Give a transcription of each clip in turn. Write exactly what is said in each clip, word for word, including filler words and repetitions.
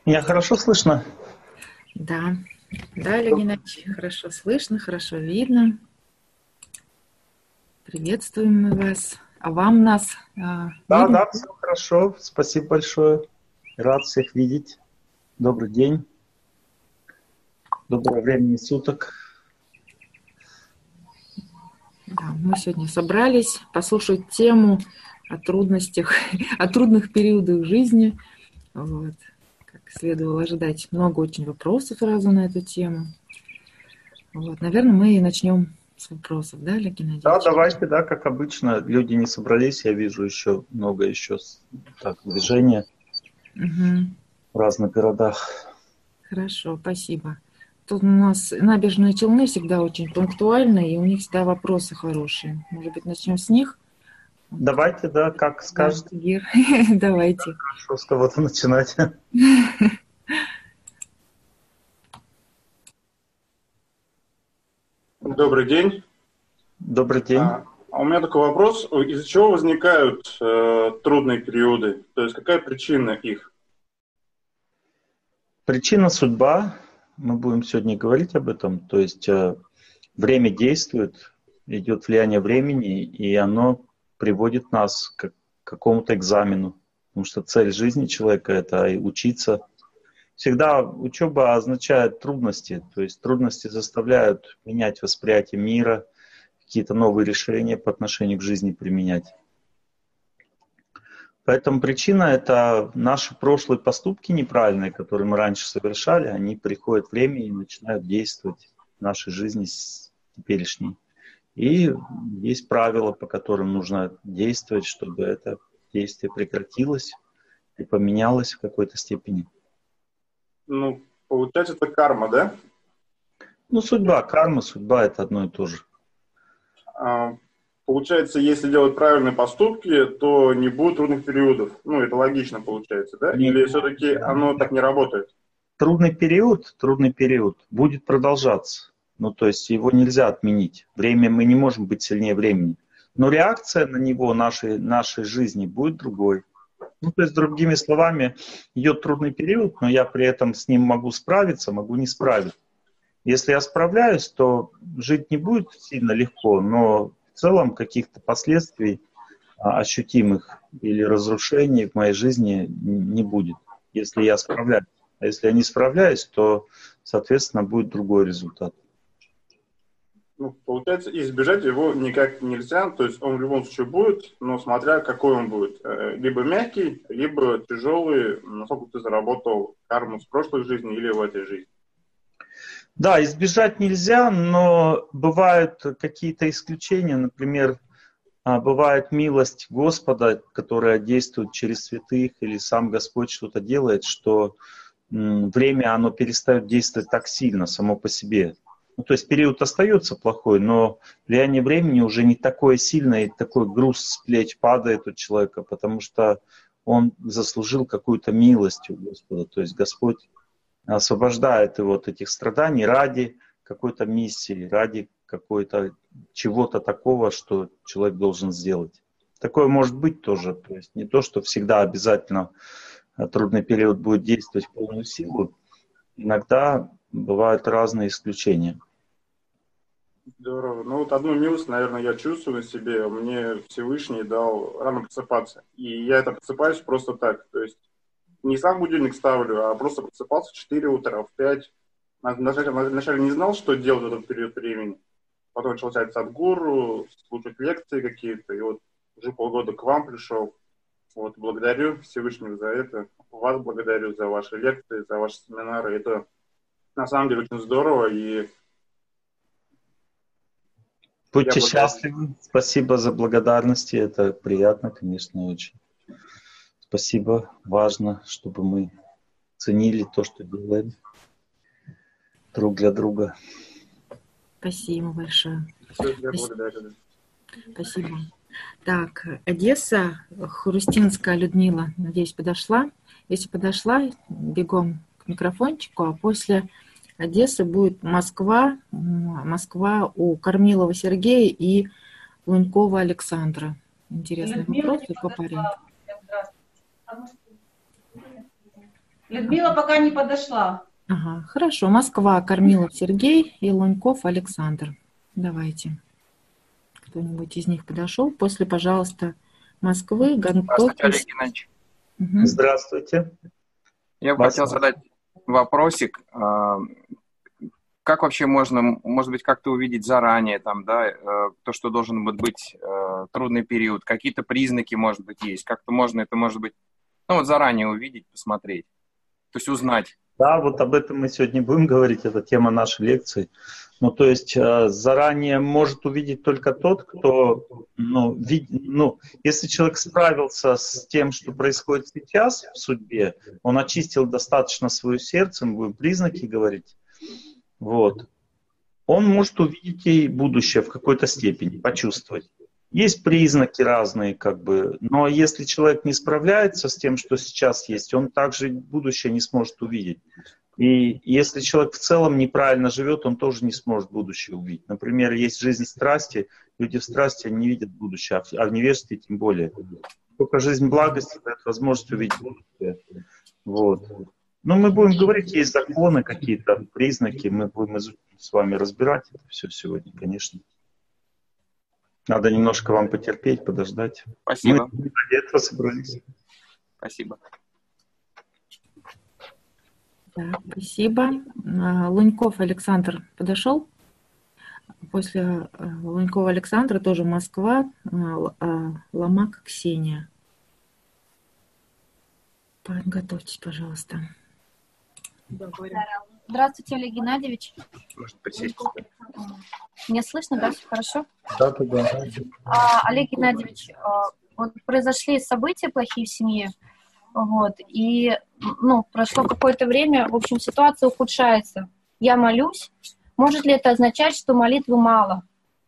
Меня хорошо слышно? Да, да, Олег Геннадьевич, хорошо слышно, хорошо видно. Приветствуем мы вас. А вам нас а, Да, видно? да, все хорошо. Спасибо большое. Рад всех видеть. Добрый день. Доброго времени суток. Да, мы сегодня собрались послушать тему о трудностях, о трудных периодах жизни. Вот. Как следовало ожидать, много очень вопросов сразу на эту тему. Вот, наверное, мы и начнем с вопросов, да, Олег Да, Геннадьевич? давайте, да, как обычно. Люди не собрались, я вижу еще много еще так, движения Угу. в разных городах. Хорошо, спасибо. Тут у нас набережные Челны всегда очень пунктуальны, и у них всегда вопросы хорошие. Может быть, начнем с них? Вот. Давайте, да, как Да, скажете. Гир, давайте. Хорошо с кого-то начинать. Добрый день. Добрый день. А, а у меня такой вопрос. Из-за чего возникают э, трудные периоды? То есть какая причина их? Причина судьба. Мы будем сегодня говорить об этом. То есть э, время действует, идет влияние времени, и оно приводит нас к какому-то экзамену. Потому что цель жизни человека – это и учиться. Всегда учеба означает трудности. То есть трудности заставляют менять восприятие мира, какие-то новые решения по отношению к жизни применять. Поэтому причина – это наши прошлые поступки неправильные, которые мы раньше совершали, они приходят время и начинают действовать в нашей жизни теперешней. И есть правила, по которым нужно действовать, чтобы это действие прекратилось и поменялось в какой-то степени. Ну, получается, это карма, да? Ну, судьба, карма, судьба – это одно и то же. А, получается, если делать правильные поступки, то не будет трудных периодов. Ну, это логично получается, да? Нет, Или все-таки оно так не работает? трудный период, трудный период будет продолжаться. Ну, то есть его нельзя отменить. Время, мы не можем быть сильнее времени. Но реакция на него, нашей, нашей жизни, будет другой. Ну, то есть, другими словами, идет трудный период, но я при этом с ним могу справиться, могу не справиться. Если я справляюсь, то жить не будет сильно легко, но в целом каких-то последствий а, ощутимых или разрушений в моей жизни не будет, если я справляюсь. А если я не справляюсь, то, соответственно, будет другой результат. Ну, получается, избежать его никак нельзя. То есть он в любом случае будет, но смотря какой он будет. Э, Либо мягкий, либо тяжелый, насколько ты заработал карму с прошлой жизни или в этой жизни. Да, избежать нельзя, но бывают какие-то исключения. Например, а, бывает милость Господа, которая действует через святых, или сам Господь что-то делает, что м, время оно перестает действовать так сильно само по себе. Ну, то есть период остается плохой, но влияние времени уже не такое сильное, и такой груз с плеч падает у человека, потому что он заслужил какую-то милость у Господа. То есть Господь освобождает его от этих страданий ради какой-то миссии, ради какой-то чего-то такого, что человек должен сделать. Такое может быть тоже. То есть не то, что всегда обязательно трудный период будет действовать в полную силу. Иногда бывают разные исключения. Здорово. Ну вот одну милость, наверное, я чувствую на себе. Мне Всевышний дал рано просыпаться. И я это просыпаюсь просто так. То есть не сам будильник ставлю, а просто просыпался в четыре утра, в пять. Вначале, вначале не знал, что делать в этот период времени. Потом начал читать Садгуру, слушать лекции какие-то. И вот уже полгода к вам пришел. Вот, благодарю Всевышнего за это. Вас благодарю за ваши лекции, за ваши семинары. Это на самом деле очень здорово. И я Будьте благодарю. счастливы. Спасибо за благодарности. Это приятно, конечно, очень. Спасибо. Важно, чтобы мы ценили то, что делаем друг для друга. Спасибо большое. Все, я благодарю. Спасибо. Так, Одесса, Хрустинская Людмила, надеюсь, подошла. Если подошла, бегом к микрофончику, а после Одессы будет Москва, Москва у Кормилова Сергея и Лунькова Александра. Интересный вопрос и по порядку. Людмила пока не подошла. Ага, хорошо. Москва, Кормилов Сергей и Луньков Александр. Давайте. Кто-нибудь из них подошел. После, пожалуйста, Москвы, Ганток. Здравствуйте, Олег Геннадьевич. Угу. Здравствуйте. Я бы хотел задать вопросик. Как вообще можно, может быть, как-то увидеть заранее, там, да, то, что должен быть трудный период? Какие-то признаки, может быть, есть? Как-то можно это, может быть, ну вот заранее увидеть, посмотреть, то есть узнать. Да, вот об этом мы сегодня будем говорить, это тема нашей лекции. Ну, то есть заранее может увидеть только тот, кто, ну, вид, ну, если человек справился с тем, что происходит сейчас в судьбе, он очистил достаточно свое сердце, мы будем признаки говорить, вот, он может увидеть и будущее в какой-то степени, почувствовать. Есть признаки разные, как бы, но если человек не справляется с тем, что сейчас есть, он также будущее не сможет увидеть. И если человек в целом неправильно живет, он тоже не сможет будущее увидеть. Например, есть жизнь страсти, люди в страсти не видят будущее, а в невежестве тем более. Только жизнь благости дает возможность увидеть будущее. Вот. Но мы будем говорить, есть законы какие-то, признаки, мы будем с вами разбирать это все сегодня, конечно. Надо немножко вам потерпеть, подождать. Спасибо. Мы ради этого собрались. Спасибо. Так, спасибо. Луньков Александр подошел. После Лунькова Александра тоже Москва, Ломак Ксения. Подготовьтесь, пожалуйста. Здравствуйте, Олег Геннадьевич. Можно присесть. Меня слышно, да? Все хорошо? Да, да, да. А, Олег Геннадьевич, вот произошли события плохие в семье, вот, и, ну, прошло какое-то время, в общем, ситуация ухудшается. Я молюсь. Может ли это означать, что молитвы мало?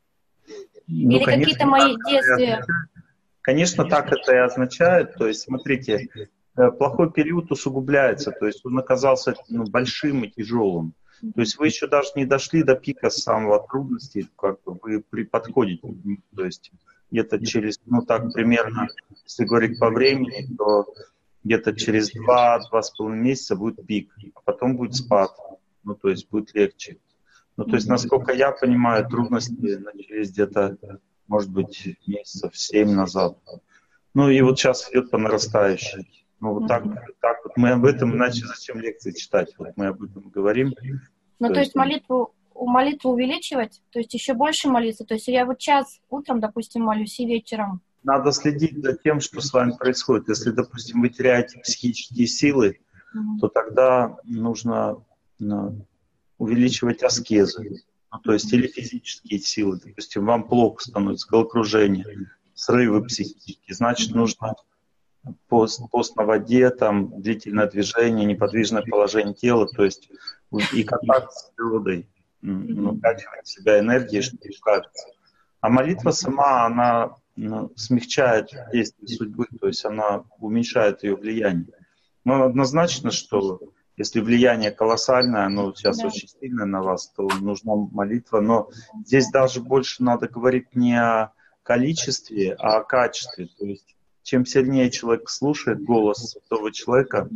Ну, Или какие-то мои действия? Конечно, так это и означает. То есть, смотрите, плохой период усугубляется, то есть он оказался, ну, большим и тяжелым. То есть вы еще даже не дошли до пика самого трудности, как бы вы при подходите. То есть где-то через, ну так примерно, если говорить по времени, то где-то через два-два с половиной месяца будет пик, а потом будет спад, ну то есть будет легче. Ну то есть, насколько я понимаю, трудности начались где-то, может быть, месяцев семь назад. Ну и вот сейчас идет по нарастающей. Ну вот так, так вот мы об этом, иначе зачем лекции читать? Вот мы об этом говорим. Ну, то, то есть, есть молитву, молитву увеличивать, то есть еще больше молиться. То есть я вот час утром, допустим, молюсь и вечером. Надо следить за тем, что с вами происходит. Если, допустим, вы теряете психические силы, mm-hmm. то тогда нужно, ну, увеличивать аскезы. Ну, то есть или физические силы. Допустим, вам плохо становится, головокружение, срывы психические. Значит, нужно пост, пост на воде, там, длительное движение, неподвижное положение тела, то есть и контакт с природой, ну, качивать себя энергией, чтобы справиться. А молитва сама, она, ну, смягчает действие судьбы, то есть она уменьшает ее влияние. Но однозначно, что если влияние колоссальное, оно сейчас да. очень сильное на вас, то нужна молитва. Но здесь даже больше надо говорить не о количестве, а о качестве. То есть чем сильнее человек слушает голос святого человека,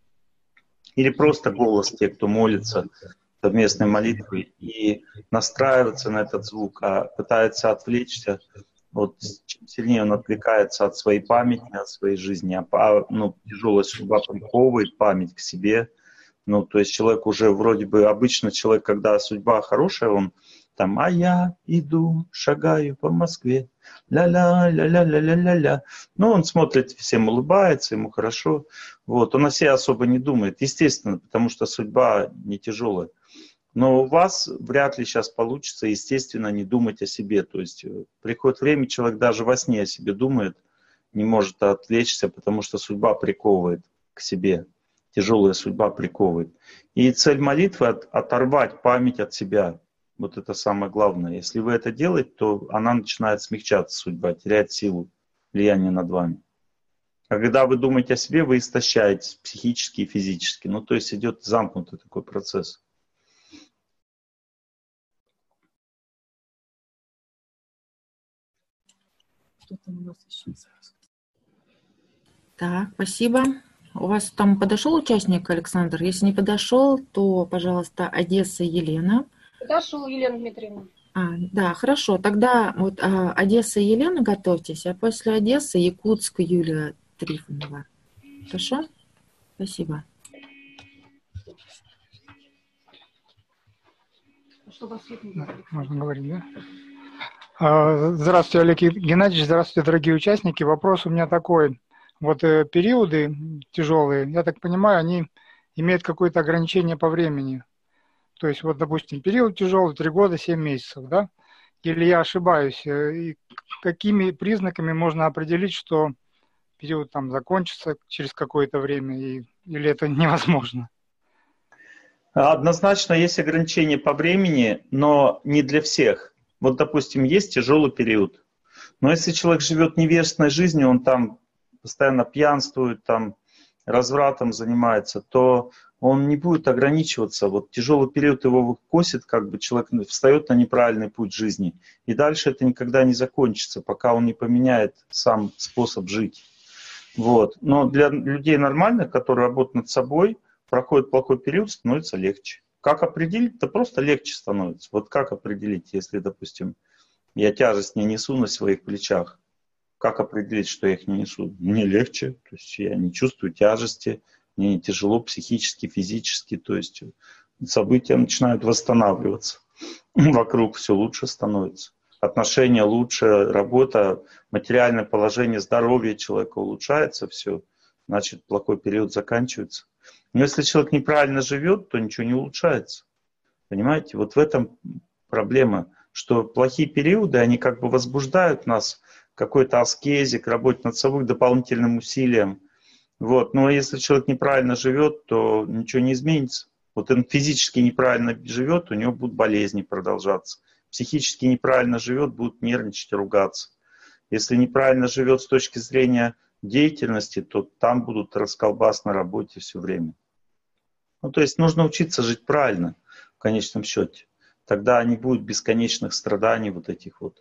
или просто голос тех, кто молится совместной молитвой, и настраивается на этот звук, а пытается отвлечься, вот чем сильнее он отвлекается от своей памяти, от своей жизни, а, ну, тяжелая судьба приковывает память к себе. Ну, то есть человек уже вроде бы, обычно человек, когда судьба хорошая, он там, а я иду, шагаю по Москве, ля-ля, ля-ля-ля-ля-ля-ля. Ну, он смотрит, всем улыбается, ему хорошо. Вот, он о себе особо не думает, естественно, потому что судьба не тяжелая. Но у вас вряд ли сейчас получится, естественно, не думать о себе. То есть приходит время, человек даже во сне о себе думает, не может отвлечься, потому что судьба приковывает к себе. Тяжелая судьба приковывает. И цель молитвы от, оторвать память от себя. Вот это самое главное. Если вы это делаете, то она начинает смягчаться, судьба, теряет силу, влияние над вами. А когда вы думаете о себе, вы истощаетесь психически и физически. Ну, то есть идет замкнутый такой процесс. Так, спасибо. у вас там подошел участник, Александр? Если не подошел, то, пожалуйста, Одесса Елена. Подошел, Елена Дмитриевна. А, да, хорошо. Тогда вот а, Одесса Елена, готовьтесь, а после Одессы Якутск Юлия Трифонова. Хорошо? Спасибо. Можно говорить, да? Здравствуйте, Олег Геннадьевич, здравствуйте, дорогие участники. Вопрос у меня такой. Вот э, периоды тяжелые, я так понимаю, они имеют какое-то ограничение по времени. То есть, вот, допустим, период тяжелый, три года, семь месяцев, да? Или я ошибаюсь? И какими признаками можно определить, что период там закончится через какое-то время, и, или это невозможно? Однозначно есть ограничения по времени, но не для всех. Вот, допустим, есть тяжелый период. Но если человек живет невежественной жизнью, он там постоянно пьянствует, там развратом занимается, то он не будет ограничиваться. Вот тяжелый период его косит, как бы человек встает на неправильный путь жизни. И дальше это никогда не закончится, пока он не поменяет сам способ жить. Вот. Но для людей нормальных, которые работают над собой, проходит плохой период, становится легче. Как определить? Да просто легче становится. Вот как определить, если, допустим, я тяжесть не несу на своих плечах? Как определить, что я их не несу? Мне легче, то есть я не чувствую тяжести, мне не тяжело психически, физически, то есть события начинают восстанавливаться. Вокруг все лучше становится. Отношения лучше, работа, материальное положение, здоровье человека улучшается, все, значит, плохой период заканчивается. Но если человек неправильно живет, то ничего не улучшается. Понимаете? Вот в этом проблема, что плохие периоды, они как бы возбуждают нас к какой-то аскезе, к работе над собой, к дополнительным усилиям. Вот. Но если человек неправильно живет, то ничего не изменится. Вот он физически неправильно живет, у него будут болезни продолжаться. Психически неправильно живет, будет нервничать, ругаться. Если неправильно живет с точки зрения деятельности, то там будут расколбас на работе все время. Ну, то есть нужно учиться жить правильно, в конечном счете. Тогда не будет бесконечных страданий вот этих вот.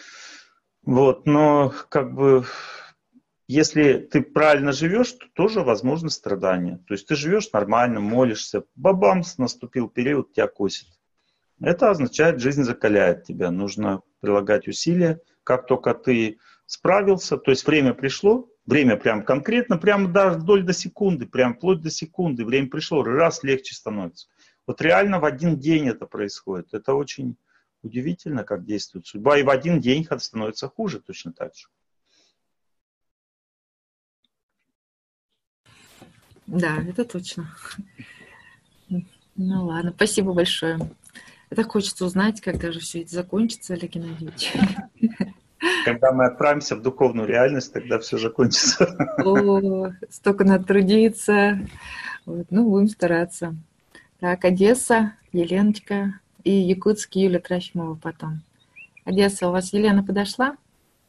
Вот, но как бы, если ты правильно живешь, то тоже возможно страдания. То есть ты живешь нормально, молишься, бабамс, наступил период, тебя косит. Это означает, жизнь закаляет тебя. Нужно прилагать усилия. Как только ты справился, то есть время пришло, время прям конкретно, прямо даже вдоль до секунды, прям вплоть до секунды, время пришло, раз легче становится. Вот реально в один день это происходит. Это очень удивительно, как действует судьба. И в один день становится хуже точно так же. Да, это точно. Ну ладно, спасибо большое. Так хочется узнать, когда же все это закончится, Олег Геннадьевич. Когда мы отправимся в духовную реальность, тогда все закончится. О, столько надо трудиться. Вот, ну, будем стараться. Так, Одесса, Еленочка и Якутск Юлия Трофимова потом. Одесса, у вас Елена подошла?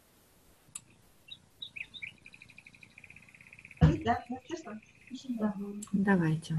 Да, слышно? Давайте.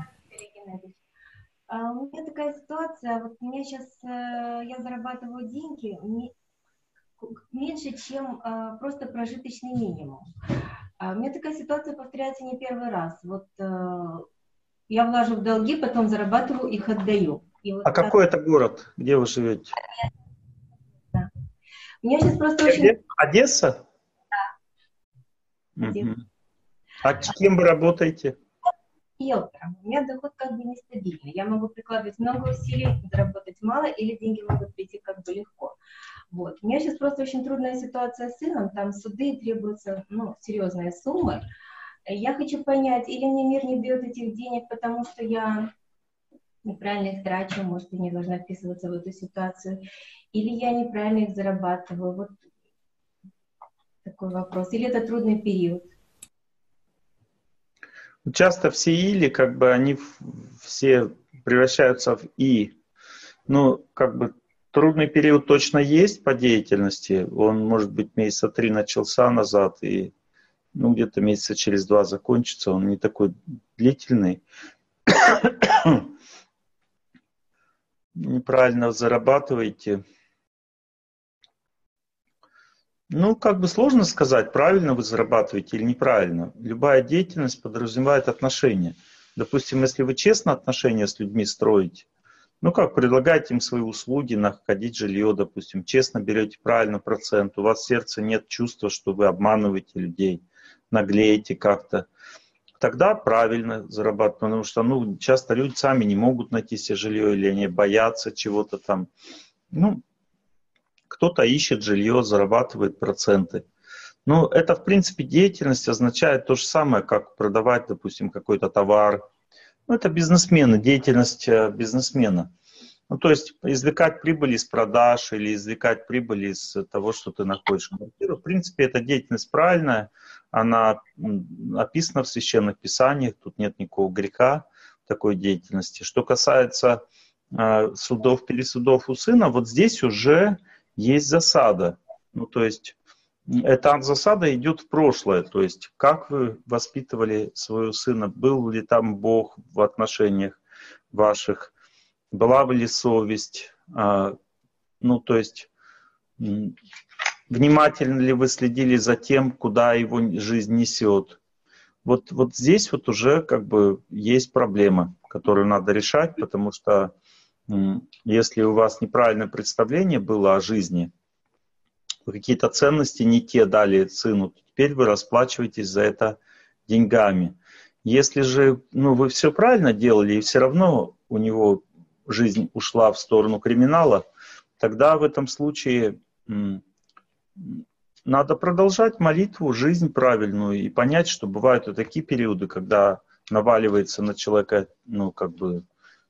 А у меня такая ситуация, вот у меня сейчас, я зарабатываю деньги меньше, чем просто прожиточный минимум. А у меня такая ситуация повторяется не первый раз. Вот я влажу в долги, потом зарабатываю, их отдаю. И вот а так... какой это город, где вы живете? Да. У меня сейчас просто где? очень... Одесса? Да. Одесса. Угу. А с кем вы работаете? Риэлтором. У меня доход как бы нестабильный. Я могу прикладывать много усилий, заработать мало, или деньги могут прийти как бы легко. Вот. У меня сейчас просто очень трудная ситуация с сыном, там суды требуются, ну, серьезные суммы. Я хочу понять, или мне мир не дает этих денег, потому что я неправильно их трачу, может, я не должна вписываться в эту ситуацию, или я неправильно их зарабатываю. Вот такой вопрос. Или это трудный период. Часто все или, как бы, они все превращаются в и. Ну, как бы, трудный период точно есть по деятельности. Он, может быть, месяца три начался назад и, ну, где-то месяца через два закончится. Он не такой длительный. Неправильно зарабатываете. Ну, как бы сложно сказать, правильно вы зарабатываете или неправильно. Любая деятельность подразумевает отношения. Допустим, если вы честно отношения с людьми строите, ну как, предлагаете им свои услуги, находить жилье, допустим, честно берете правильно процент, у вас в сердце нет чувства, что вы обманываете людей, наглеете как-то, тогда правильно зарабатывать, потому что ну, часто люди сами не могут найти себе жилье или они боятся чего-то там. Ну, кто-то ищет жилье, зарабатывает проценты. Ну, это, в принципе, деятельность означает то же самое, как продавать, допустим, какой-то товар. Ну, это бизнесмены, деятельность бизнесмена. Ну, то есть извлекать прибыль из продаж или извлекать прибыль из того, что ты находишь квартиру. В принципе, эта деятельность правильная, она описана в священных писаниях, тут нет никакого греха в такой деятельности. Что касается э, судов, пересудов у сына, вот здесь уже есть засада. Ну, то есть эта засада идет в прошлое. То есть как вы воспитывали своего сына, был ли там Бог в отношениях ваших, была ли совесть, а, ну, то есть внимательно ли вы следили за тем, куда его жизнь несет. Вот, вот здесь вот уже как бы есть проблема, которую надо решать, потому что если у вас неправильное представление было о жизни, вы какие-то ценности не те дали сыну, то теперь вы расплачиваетесь за это деньгами. Если же ну, вы все правильно делали, и все равно у него жизнь ушла в сторону криминала, тогда в этом случае м, надо продолжать молитву, жизнь правильную и понять, что бывают и такие периоды, когда наваливается на человека, ну, как бы,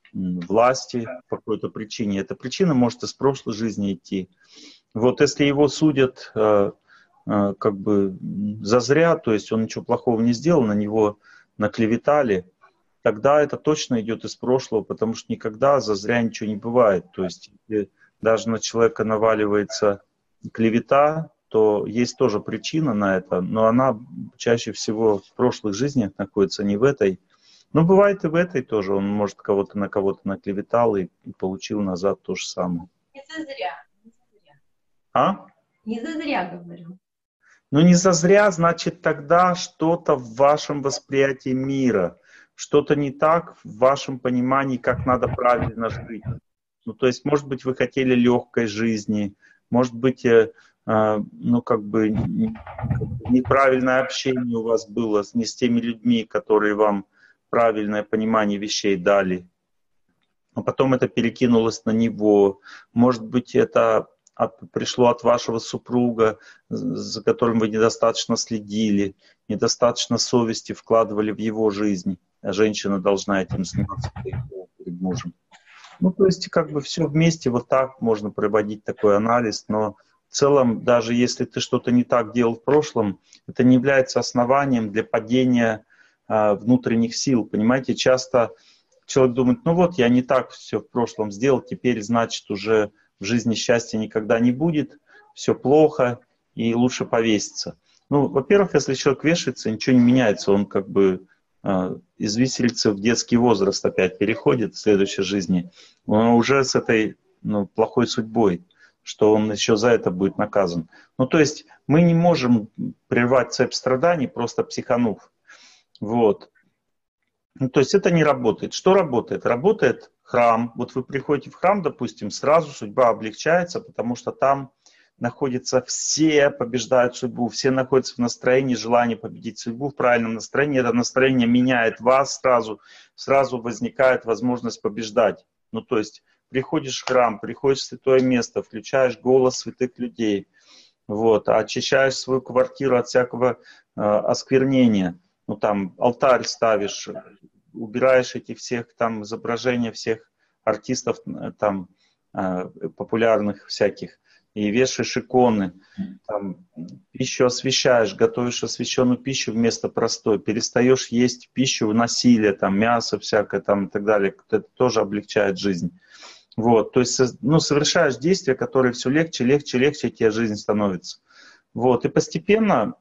власти по какой-то причине. Эта причина может из прошлой жизни идти. Вот если его судят э, э, как бы зазря, то есть он ничего плохого не сделал, на него наклеветали, тогда это точно идет из прошлого, потому что никогда зазря ничего не бывает. То есть если даже на человека наваливается клевета, то есть тоже причина на это, но она чаще всего в прошлых жизнях находится, не в этой. Но бывает и в этой тоже. Он, может, кого-то на кого-то наклеветал и, и получил назад то же самое. Не зазря. Не зазря. А? Не зазря, говорю. Ну, не зазря, значит, тогда что-то в вашем восприятии мира, что-то не так в вашем понимании, как надо правильно жить. Ну, то есть, может быть, вы хотели легкой жизни, может быть, э, э, ну, как бы неправильное общение у вас было не с теми людьми, которые вам правильное понимание вещей дали, а потом это перекинулось на него. Может быть, это от, пришло от вашего супруга, за которым вы недостаточно следили, недостаточно совести вкладывали в его жизнь. А женщина должна этим заниматься перед мужем. Ну, то есть, как бы все вместе вот так можно проводить такой анализ, но в целом, даже если ты что-то не так делал в прошлом, это не является основанием для падения внутренних сил, понимаете, часто человек думает, ну вот, я не так все в прошлом сделал, теперь, значит, уже в жизни счастья никогда не будет, все плохо, и лучше повеситься. Ну, во-первых, если человек вешается, ничего не меняется, он как бы э, из виселицы в детский возраст опять переходит в следующей жизни, он уже с этой ну, плохой судьбой, что он еще за это будет наказан. Ну, то есть мы не можем прервать цепь страданий, просто психанув. Вот. Ну, то есть это не работает. Что работает? Работает храм. Вот вы приходите в храм, допустим, сразу судьба облегчается, потому что там находятся все, побеждают судьбу, все находятся в настроении желания победить судьбу, в правильном настроении. Это настроение меняет вас сразу, сразу возникает возможность побеждать. Ну, то есть приходишь в храм, приходишь в святое место, включаешь голос святых людей, вот, очищаешь свою квартиру от всякого э, осквернения. Ну, там алтарь ставишь, убираешь эти всех там изображения всех артистов там э, популярных всяких и вешаешь иконы, там, пищу освещаешь, готовишь освященную пищу вместо простой, перестаешь есть пищу насилия, там мясо всякое там и так далее, это тоже облегчает жизнь. Вот, то есть, ну, совершаешь действия, которые все легче, легче, легче тебе жизнь становится. Вот, и постепенно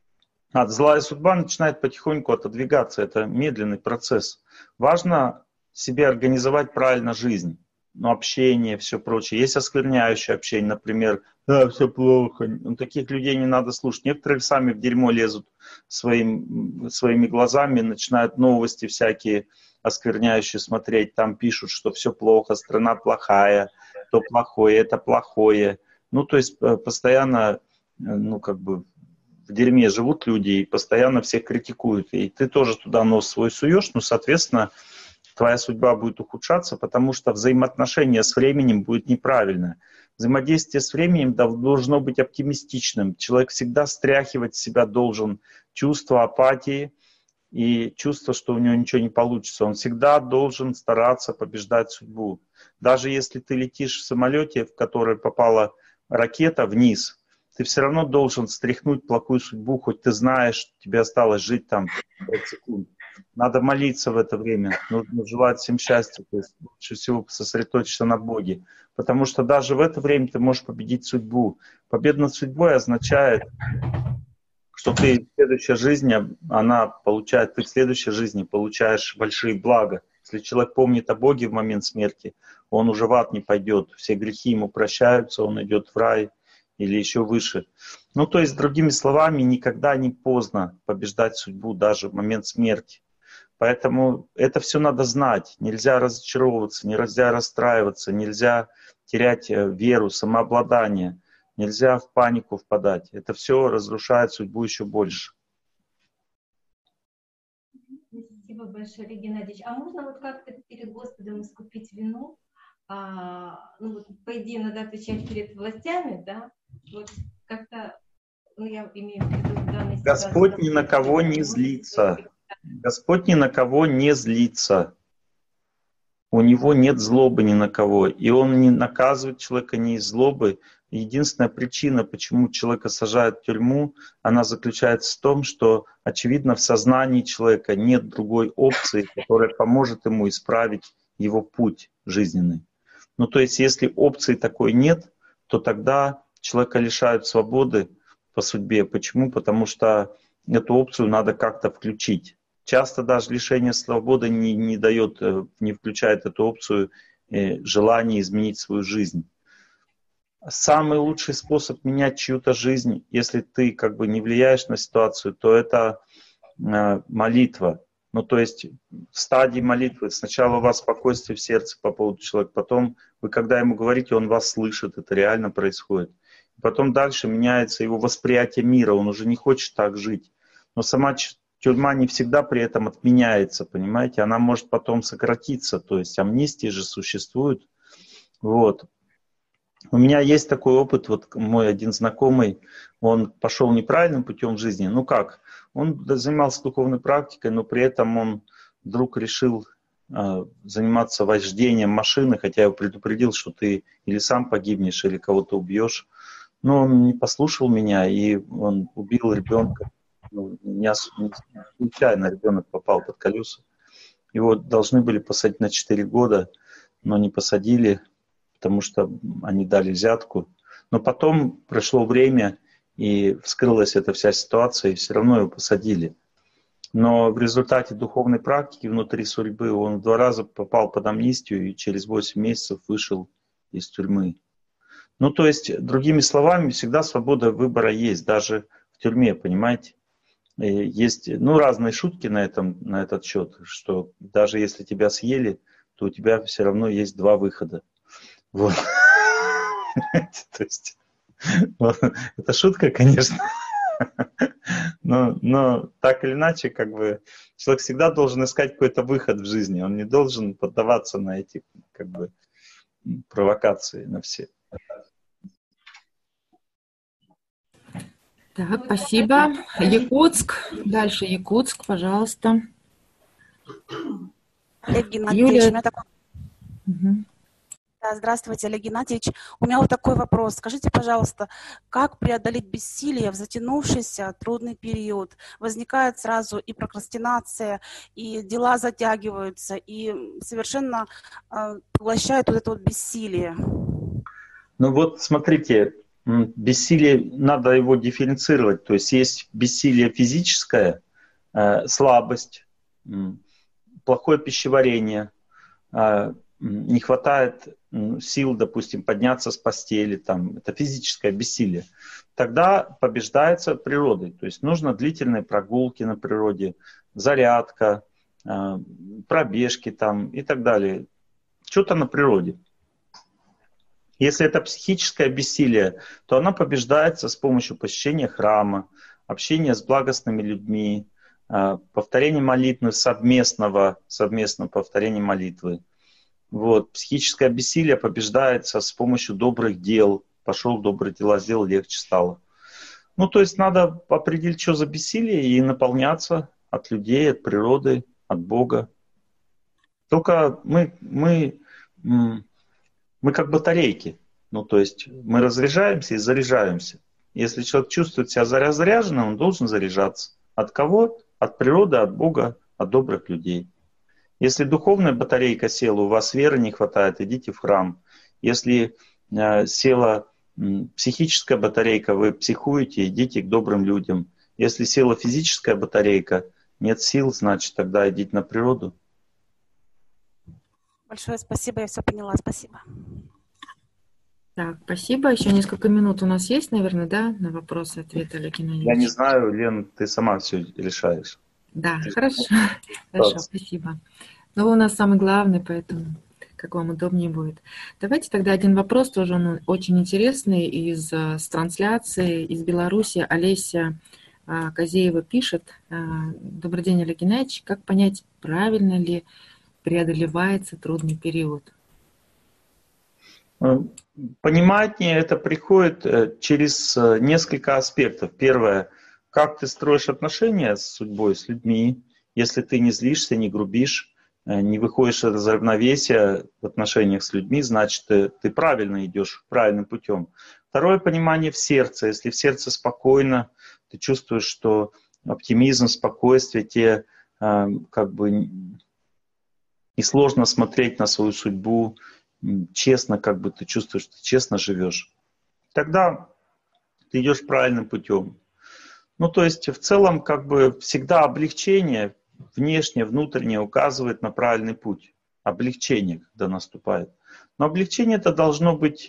А злая судьба начинает потихоньку отодвигаться. Это медленный процесс. Важно себе организовать правильно жизнь. ну, общение, все прочее. Есть оскверняющее общение, например, да, все плохо. Ну, таких людей не надо слушать. Некоторые сами в дерьмо лезут своим, своими глазами, начинают новости всякие оскверняющие смотреть. Там пишут, что все плохо, страна плохая, то плохое, это плохое. Ну, то есть постоянно, ну, как бы в дерьме живут люди и постоянно всех критикуют. И ты тоже туда нос свой суешь, ну, соответственно, твоя судьба будет ухудшаться, потому что взаимоотношение с временем будет неправильное. Взаимодействие с временем должно быть оптимистичным. Человек всегда стряхивать с себя должен чувство апатии и чувство, что у него ничего не получится. Он всегда должен стараться побеждать судьбу. Даже если ты летишь в самолете, в который попала ракета вниз, ты все равно должен стряхнуть плохую судьбу, хоть ты знаешь, тебе осталось жить там пять секунд. Надо молиться в это время, нужно желать всем счастья, то есть лучше всего сосредоточиться на Боге. Потому что даже в это время ты можешь победить судьбу. Победа над судьбой означает, что ты в следующей жизни, она получает, ты в следующей жизни получаешь большие блага. Если человек помнит о Боге в момент смерти, он уже в ад не пойдет, все грехи ему прощаются, он идет в рай или еще выше. Ну, то есть, другими словами, никогда не поздно побеждать судьбу, даже в момент смерти. Поэтому это все надо знать. Нельзя разочаровываться, нельзя расстраиваться, нельзя терять веру, самообладание, нельзя в панику впадать. Это все разрушает судьбу еще больше. Спасибо большое, Олег Геннадьевич. А можно вот как-то перед Господом искупить вину? А, ну, вот, по идее, надо отвечать перед властями, да? Вот как-то, ну, я имею в виду в данной ситуации. Господь ни на кого не злится. Господь ни на кого не злится. У него нет злобы ни на кого. И он не наказывает человека не из злобы. Единственная причина, почему человека сажают в тюрьму, она заключается в том, что, очевидно, в сознании человека нет другой опции, которая поможет ему исправить его путь жизненный. Ну, то есть, если опции такой нет, то тогда человека лишают свободы по судьбе. Почему? Потому что эту опцию надо как-то включить. Часто даже лишение свободы не, не дает, не включает эту опцию э, желание изменить свою жизнь. Самый лучший способ менять чью-то жизнь, если ты как бы не влияешь на ситуацию, то это э, молитва. Ну, то есть в стадии молитвы сначала у вас спокойствие в сердце по поводу человека, потом вы, когда ему говорите, он вас слышит, это реально происходит. Потом дальше меняется его восприятие мира, он уже не хочет так жить. Но сама тюрьма не всегда при этом отменяется, понимаете, она может потом сократиться, то есть амнистии же существуют. Вот. У меня есть такой опыт, вот мой один знакомый, он пошел неправильным путем в жизни, ну как, он занимался духовной практикой, но при этом он вдруг решил э, заниматься вождением машины, хотя я его предупредил, что ты или сам погибнешь, или кого-то убьешь, но он не послушал меня, и он убил ребенка. Ну, не, не случайно ребенок попал под колеса. Его должны были посадить на четыре года, но не посадили, потому что они дали взятку. Но потом прошло время, и вскрылась эта вся ситуация, и все равно его посадили. Но в результате духовной практики внутри судьбы он в два раза попал под амнистию и через восемь месяцев вышел из тюрьмы. Ну, то есть, другими словами, всегда свобода выбора есть, даже в тюрьме, понимаете? Есть, ну, разные шутки на, этом, на этот счет, что даже если тебя съели, то у тебя все равно есть два выхода. Вот. То есть, вот, это шутка, конечно, но, но так или иначе, как бы, человек всегда должен искать какой-то выход в жизни, он не должен поддаваться на эти, как бы, провокации, на все. Так, спасибо. Якутск. Дальше Якутск, пожалуйста. Олег Геннадьевич, Юлия. у меня такой... Угу. Да, здравствуйте, Олег Геннадьевич. У меня вот такой вопрос. Скажите, пожалуйста, как преодолеть бессилие в затянувшийся трудный период? Возникает сразу и прокрастинация, и дела затягиваются, и совершенно э, поглощает вот это вот бессилие. Ну вот, смотрите, бессилие, надо его дифференцировать. То есть есть бессилие физическое, э, слабость, э, плохое пищеварение, э, не хватает сил, допустим, подняться с постели, там, это физическое бессилие, тогда побеждается природой. То есть нужно длительные прогулки на природе, зарядка, пробежки там и так далее. Что-то на природе. Если это психическое бессилие, то оно побеждается с помощью посещения храма, общения с благостными людьми, повторения молитвы совместного, совместного повторения молитвы. Вот. Психическое бессилие побеждается с помощью добрых дел. Пошел добрые дела, сделал, легче стало. Ну, то есть надо определить, что за бессилие, и наполняться от людей, от природы, от Бога. Только мы, мы, мы как батарейки. Ну, то есть мы разряжаемся и заряжаемся. Если человек чувствует себя заряженным, он должен заряжаться. От кого? От природы, от Бога, от добрых людей. Если духовная батарейка села, у вас веры не хватает, идите в храм. Если э, села э, психическая батарейка, вы психуете, идите к добрым людям. Если села физическая батарейка, нет сил, значит, тогда идите на природу. Большое спасибо, я все поняла, спасибо. Так, спасибо. Еще несколько минут у нас есть, наверное, да, на вопросы, ответы, Олег Геннадьевич? Я не знаю, Лен, ты сама все решаешь. Да, ты хорошо. Хорошо, спасибо. Но вы у нас самый главный, поэтому как вам удобнее будет. Давайте тогда один вопрос, тоже он очень интересный, из с трансляции из Беларуси. Олеся Козеева пишет: добрый день, Олег Геннадьевич, как понять, правильно ли преодолевается трудный период? Понимание это приходит через несколько аспектов. Первое, как ты строишь отношения с судьбой, с людьми. Если ты не злишься, не грубишь, не выходишь из равновесия в отношениях с людьми, значит, ты, ты правильно идешь правильным путем. Второе, понимание в сердце. Если в сердце спокойно, ты чувствуешь, что оптимизм, спокойствие, тебе как бы несложно смотреть на свою судьбу, честно, как бы ты чувствуешь, что ты честно живешь, тогда ты идешь правильным путем. Ну, то есть, в целом, как бы всегда облегчение, внешнее, внутреннее, указывает на правильный путь. Облегчение, когда наступает. Но облегчение это должно быть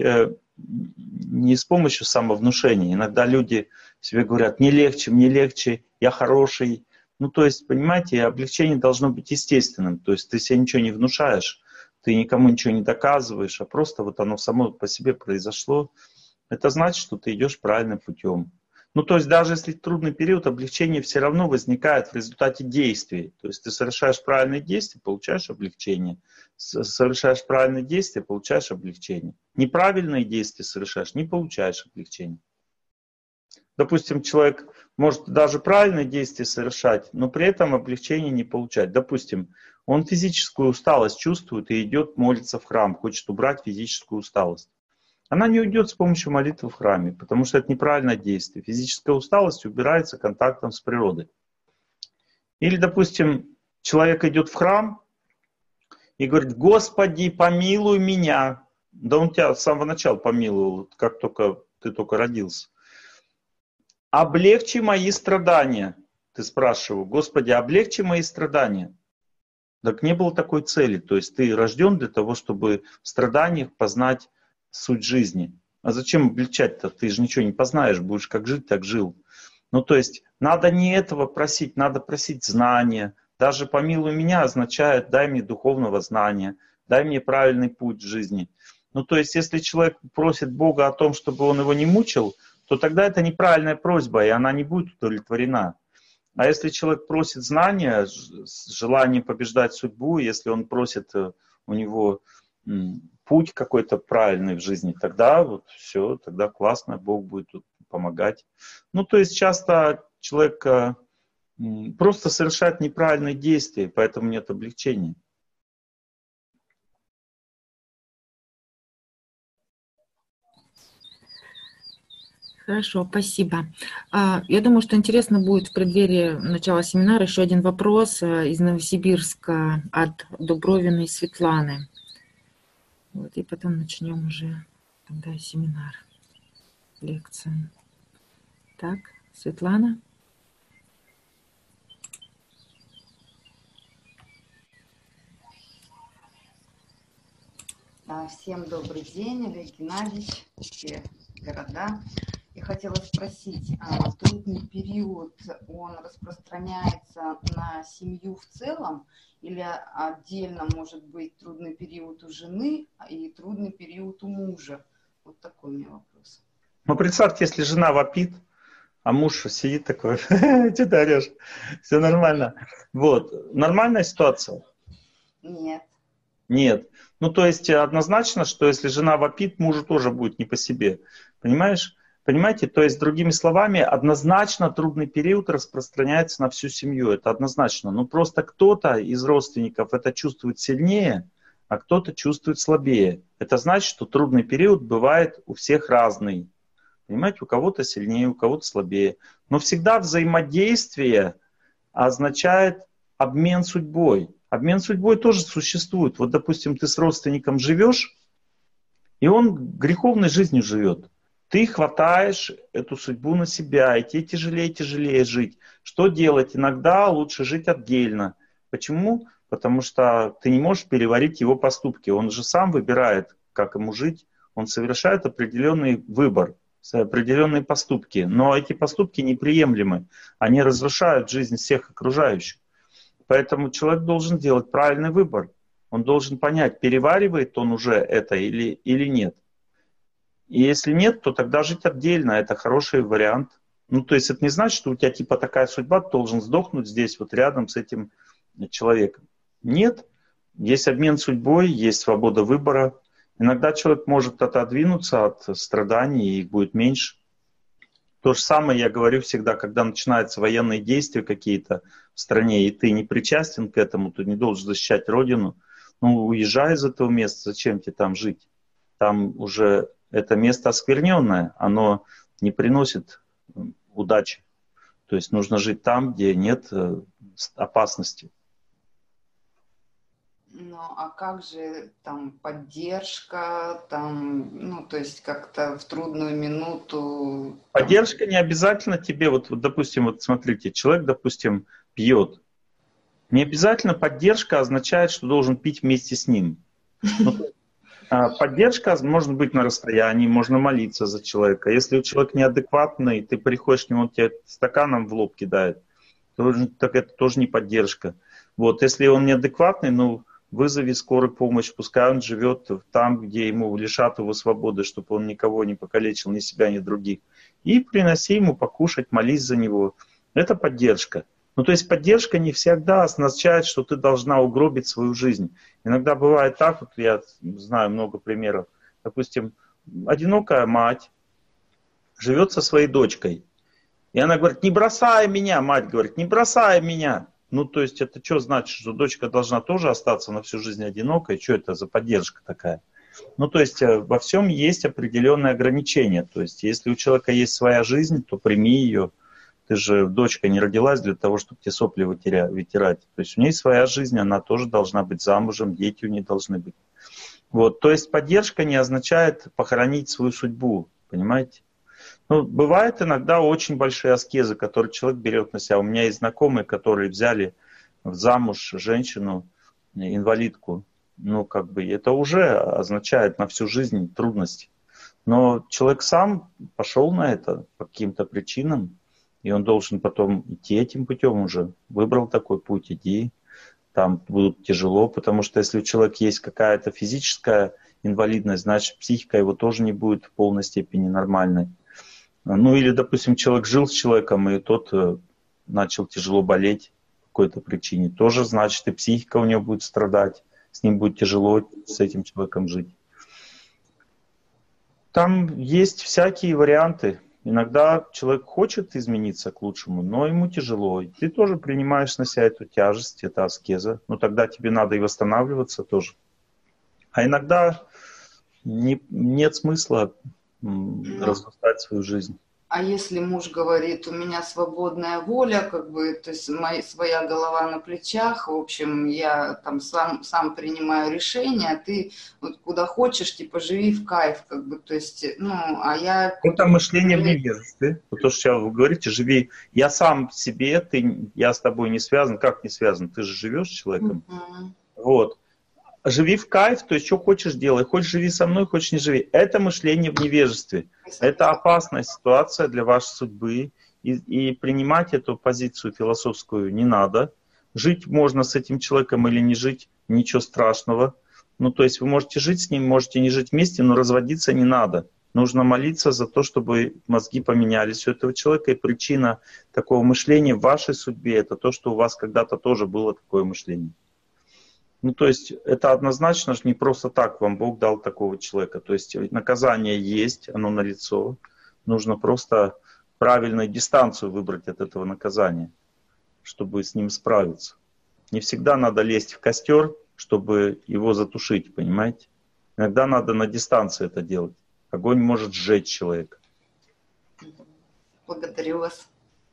не с помощью самовнушения. Иногда люди себе говорят: мне легче, мне легче, я хороший. Ну, то есть, понимаете, облегчение должно быть естественным. То есть, ты себе ничего не внушаешь. Ты никому ничего не доказываешь, а просто вот оно само по себе произошло. Это значит, что ты идешь правильным путем. Ну, то есть даже если трудный период, облегчение все равно возникает в результате действий. То есть ты совершаешь правильные действия, получаешь облегчение. Совершаешь правильные действия, получаешь облегчение. Неправильные действия совершаешь, не получаешь облегчения. Допустим, человек может даже правильные действия совершать, но при этом облегчения не получать. Допустим, он физическую усталость чувствует и идет молиться в храм, хочет убрать физическую усталость. Она не уйдет с помощью молитвы в храме, потому что это неправильное действие. Физическая усталость убирается контактом с природой. Или, допустим, человек идет в храм и говорит: Господи, помилуй меня. Да он тебя с самого начала помиловал, как только ты только родился. Облегчи мои страдания. Ты спрашиваешь: Господи, облегчи мои страдания. Так не было такой цели. То есть ты рожден для того, чтобы в страданиях познать суть жизни. А зачем облегчать-то? Ты же ничего не познаешь, будешь как жить, так жил. Ну то есть надо не этого просить, надо просить знания. Даже помилуй меня означает: дай мне духовного знания, дай мне правильный путь в жизни. Ну то есть если человек просит Бога о том, чтобы он его не мучил, то тогда это неправильная просьба, и она не будет удовлетворена. А если человек просит знания с желанием побеждать судьбу, если он просит у него путь какой-то правильный в жизни, тогда вот все, тогда классно, Бог будет тут помогать. Ну, то есть часто человек просто совершает неправильные действия, поэтому нет облегчения. Хорошо, спасибо. Я думаю, что интересно будет в преддверии начала семинара еще один вопрос из Новосибирска от Дубровиной Светланы. Вот, и потом начнем уже тогда семинар, лекцию. Так, Светлана. Всем добрый день, Олег Геннадьевич, все города. Я хотела спросить, трудный период, он распространяется на семью в целом или отдельно может быть трудный период у жены и трудный период у мужа? Вот такой у меня вопрос. Ну, представьте, если жена вопит, а муж сидит такой, что ты орешь? Все нормально. Вот, нормальная ситуация? Нет. Нет. Ну, то есть однозначно, что если жена вопит, мужу тоже будет не по себе. Понимаешь? Понимаете? То есть, другими словами, однозначно трудный период распространяется на всю семью. Это однозначно. Но просто кто-то из родственников это чувствует сильнее, а кто-то чувствует слабее. Это значит, что трудный период бывает у всех разный. Понимаете? У кого-то сильнее, у кого-то слабее. Но всегда взаимодействие означает обмен судьбой. Обмен судьбой тоже существует. Вот, допустим, ты с родственником живешь, и он греховной жизнью живет. Ты хватаешь эту судьбу на себя, и тебе тяжелее и тяжелее жить. Что делать? Иногда лучше жить отдельно. Почему? Потому что ты не можешь переварить его поступки. Он же сам выбирает, как ему жить. Он совершает определенный выбор, определенные поступки. Но эти поступки неприемлемы. Они разрушают жизнь всех окружающих. Поэтому человек должен делать правильный выбор. Он должен понять, переваривает он уже это или, или нет. И если нет, то тогда жить отдельно. Это хороший вариант. Ну, то есть это не значит, что у тебя типа такая судьба, ты должен сдохнуть здесь, вот рядом с этим человеком. Нет. Есть обмен судьбой, есть свобода выбора. Иногда человек может отодвинуться от страданий, и их будет меньше. То же самое я говорю всегда, когда начинаются военные действия какие-то в стране, и ты не причастен к этому, ты не должен защищать родину. Ну, уезжай из этого места, зачем тебе там жить? Там уже это место оскверненное, оно не приносит удачи. То есть нужно жить там, где нет опасности. Ну, а как же там поддержка, там, ну, то есть как-то в трудную минуту... Поддержка не обязательно тебе, вот, вот допустим, вот смотрите, человек, допустим, пьет. Не обязательно поддержка означает, что должен пить вместе с ним. Ну, поддержка может быть на расстоянии, можно молиться за человека. Если человек неадекватный, ты приходишь к нему, он тебе стаканом в лоб кидает, то, так это тоже не поддержка. Вот, если он неадекватный, ну, вызови скорую помощь, пускай он живет там, где ему лишат его свободы, чтобы он никого не покалечил, ни себя, ни других. И приноси ему покушать, молись за него. Это поддержка. Ну, то есть поддержка не всегда означает, что ты должна угробить свою жизнь. Иногда бывает так, вот я знаю много примеров. Допустим, одинокая мать живет со своей дочкой. И она говорит, не бросай меня, мать говорит, не бросай меня. Ну, то есть это что значит, что дочка должна тоже остаться на всю жизнь одинокой? Что это за поддержка такая? Ну, то есть во всем есть определенные ограничения. То есть если у человека есть своя жизнь, то прими ее. Ты же, дочка, не родилась для того, чтобы тебе сопли вытирать. То есть у нее своя жизнь, она тоже должна быть замужем, дети у нее должны быть. Вот, то есть поддержка не означает похоронить свою судьбу, понимаете? Ну, бывают иногда очень большие аскезы, которые человек берет на себя. У меня есть знакомые, которые взяли в замуж женщину, инвалидку. Ну, как бы это уже означает на всю жизнь трудности. Но человек сам пошел на это по каким-то причинам, и он должен потом идти этим путем уже. Выбрал такой путь, иди. Там будет тяжело, потому что если у человека есть какая-то физическая инвалидность, значит, психика его тоже не будет в полной степени нормальной. Ну или, допустим, человек жил с человеком, и тот начал тяжело болеть по какой-то причине. Тоже значит, и психика у него будет страдать, с ним будет тяжело с этим человеком жить. Там есть всякие варианты. Иногда человек хочет измениться к лучшему, но ему тяжело. И ты тоже принимаешь на себя эту тяжесть, это аскеза. Но тогда тебе надо и восстанавливаться тоже. А иногда не, нет смысла разрастать свою жизнь. А если муж говорит, у меня свободная воля, как бы, то есть моя, своя голова на плечах, в общем, я там сам, сам принимаю решения, а ты вот куда хочешь, типа, живи в кайф, как бы, то есть, ну, а я... Это мышление в невежестве. Вот то, что сейчас вы говорите, живи, я сам себе, ты, я с тобой не связан, как не связан, ты же живешь с человеком. Uh-huh. Вот. живи в кайф, то есть что хочешь делай. Хочешь живи со мной, хочешь не живи. Это мышление в невежестве. Это опасная ситуация для вашей судьбы. И, и принимать эту позицию философскую не надо. Жить можно с этим человеком или не жить, ничего страшного. Ну, то есть вы можете жить с ним, можете не жить вместе, но разводиться не надо. Нужно молиться за то, чтобы мозги поменялись у этого человека. И причина такого мышления в вашей судьбе — это то, что у вас когда-то тоже было такое мышление. Ну, то есть это однозначно же не просто так вам Бог дал такого человека. То есть наказание есть, оно налицо. Нужно просто правильную дистанцию выбрать от этого наказания, чтобы с ним справиться. Не всегда надо лезть в костер, чтобы его затушить, понимаете? Иногда надо на дистанции это делать. Огонь может сжечь человека. Благодарю вас.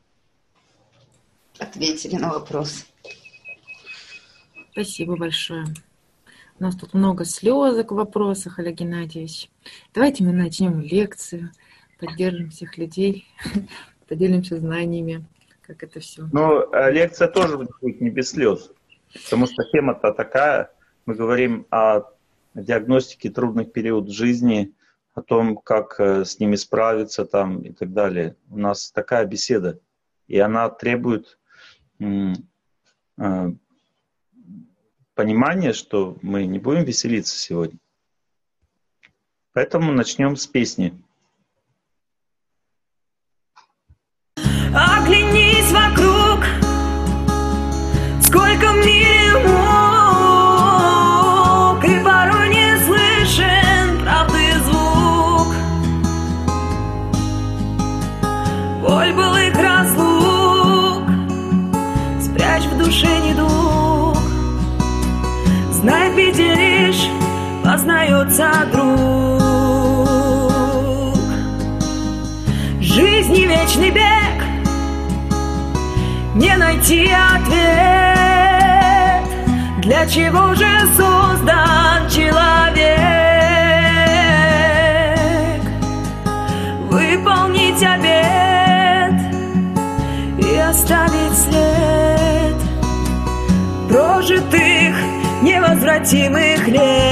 Ответили на вопрос. Спасибо большое. У нас тут много слезок в вопросах, Олег Геннадьевич. Давайте мы начнем лекцию, поддержим всех людей, поделимся знаниями, как это все. Ну, лекция тоже будет не без слез, потому что тема-то такая. Мы говорим о диагностике трудных периодов жизни, о том, как с ними справиться там и так далее. У нас такая беседа, и она требует понимание, что мы не будем веселиться сегодня. Поэтому начнем с песни. Оглянись вокруг, сколько в мире мук, и порой не слышен правды звук. Боль былых разлук спрячь в душе недуг. Знай, в беде лишь познается друг. Жизни вечный бег, не найти ответ. Для чего же создан человек? Выполнить обет и оставить след прожитых невозвратимых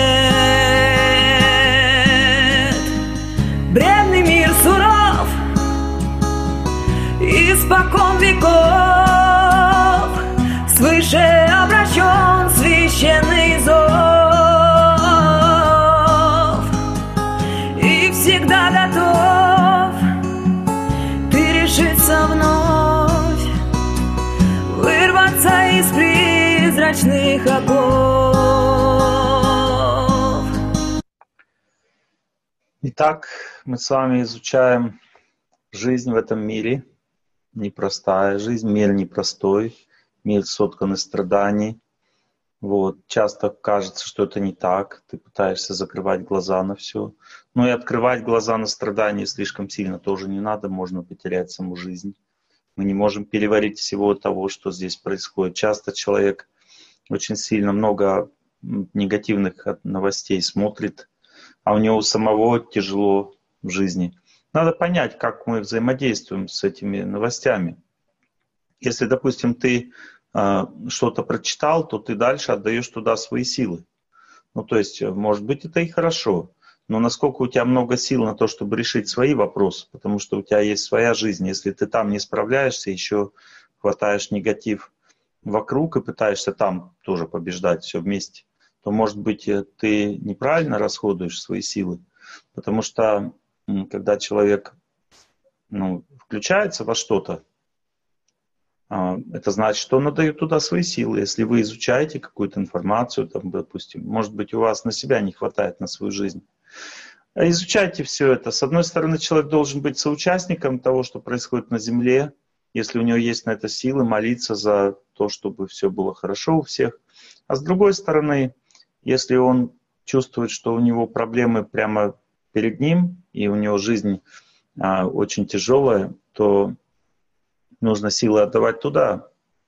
лет. Бренный мир суров, испокон веков, свыше обращен священный зов. И всегда готов ты решиться вновь, вырваться из призрачных оков. Итак, мы с вами изучаем жизнь в этом мире. Непростая жизнь, мир непростой, мир соткан из страданий. Вот. Часто кажется, что это не так, ты пытаешься закрывать глаза на все. Но и открывать глаза на страдания слишком сильно тоже не надо, можно потерять саму жизнь. Мы не можем переварить всего того, что здесь происходит. Часто человек очень сильно много негативных новостей смотрит, а у него самого тяжело в жизни. Надо понять, как мы взаимодействуем с этими новостями. Если, допустим, ты э, что-то прочитал, то ты дальше отдаешь туда свои силы. Ну, то есть, может быть, это и хорошо, но насколько у тебя много сил на то, чтобы решить свои вопросы, потому что у тебя есть своя жизнь. Если ты там не справляешься, еще хватаешь негатив вокруг и пытаешься там тоже побеждать все вместе, то, может быть, ты неправильно расходуешь свои силы, потому что когда человек ну, включается во что-то, это значит, что он отдает туда свои силы. Если вы изучаете какую-то информацию, там, допустим, может быть, у вас на себя не хватает на свою жизнь, изучайте все это. С одной стороны, человек должен быть соучастником того, что происходит на Земле, если у него есть на это силы, молиться за то, чтобы все было хорошо у всех. А с другой стороны, если он чувствует, что у него проблемы прямо перед ним, и у него жизнь а, очень тяжелая, то нужно силы отдавать туда.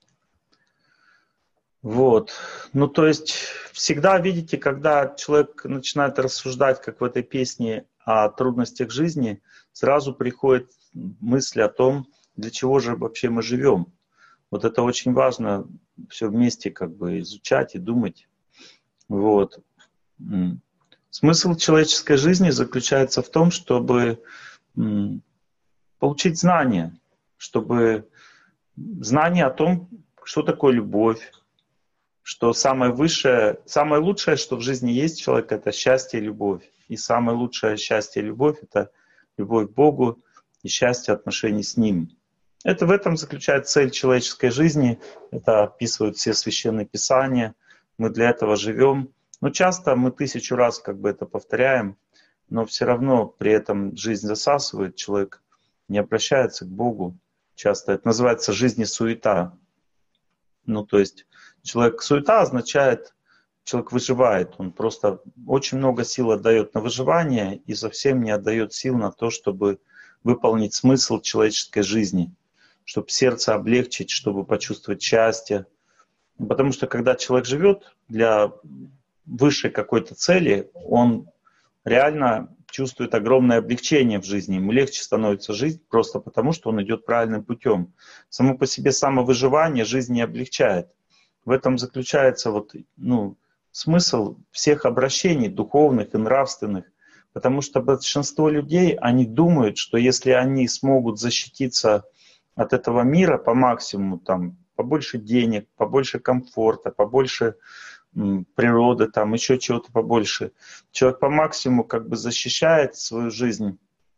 Вот. Ну, то есть, всегда, видите, когда человек начинает рассуждать, как в этой песне, о трудностях жизни, сразу приходит мысль о том, для чего же вообще мы живем. Вот это очень важно все вместе как бы изучать и думать. Вот. Смысл человеческой жизни заключается в том, чтобы получить знания, чтобы знание о том, что такое любовь, что самое высшее, самое лучшее, что в жизни есть у человека, это счастье и любовь. И самое лучшее счастье и любовь — это любовь к Богу и счастье отношений с Ним. Это в этом заключается цель человеческой жизни. Это описывают все священные писания. Мы для этого живем. Но часто мы тысячу раз как бы это повторяем, но все равно при этом жизнь засасывает, человек не обращается к Богу. Часто это называется жизнь-суета. Ну, то есть человек суета означает, человек выживает. Он просто очень много сил отдает на выживание и совсем не отдает сил на то, чтобы выполнить смысл человеческой жизни, чтобы сердце облегчить, чтобы почувствовать счастье. Потому что когда человек живет для высшей какой-то цели, он реально чувствует огромное облегчение в жизни. Ему легче становится жить просто потому, что он идет правильным путем. Само по себе самовыживание жизнь не облегчает. В этом заключается вот, ну, смысл всех обращений духовных и нравственных. Потому что большинство людей, они думают, что если они смогут защититься от этого мира по максимуму, там, побольше денег, побольше комфорта, побольше м, природы, там, еще чего-то побольше, человек по максимуму как бы защищает свою жизнь,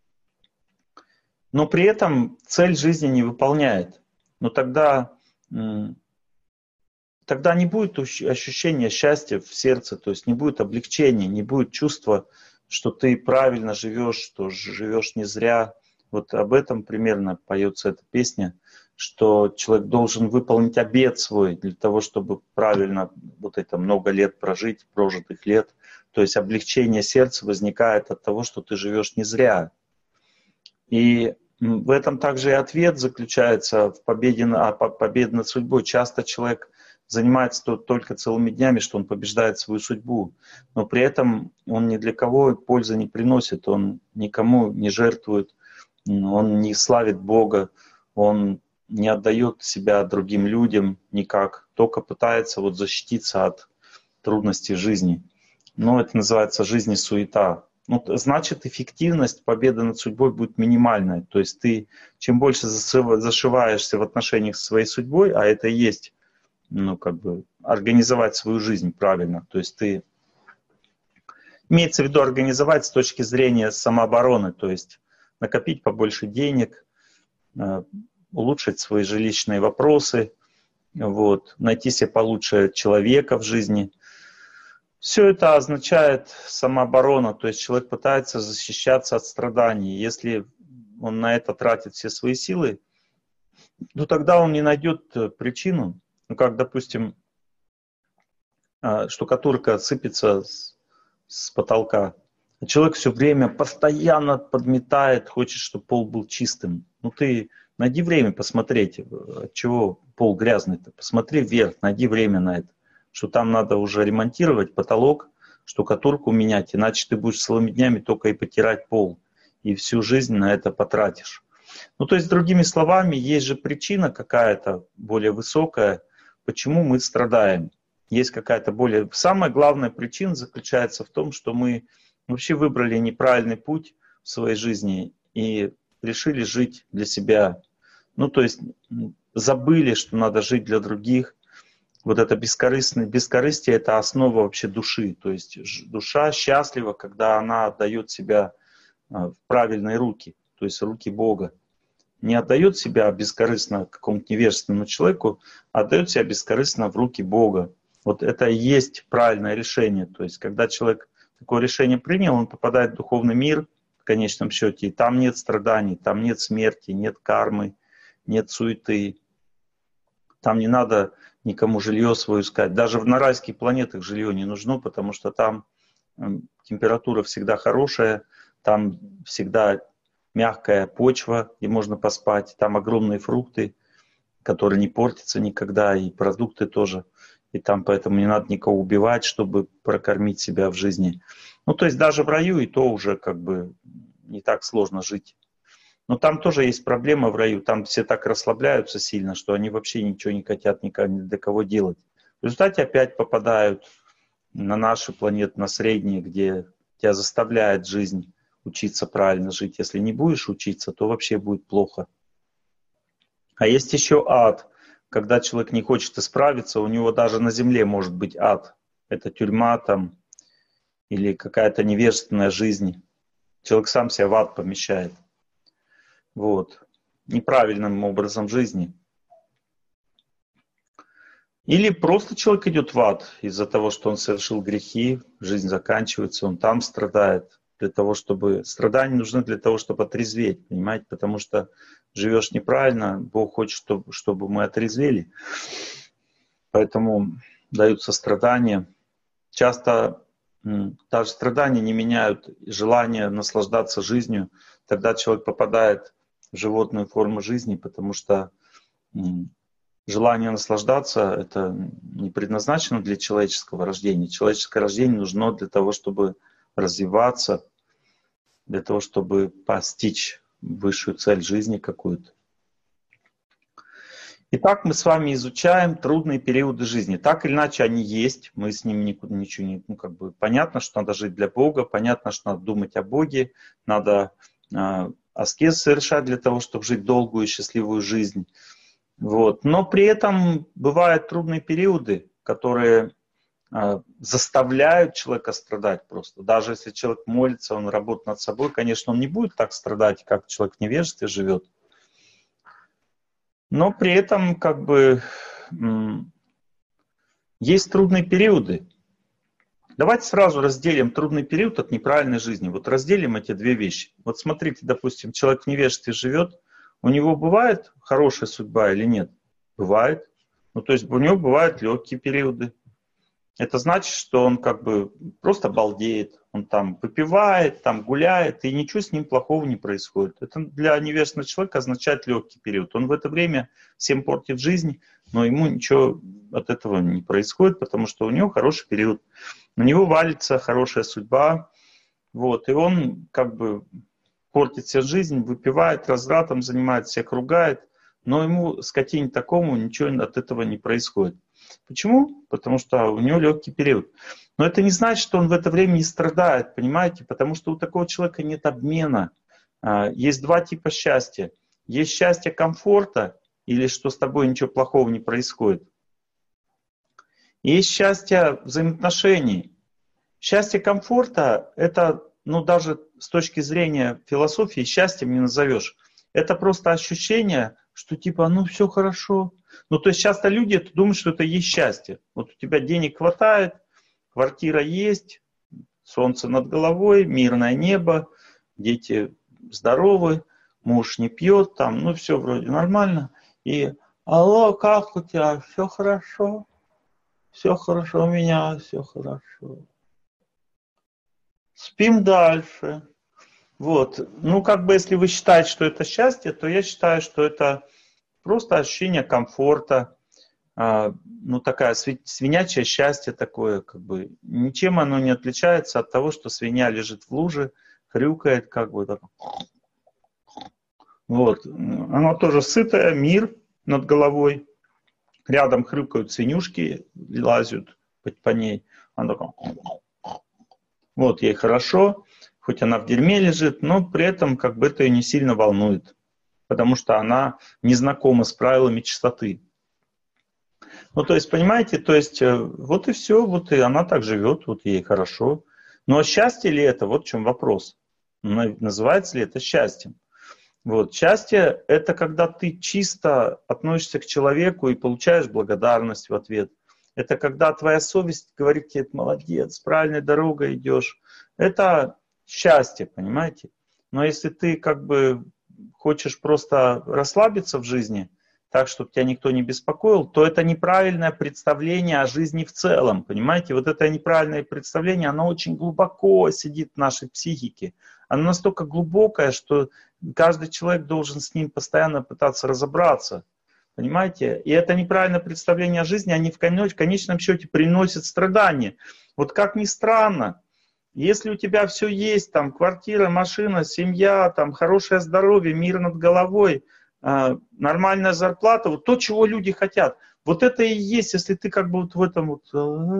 но при этом цель жизни не выполняет. Но тогда, м, тогда не будет ощущения счастья в сердце, то есть не будет облегчения, не будет чувства, что ты правильно живешь, что живешь не зря. Вот об этом примерно поется эта песня, что человек должен выполнить обет свой для того, чтобы правильно вот это много лет прожить, прожитых лет. То есть облегчение сердца возникает от того, что ты живешь не зря. И в этом также и ответ заключается в победе, победе над судьбой. Часто человек занимается только целыми днями, что он побеждает свою судьбу, но при этом он ни для кого пользы не приносит, он никому не жертвует, он не славит Бога, он не отдает себя другим людям никак, только пытается вот защититься от трудностей жизни. Но это называется жизнь-суета. Ну, значит, эффективность победы над судьбой будет минимальной. То есть ты чем больше зашиваешься в отношениях со своей судьбой, а это и есть, ну, как бы, организовать свою жизнь правильно. То есть ты, имеется в виду организовать с точки зрения самообороны, то есть накопить побольше денег, улучшить свои жилищные вопросы, вот, найти себе получше человека в жизни. Все это означает самооборона, то есть человек пытается защищаться от страданий. Если он на это тратит все свои силы, то тогда он не найдет причину. Ну, как, допустим, штукатурка сыпется с, с потолка. Человек все время постоянно подметает, хочет, чтобы пол был чистым. Ну, ты найди время посмотреть, от чего пол грязный-то. Посмотри вверх, найди время на это. Что там надо уже ремонтировать потолок, штукатурку менять, иначе ты будешь целыми днями только и потирать пол. И всю жизнь на это потратишь. Ну, то есть, другими словами, есть же причина какая-то более высокая, почему мы страдаем. Есть какая-то более... Самая главная причина заключается в том, что мы вообще выбрали неправильный путь в своей жизни и решили жить для себя. Ну, то есть забыли, что надо жить для других. Вот это бескорыстное, бескорыстие — это основа вообще души. То есть душа счастлива, когда она отдает себя в правильные руки, то есть руки Бога. Не отдает себя бескорыстно какому-то невежественному человеку, а отдает себя бескорыстно в руки Бога. Вот это и есть правильное решение. То есть когда человек такое решение принял, он попадает в духовный мир в конечном счете, и там нет страданий, там нет смерти, нет кармы, нет суеты. Там не надо никому жилье свое искать. Даже на райских планетах жилье не нужно, потому что там температура всегда хорошая, там всегда мягкая почва, где можно поспать, там огромные фрукты, которые не портятся никогда, и продукты тоже. И там поэтому не надо никого убивать, чтобы прокормить себя в жизни. Ну, то есть даже в раю и то уже как бы не так сложно жить. Но там тоже есть проблема в раю. Там все так расслабляются сильно, что они вообще ничего не хотят никому, ни для кого делать. В результате опять попадают на нашу планету, на средние, где тебя заставляет жизнь учиться правильно жить. Если не будешь учиться, то вообще будет плохо. А есть еще ад. Когда человек не хочет исправиться, у него даже на земле может быть ад. Это тюрьма там или какая-то невежественная жизнь. Человек сам себя в ад помещает. Вот. Неправильным образом жизни. Или просто человек идет в ад из-за того, что он совершил грехи, жизнь заканчивается, он там страдает. Для того, чтобы... Страдания нужны для того, чтобы отрезветь, понимаете? Потому что живешь неправильно, Бог хочет, чтобы, чтобы мы отрезвели. Поэтому даются страдания. Часто даже страдания не меняют желание наслаждаться жизнью. Тогда человек попадает в животную форму жизни, потому что желание наслаждаться — это не предназначено для человеческого рождения. Человеческое рождение нужно для того, чтобы развиваться, для того, чтобы постичь высшую цель жизни какую-то. Итак, мы с вами изучаем трудные периоды жизни. Так или иначе они есть, мы с ними никуда, ничего не... Ну, как бы понятно, что надо жить для Бога, понятно, что надо думать о Боге, надо э, аскез совершать для того, чтобы жить долгую и счастливую жизнь. Вот. Но при этом бывают трудные периоды, которые э, заставляют человека страдать просто. Даже если человек молится, он работает над собой, конечно, он не будет так страдать, как человек в невежестве живет. Но при этом как бы м- есть трудные периоды. Давайте сразу разделим трудный период от неправильной жизни. Вот разделим эти две вещи. Вот смотрите, допустим, человек в невежестве живет, у него бывает хорошая судьба или нет? Бывает. Ну, то есть у него бывают легкие периоды. Это значит, что он как бы просто балдеет. Он там выпивает, там гуляет, и ничего с ним плохого не происходит. Это для невежественного человека означает легкий период. Он в это время всем портит жизнь, но ему ничего от этого не происходит, потому что у него хороший период. На него валится хорошая судьба. Вот, и он как бы портит себе жизнь, выпивает, развратом занимается, всех ругает, но ему, скотине такому, ничего от этого не происходит. Почему? Потому что у него легкий период. Но это не значит, что он в это время не страдает, понимаете? Потому что у такого человека нет обмена. Есть два типа счастья. Есть счастье комфорта, или что с тобой ничего плохого не происходит. Есть счастье взаимоотношений. Счастье комфорта — это, ну, даже с точки зрения философии, счастьем не назовешь. Это просто ощущение, что типа, ну, все хорошо. Ну, то есть часто люди думают, что это и есть счастье. Вот у тебя денег хватает, квартира есть, солнце над головой, мирное небо, дети здоровы, муж не пьет, там, ну, все вроде нормально. И, алло, как у тебя? Все хорошо? Все хорошо, у меня все хорошо. Спим дальше. Вот. Ну, как бы, если вы считаете, что это счастье, то я считаю, что это просто ощущение комфорта, а, ну, такая свинячье счастье такое, как бы. Ничем оно не отличается от того, что свинья лежит в луже, хрюкает, как бы так. Вот. Оно тоже сытое, мир над головой. Рядом хрюкают свинюшки, лазят по ней. Она такая... Вот, ей хорошо, хоть она в дерьме лежит, но при этом как бы это ее не сильно волнует, потому что она не знакома с правилами чистоты. Ну, то есть, понимаете, то есть, вот и все, вот и она так живет, вот ей хорошо. Но счастье ли это? Вот в чем вопрос. Называется ли это счастьем? Вот. Счастье — это когда ты чисто относишься к человеку и получаешь благодарность в ответ. Это когда твоя совесть говорит тебе: молодец, правильной дорогой идешь. Это счастье, понимаете? Но если ты как бы хочешь просто расслабиться в жизни, так, чтобы тебя никто не беспокоил, то это неправильное представление о жизни в целом, понимаете? Вот это неправильное представление, оно очень глубоко сидит в нашей психике. Оно настолько глубокое, что каждый человек должен с ним постоянно пытаться разобраться, понимаете? И это неправильное представление о жизни, они в конечном счете приносят страдания. Вот как ни странно, если у тебя все есть, там квартира, машина, семья, там хорошее здоровье, мир над головой, нормальная зарплата, вот то, чего люди хотят. Вот это и есть, если ты как бы вот в этом вот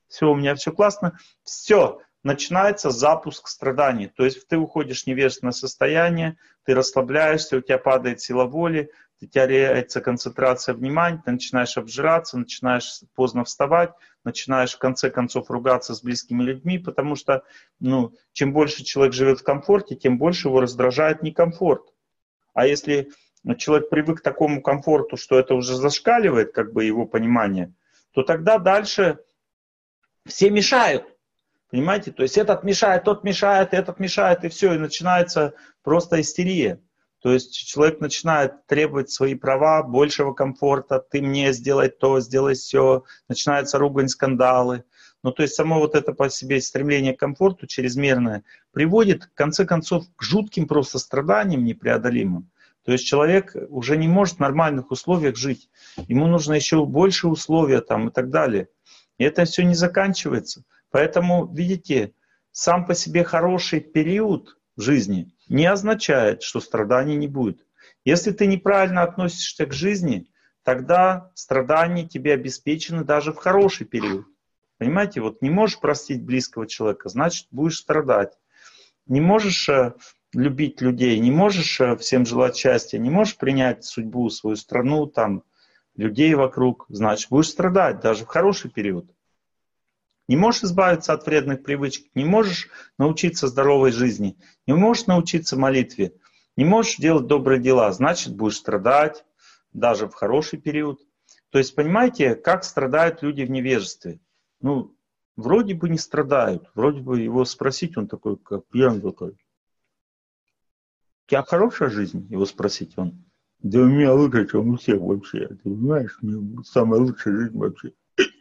все, у меня все классно, все, начинается запуск страданий. То есть ты уходишь в невежественное состояние, ты расслабляешься, у тебя падает сила воли, у тебя теряется концентрация внимания, ты начинаешь обжираться, начинаешь поздно вставать, начинаешь в конце концов ругаться с близкими людьми, потому что ну, чем больше человек живет в комфорте, тем больше его раздражает некомфорт. А если человек привык к такому комфорту, что это уже зашкаливает как бы его понимание, то тогда дальше все мешают. Понимаете? То есть этот мешает, тот мешает, этот мешает, и все, и начинается просто истерия. То есть человек начинает требовать свои права, большего комфорта, ты мне сделай то, сделай все, начинается ругань, скандалы. Ну, то есть само вот это по себе стремление к комфорту чрезмерное приводит, в конце концов, к жутким просто страданиям непреодолимым. То есть человек уже не может в нормальных условиях жить. Ему нужно еще больше условия там и так далее. И это все не заканчивается. Поэтому, видите, сам по себе хороший период в жизни не означает, что страданий не будет. Если ты неправильно относишься к жизни, тогда страдания тебе обеспечены даже в хороший период. Понимаете, вот не можешь простить близкого человека, значит будешь страдать. Не можешь любить людей, не можешь всем желать счастья, не можешь принять судьбу, свою страну, там, людей вокруг, значит будешь страдать даже в хороший период. Не можешь избавиться от вредных привычек, не можешь научиться здоровой жизни, не можешь научиться молитве, не можешь делать добрые дела, значит будешь страдать даже в хороший период. То есть понимаете, как страдают люди в невежестве? Ну, вроде бы не страдают, вроде бы его спросить, он такой, как пьян такой. У тебя хорошая жизнь? Его спросить он. Да у меня лучше, чем у всех вообще. Ты понимаешь, у меня самая лучшая жизнь вообще.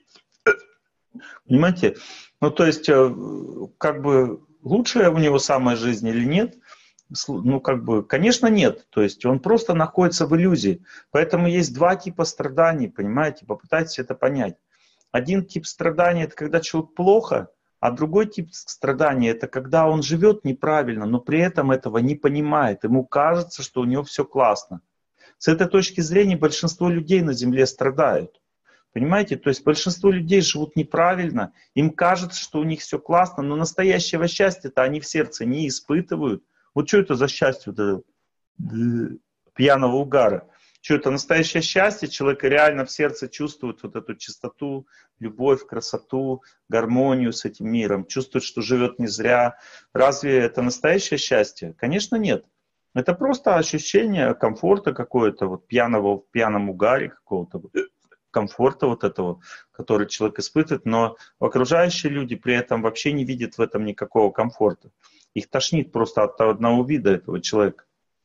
Понимаете? Ну, то есть, как бы, лучшая у него самая жизнь или нет? Ну, как бы, конечно, нет. То есть, он просто находится в иллюзии. Поэтому есть два типа страданий, понимаете? Попытайтесь это понять. Один тип страдания – это когда человек плохо, а другой тип страдания – это когда он живет неправильно, но при этом этого не понимает. Ему кажется, что у него все классно. С этой точки зрения большинство людей на Земле страдают. Понимаете? То есть большинство людей живут неправильно, им кажется, что у них все классно, но настоящего счастья-то они в сердце не испытывают. Вот что это за счастье вот это, пьяного угара? Что это настоящее счастье? Человек реально в сердце чувствует вот эту чистоту, любовь, красоту, гармонию с этим миром, чувствует, что живет не зря. Разве это настоящее счастье? Конечно, нет. Это просто ощущение комфорта какое-то, вот пьяного в пьяном угаре какого-то, комфорта вот этого, который человек испытывает, но окружающие люди при этом вообще не видят в этом никакого комфорта. Их тошнит просто от одного вида этого человека.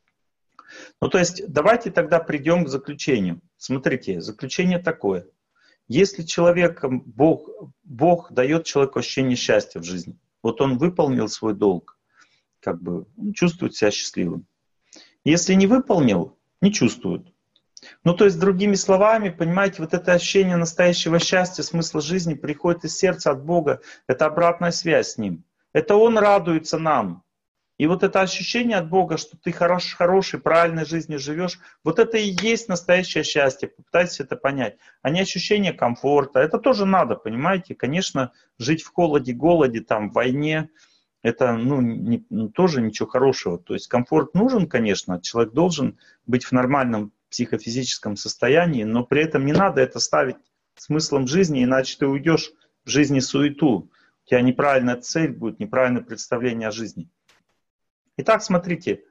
Ну, то есть, давайте тогда придем к заключению. Смотрите, заключение такое. Если человек, Бог, Бог дает человеку ощущение счастья в жизни, вот он выполнил свой долг, как бы он чувствует себя счастливым. Если не выполнил, не чувствует. Ну, то есть, другими словами, понимаете, вот это ощущение настоящего счастья, смысла жизни приходит из сердца от Бога. Это обратная связь с Ним. Это Он радуется нам. И вот это ощущение от Бога, что ты хорош, хорошей, правильной жизнью живешь, вот это и есть настоящее счастье. Попытайтесь это понять. А не ощущение комфорта. Это тоже надо, понимаете. Конечно, жить в холоде, голоде, там, в войне, это ну, не, ну, тоже ничего хорошего. То есть комфорт нужен, конечно. Человек должен быть в нормальном психофизическом состоянии, но при этом не надо это ставить смыслом жизни, иначе ты уйдешь в жизни суету. У тебя неправильная цель будет, неправильное представление о жизни. Итак, смотрите,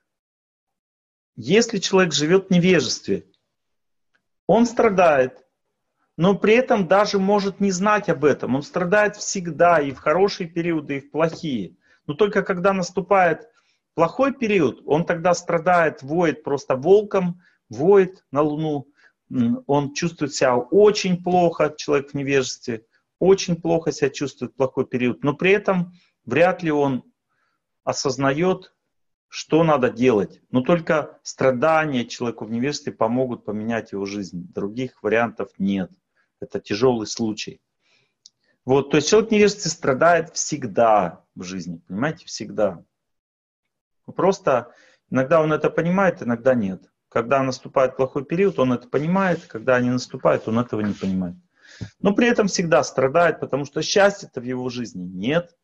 если человек живет в невежестве, он страдает, но при этом даже может не знать об этом. Он страдает всегда, и в хорошие периоды, и в плохие. Но только когда наступает плохой период, он тогда страдает, воет просто волком, воет на Луну. Он чувствует себя очень плохо, человек в невежестве, очень плохо себя чувствует в плохой период. Но при этом вряд ли он осознает, что надо делать. Но только страдания человеку в невежестве помогут поменять его жизнь. Других вариантов нет. Это тяжелый случай. Вот, то есть человек в невежестве страдает всегда в жизни. Понимаете, всегда. Просто иногда он это понимает, иногда нет. Когда наступает плохой период, он это понимает. Когда не наступает, он этого не понимает. Но при этом всегда страдает, потому что счастья-то в его жизни нет.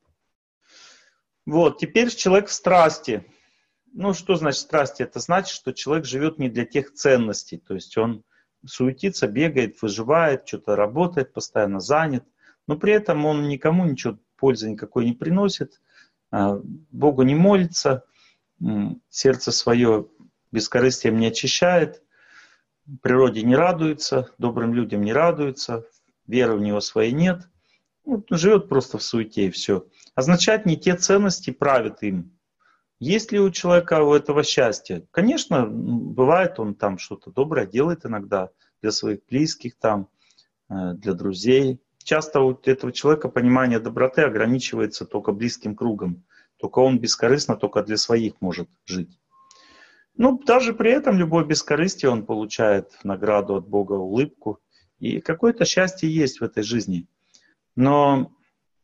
Вот, теперь человек в страсти. Ну, что значит страсти? Это значит, что человек живет не для тех ценностей. То есть он суетится, бегает, выживает, что-то работает, постоянно занят. Но при этом он никому ничего пользы никакой не приносит, Богу не молится, сердце свое бескорыстием не очищает, природе не радуется, добрым людям не радуется, веры у него своей нет. Ну, живет просто в суете и все. Означает, не те ценности правят им. Есть ли у человека у этого счастье? Конечно, бывает, он там что-то доброе делает иногда для своих близких, там, для друзей. Часто у этого человека понимание доброты ограничивается только близким кругом. Только он бескорыстно, только для своих может жить. Ну, даже при этом любое бескорыстие он получает награду от Бога, улыбку. И какое-то счастье есть в этой жизни. Но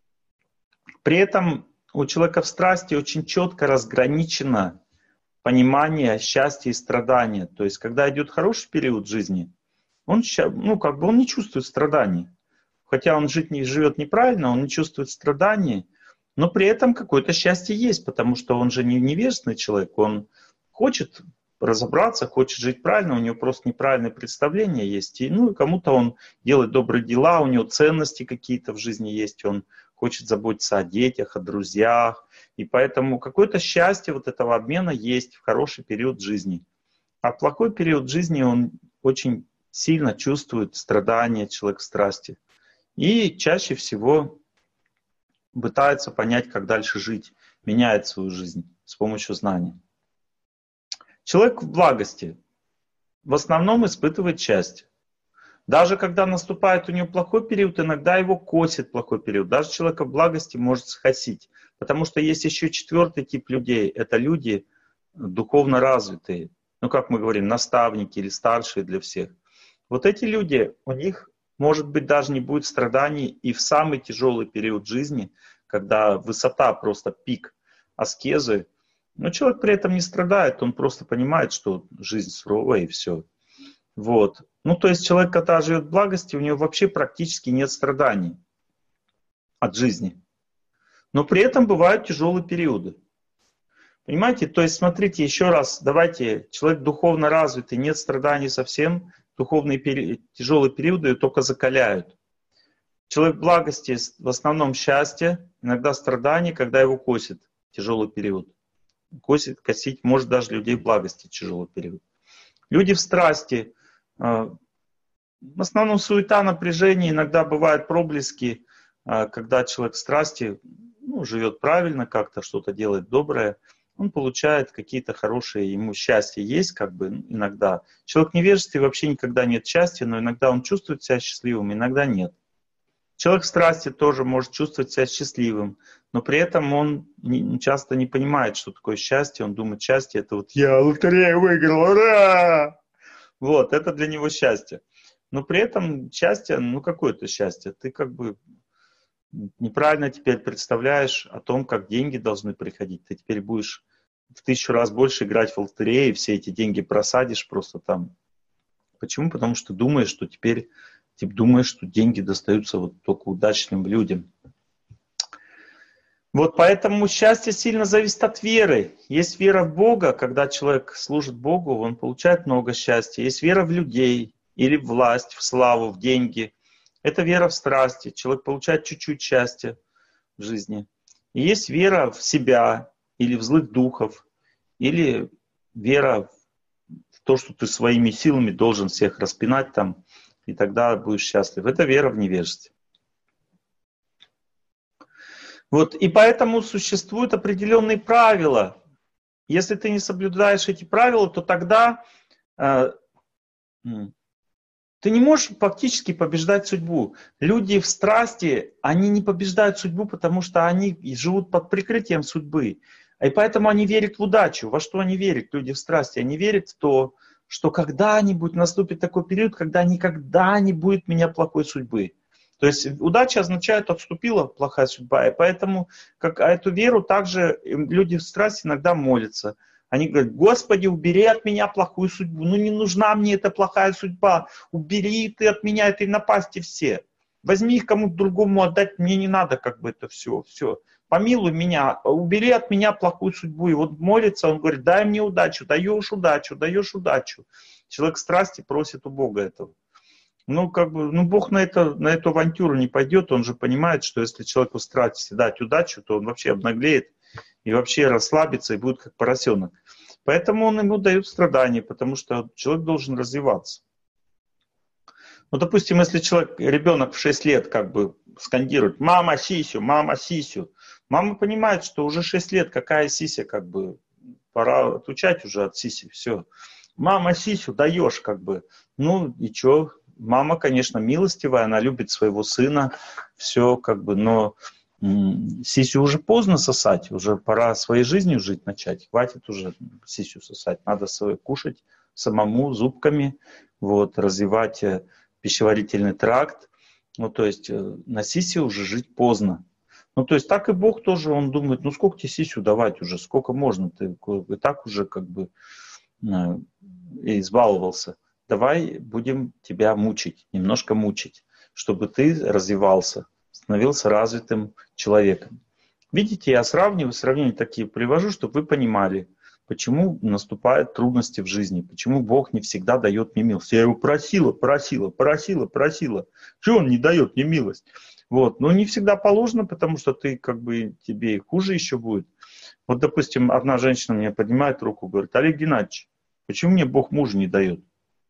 при этом у человека в страсти очень четко разграничено понимание счастья и страдания. То есть, когда идет хороший период жизни, он, ну, как бы он не чувствует страданий. Хотя он жить не, живет неправильно, он не чувствует страданий, но при этом какое-то счастье есть, потому что он же не невежественный человек, он хочет разобраться, хочет жить правильно, у него просто неправильное представление есть. И, ну, и кому-то он делает добрые дела, у него ценности какие-то в жизни есть, он хочет заботиться о детях, о друзьях. И поэтому какое-то счастье вот этого обмена есть в хороший период жизни. А в плохой период жизни он очень сильно чувствует страдания, человек в страсти. И чаще всего пытается понять, как дальше жить, меняет свою жизнь с помощью знаний. Человек в благости в основном испытывает счастье. Даже когда наступает у него плохой период, иногда его косит плохой период. Даже человека в благости может скосить. Потому что есть еще четвертый тип людей. Это люди духовно развитые. Ну, как мы говорим, наставники или старшие для всех. Вот эти люди, у них, может быть, даже не будет страданий и в самый тяжелый период жизни, когда высота, просто пик аскезы. Но человек при этом не страдает, он просто понимает, что жизнь суровая и все. Вот. Ну, то есть человек, когда живет в благости, у него вообще практически нет страданий от жизни. Но при этом бывают тяжелые периоды. Понимаете? То есть, смотрите, еще раз, давайте, человек духовно развитый, нет страданий совсем, духовные пери... тяжелые периоды ее только закаляют. Человек в благости в основном счастье, иногда страдания, когда его косит тяжелый период. Косит, косить может даже людей в благости тяжелый период. Люди в страсти, в основном суета, напряжение, иногда бывают проблески, когда человек в страсти, ну, живет правильно, как-то что-то делает доброе, он получает какие-то хорошие, ему счастье есть, как бы иногда. Человек в невежестве вообще никогда нет счастья, но иногда он чувствует себя счастливым, иногда нет. Человек в страсти тоже может чувствовать себя счастливым, но при этом он не, часто не понимает, что такое счастье. Он думает, счастье — это вот я лотерею выиграл, ура! Вот, это для него счастье. Но при этом счастье, ну какое-то счастье. Ты как бы неправильно теперь представляешь о том, как деньги должны приходить. Ты теперь будешь в тысячу раз больше играть в лотерею, и все эти деньги просадишь просто там. Почему? Потому что думаешь, что теперь... Ты думаешь, что деньги достаются вот только удачным людям. Вот поэтому счастье сильно зависит от веры. Есть вера в Бога, когда человек служит Богу, он получает много счастья. Есть вера в людей, или в власть, в славу, в деньги. Это вера в страсти. Человек получает чуть-чуть счастья в жизни. И есть вера в себя, или в злых духов, или вера в то, что ты своими силами должен всех распинать там, и тогда будешь счастлив. Это вера в невежестве. Вот, и поэтому существуют определенные правила. Если ты не соблюдаешь эти правила, то тогда э, ты не можешь фактически побеждать судьбу. Люди в страсти, они не побеждают судьбу, потому что они живут под прикрытием судьбы. И поэтому они верят в удачу. Во что они верят, люди в страсти? Они верят в то, что когда-нибудь наступит такой период, когда никогда не будет у меня плохой судьбы. То есть удача означает, отступила плохая судьба. И поэтому как, а эту веру также люди в страсти иногда молятся. Они говорят: Господи, убери от меня плохую судьбу. Ну не нужна мне эта плохая судьба. Убери ты от меня этой напасти все. Возьми их кому-то другому отдать, мне не надо как бы это все, все. Помилуй меня, убери от меня плохую судьбу. И вот молится, он говорит, дай мне удачу, даешь удачу, даешь удачу. Человек страсти просит у Бога этого. Ну, как бы, ну, Бог на, это, на эту авантюру не пойдет, он же понимает, что если человеку страсти дать удачу, то он вообще обнаглеет и вообще расслабится и будет как поросенок. Поэтому он ему дает страдания, потому что человек должен развиваться. Ну, допустим, если человек, ребенок в шесть лет как бы скандирует «мама, сисю, мама, сисю», мама понимает, что уже шесть лет, какая сися, как бы, пора отучать уже от сиси, все. Мама, сисю даешь, как бы, ну и что? Мама, конечно, милостивая, она любит своего сына, все как бы, но м- сисю уже поздно сосать, уже пора своей жизнью жить начать, хватит уже сисю сосать, надо свое кушать самому, зубками, вот, развивать пищеварительный тракт, ну, то есть на сисе уже жить поздно. Ну, то есть так и Бог тоже, он думает, ну, сколько тебе сисю давать уже, сколько можно, ты и так уже как бы избаловался. Давай будем тебя мучить, немножко мучить, чтобы ты развивался, становился развитым человеком. Видите, я сравниваю, сравнения такие привожу, чтобы вы понимали, почему наступают трудности в жизни, почему Бог не всегда дает мне милость. Я его просила, просила, просила, просила. Чего он не дает мне милость? Вот. Но не всегда положено, потому что ты как бы тебе и хуже еще будет. Вот, допустим, одна женщина мне поднимает руку, говорит, Олег Геннадьевич, почему мне Бог мужа не дает?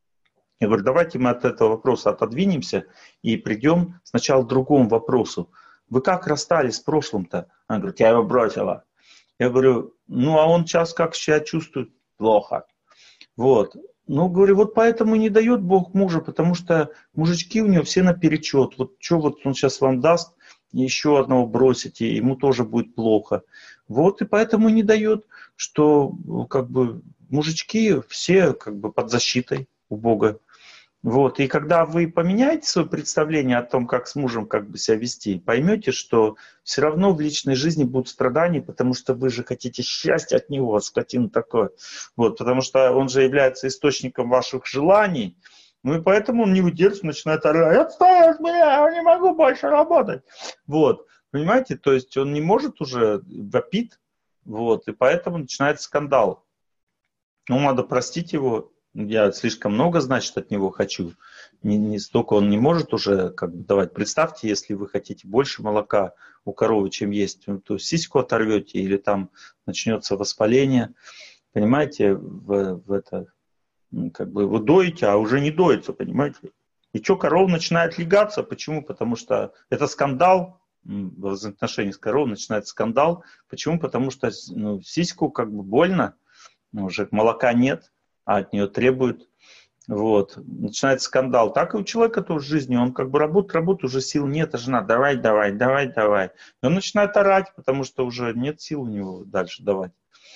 Я говорю, давайте мы от этого вопроса отодвинемся и придем сначала к другому вопросу. Вы как расстались с прошлым-то? Она говорит, я его бросила. Я говорю, ну а он сейчас как себя чувствует? Плохо. Вот. Ну, говорю, вот поэтому не дает Бог мужа, потому что мужички у него все наперечет. Вот что вот он сейчас вам даст, еще одного бросите, ему тоже будет плохо. Вот и поэтому не дает, что как бы мужички все как бы под защитой у Бога. Вот. И когда вы поменяете свое представление о том, как с мужем как бы себя вести, поймете, что все равно в личной жизни будут страдания, потому что вы же хотите счастья от него, скотина такое. Вот. Потому что он же является источником ваших желаний. Ну и поэтому он не выдерживает, начинает орать, отстой от меня, я не могу больше работать. Вот. Понимаете, то есть он не может уже, вопит, вот, и поэтому начинается скандал. Ну, надо простить его. Я слишком много, значит, от него хочу. Не, не столько он не может уже как бы давать. Представьте, если вы хотите больше молока у коровы, чем есть, то сиську оторвете или там начнется воспаление. Понимаете, в, в это, как бы вы доите, а уже не доится, понимаете. И что, корова начинает легаться? Почему? Потому что это скандал. В взаимоотношении с коровой начинается скандал. Почему? Потому что ну, сиську как бы больно, уже молока нет, а от нее требуют. Вот. Начинается скандал. Так и у человека тоже в жизни. Он как бы работает, работает, уже сил нет, а жена давай, давай, давай, давай. И он начинает орать, потому что уже нет сил у него дальше давать.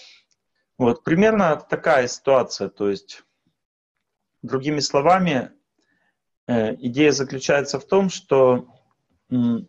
Вот. Примерно такая ситуация. То есть, другими словами, э, идея заключается в том, что м-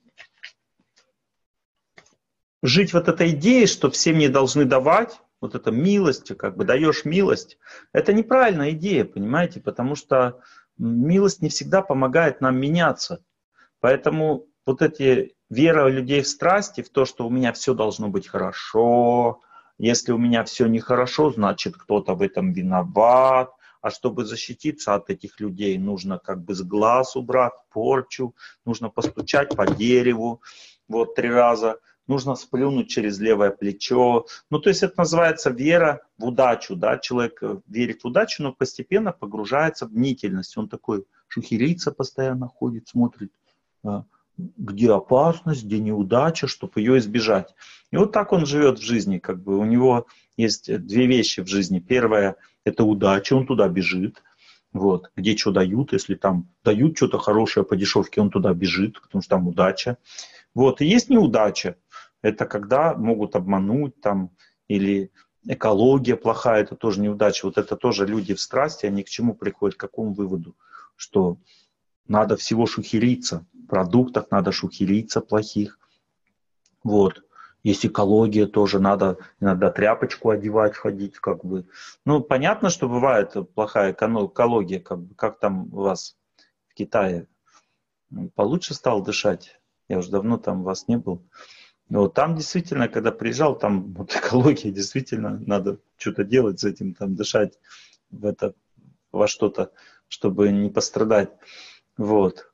жить вот этой идеей, что все мне должны давать, вот эта милость, как бы даешь милость, это неправильная идея, понимаете, потому что милость не всегда помогает нам меняться. Поэтому вот эти вера людей в страсти, в то, что у меня все должно быть хорошо, если у меня все нехорошо, значит кто-то в этом виноват, а чтобы защититься от этих людей, нужно как бы с глаз убрать порчу, нужно постучать по дереву вот три раза, нужно сплюнуть через левое плечо. Ну, то есть это называется вера в удачу, да, человек верит в удачу, но постепенно погружается в мнительность. Он такой шухерится постоянно, ходит, смотрит, где опасность, где неудача, чтобы ее избежать. И вот так он живет в жизни, как бы у него есть две вещи в жизни. Первое – это удача, он туда бежит. Вот, где что дают, если там дают что-то хорошее по дешевке, он туда бежит, потому что там удача. Вот, и есть неудача. Это когда могут обмануть там, или экология плохая, это тоже неудача. Вот это тоже люди в страсти, они к чему приходят, к какому выводу? Что надо всего шухериться, в продуктах надо шухериться плохих. Вот. Есть экология тоже, надо иногда тряпочку одевать, ходить, как бы. Ну, понятно, что бывает плохая экология, как бы, как там у вас в Китае. получше стал дышать. Я уже давно там у вас не был. Но там действительно, когда приезжал, там вот экология, действительно надо что-то делать с этим, там дышать в это, во что-то, чтобы не пострадать. Вот.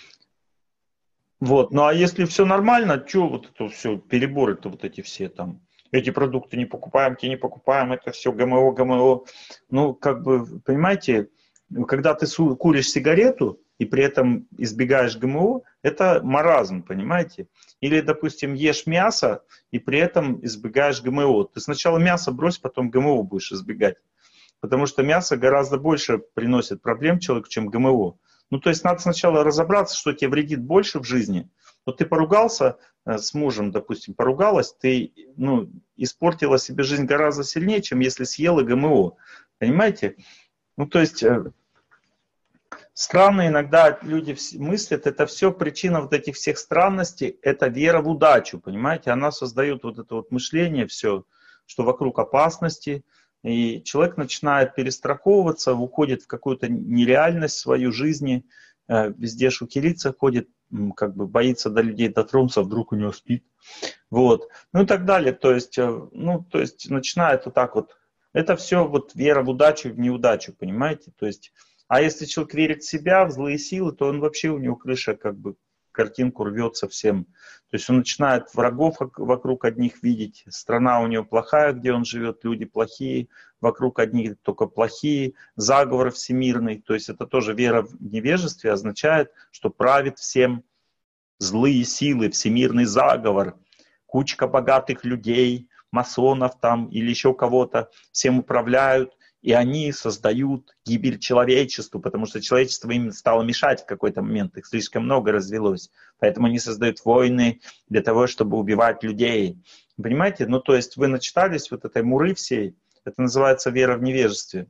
Вот. Ну а если все нормально, что вот это все, переборы-то вот эти все там, эти продукты не покупаем, те не покупаем, это все ГМО, ГМО. Ну, как бы, понимаете, когда ты куришь сигарету и при этом избегаешь ГМО, это маразм, понимаете? Или, допустим, ешь мясо и при этом избегаешь ГМО. Ты сначала мясо брось, потом ГМО будешь избегать. Потому что мясо гораздо больше приносит проблем человеку, чем ГМО. Ну, то есть надо сначала разобраться, что тебе вредит больше в жизни. Вот ты поругался с мужем, допустим, поругалась, ты ну, испортила себе жизнь гораздо сильнее, чем если съела ГМО. Понимаете? Ну, то есть странно иногда люди мыслят, это все причина вот этих всех странностей, это вера в удачу, понимаете? Она создает вот это вот мышление, все, что вокруг опасности, и человек начинает перестраховываться, уходит в какую-то нереальность свою жизни, везде шухерится, ходит, как бы боится до людей дотронуться, вдруг у него спит. Вот. Ну и так далее. То есть, ну, то есть начинает вот так вот. Это все вот вера в удачу, в неудачу, понимаете? То есть, а если человек верит в себя, в злые силы, то он вообще, у него крыша как бы картинку рвет совсем. То есть он начинает врагов вокруг одних видеть, страна у него плохая, где он живет, люди плохие, вокруг одних только плохие, заговор всемирный. То есть это тоже вера в невежестве означает, что правит всем злые силы, всемирный заговор, кучка богатых людей, масонов там или еще кого-то, всем управляют. И они создают гибель человечеству, потому что человечество им стало мешать в какой-то момент, их слишком много развелось. Поэтому они создают войны для того, чтобы убивать людей. Понимаете? Ну, то есть вы начитались вот этой муры всей, это называется вера в невежестве.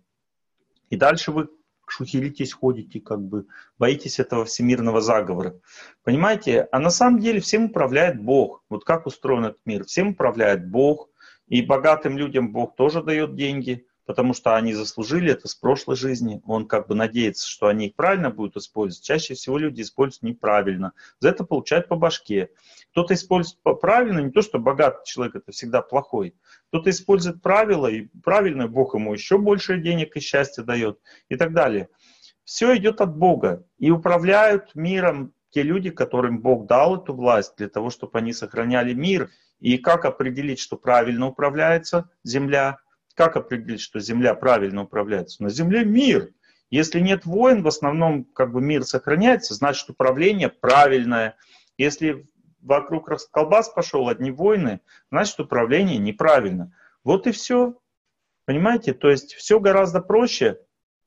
И дальше вы шухеритесь, ходите, как бы боитесь этого всемирного заговора. Понимаете? А на самом деле всем управляет Бог. Вот как устроен этот мир? Всем управляет Бог. И богатым людям Бог тоже дает деньги, потому что они заслужили это с прошлой жизни. Он как бы надеется, что они их правильно будут использовать. Чаще всего люди используют неправильно. За это получают по башке. Кто-то использует правильно, не то, что богатый человек это всегда плохой. Кто-то использует правила, и правильно Бог ему еще больше денег и счастья дает, и так далее. Все идет от Бога. И управляют миром те люди, которым Бог дал эту власть, для того, чтобы они сохраняли мир. И как определить, что правильно управляется земля? Как определить, что Земля правильно управляется? На Земле мир. Если нет войн, в основном как бы мир сохраняется, значит управление правильное. Если вокруг расколбас пошел, одни войны, значит управление неправильно. Вот и все. Понимаете? То есть все гораздо проще.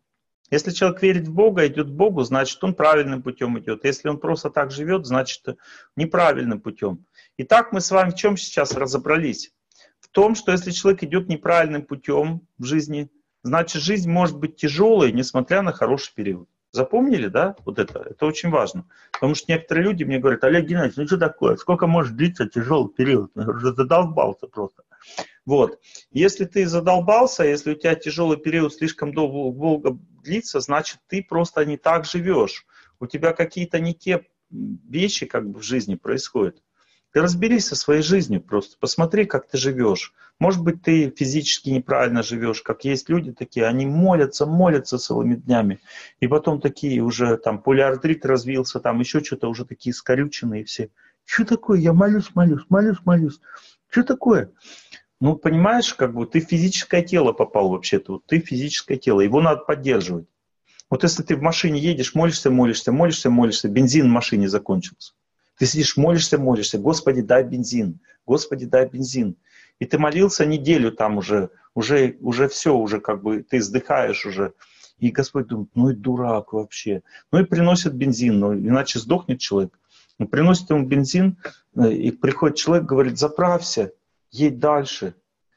Если человек верит в Бога, идет к Богу, значит он правильным путем идет. Если он просто так живет, значит неправильным путем. Итак, мы с вами в чем сейчас разобрались? В том, что если человек идет неправильным путем в жизни, значит жизнь может быть тяжелой, несмотря на хороший период. Запомнили, да? Вот это. Это очень важно. Потому что некоторые люди мне говорят: Олег Геннадьевич, ну что такое? Сколько может длиться тяжелый период? Я уже задолбался просто. Вот. Если ты задолбался, если у тебя тяжелый период слишком долго, долго длится, значит ты просто не так живешь. У тебя какие-то не те вещи как бы в жизни происходят. Ты разберись со своей жизнью просто, посмотри, как ты живешь. Может быть, ты физически неправильно живешь, как есть люди такие, они молятся, молятся целыми днями, и потом такие уже, там, полиартрит развился, там еще что-то, уже такие скорюченные все. Что такое? Я молюсь, молюсь, молюсь, молюсь. Что такое? Ну, понимаешь, как бы ты в физическое тело попал вообще-то, вот ты физическое тело, его надо поддерживать. Вот если ты в машине едешь, молишься, молишься, молишься, молишься, бензин в машине закончился. Ты сидишь, молишься, молишься, Господи, дай бензин, Господи, дай бензин. И ты молился неделю там уже, уже, уже все, уже как бы ты вздыхаешь уже. И Господь думает: ну и дурак вообще. Ну и приносит бензин, ну, иначе сдохнет человек. Ну, приносит ему бензин, и приходит человек, говорит: заправься, едь дальше.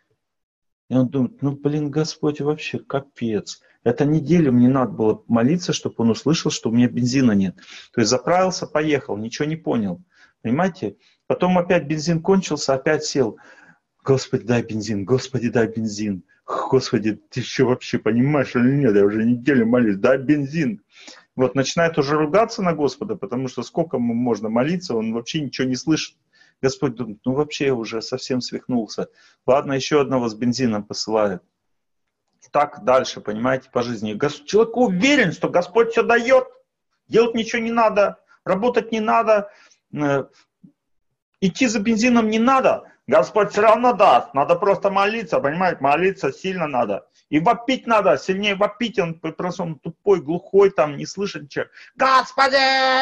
И он думает: ну блин, Господь, вообще капец. Это неделю мне надо было молиться, чтобы он услышал, что у меня бензина нет. То есть заправился, поехал, ничего не понял. Понимаете? Потом опять бензин кончился, опять сел. Господи, дай бензин, Господи, дай бензин. Господи, ты еще вообще понимаешь или нет? Я уже неделю молюсь, дай бензин. Вот, начинает уже ругаться на Господа, потому что сколько ему можно молиться, он вообще ничего не слышит. Господь думает, ну вообще уже совсем свихнулся. Ладно, еще одного с бензином посылает. Так дальше, понимаете, по жизни. Человек уверен, что Господь все дает, делать ничего не надо, работать не надо, идти за бензином не надо. Господь все равно даст, надо просто молиться, понимаете, молиться сильно надо. И вопить надо, сильнее вопить, он просто он тупой, глухой, там, не слышит ничего. Господи,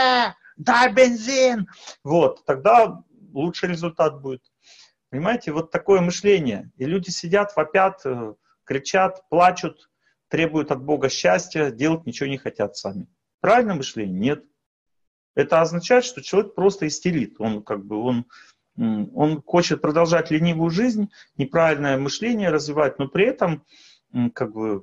дай бензин! Вот, тогда лучший результат будет. Понимаете, вот такое мышление. И люди сидят, вопят, кричат, плачут, требуют от Бога счастья, делать ничего не хотят сами. Правильное мышление? Нет. Это означает, что человек просто истерит. Он как бы, он, он хочет продолжать ленивую жизнь, неправильное мышление развивать, но при этом как бы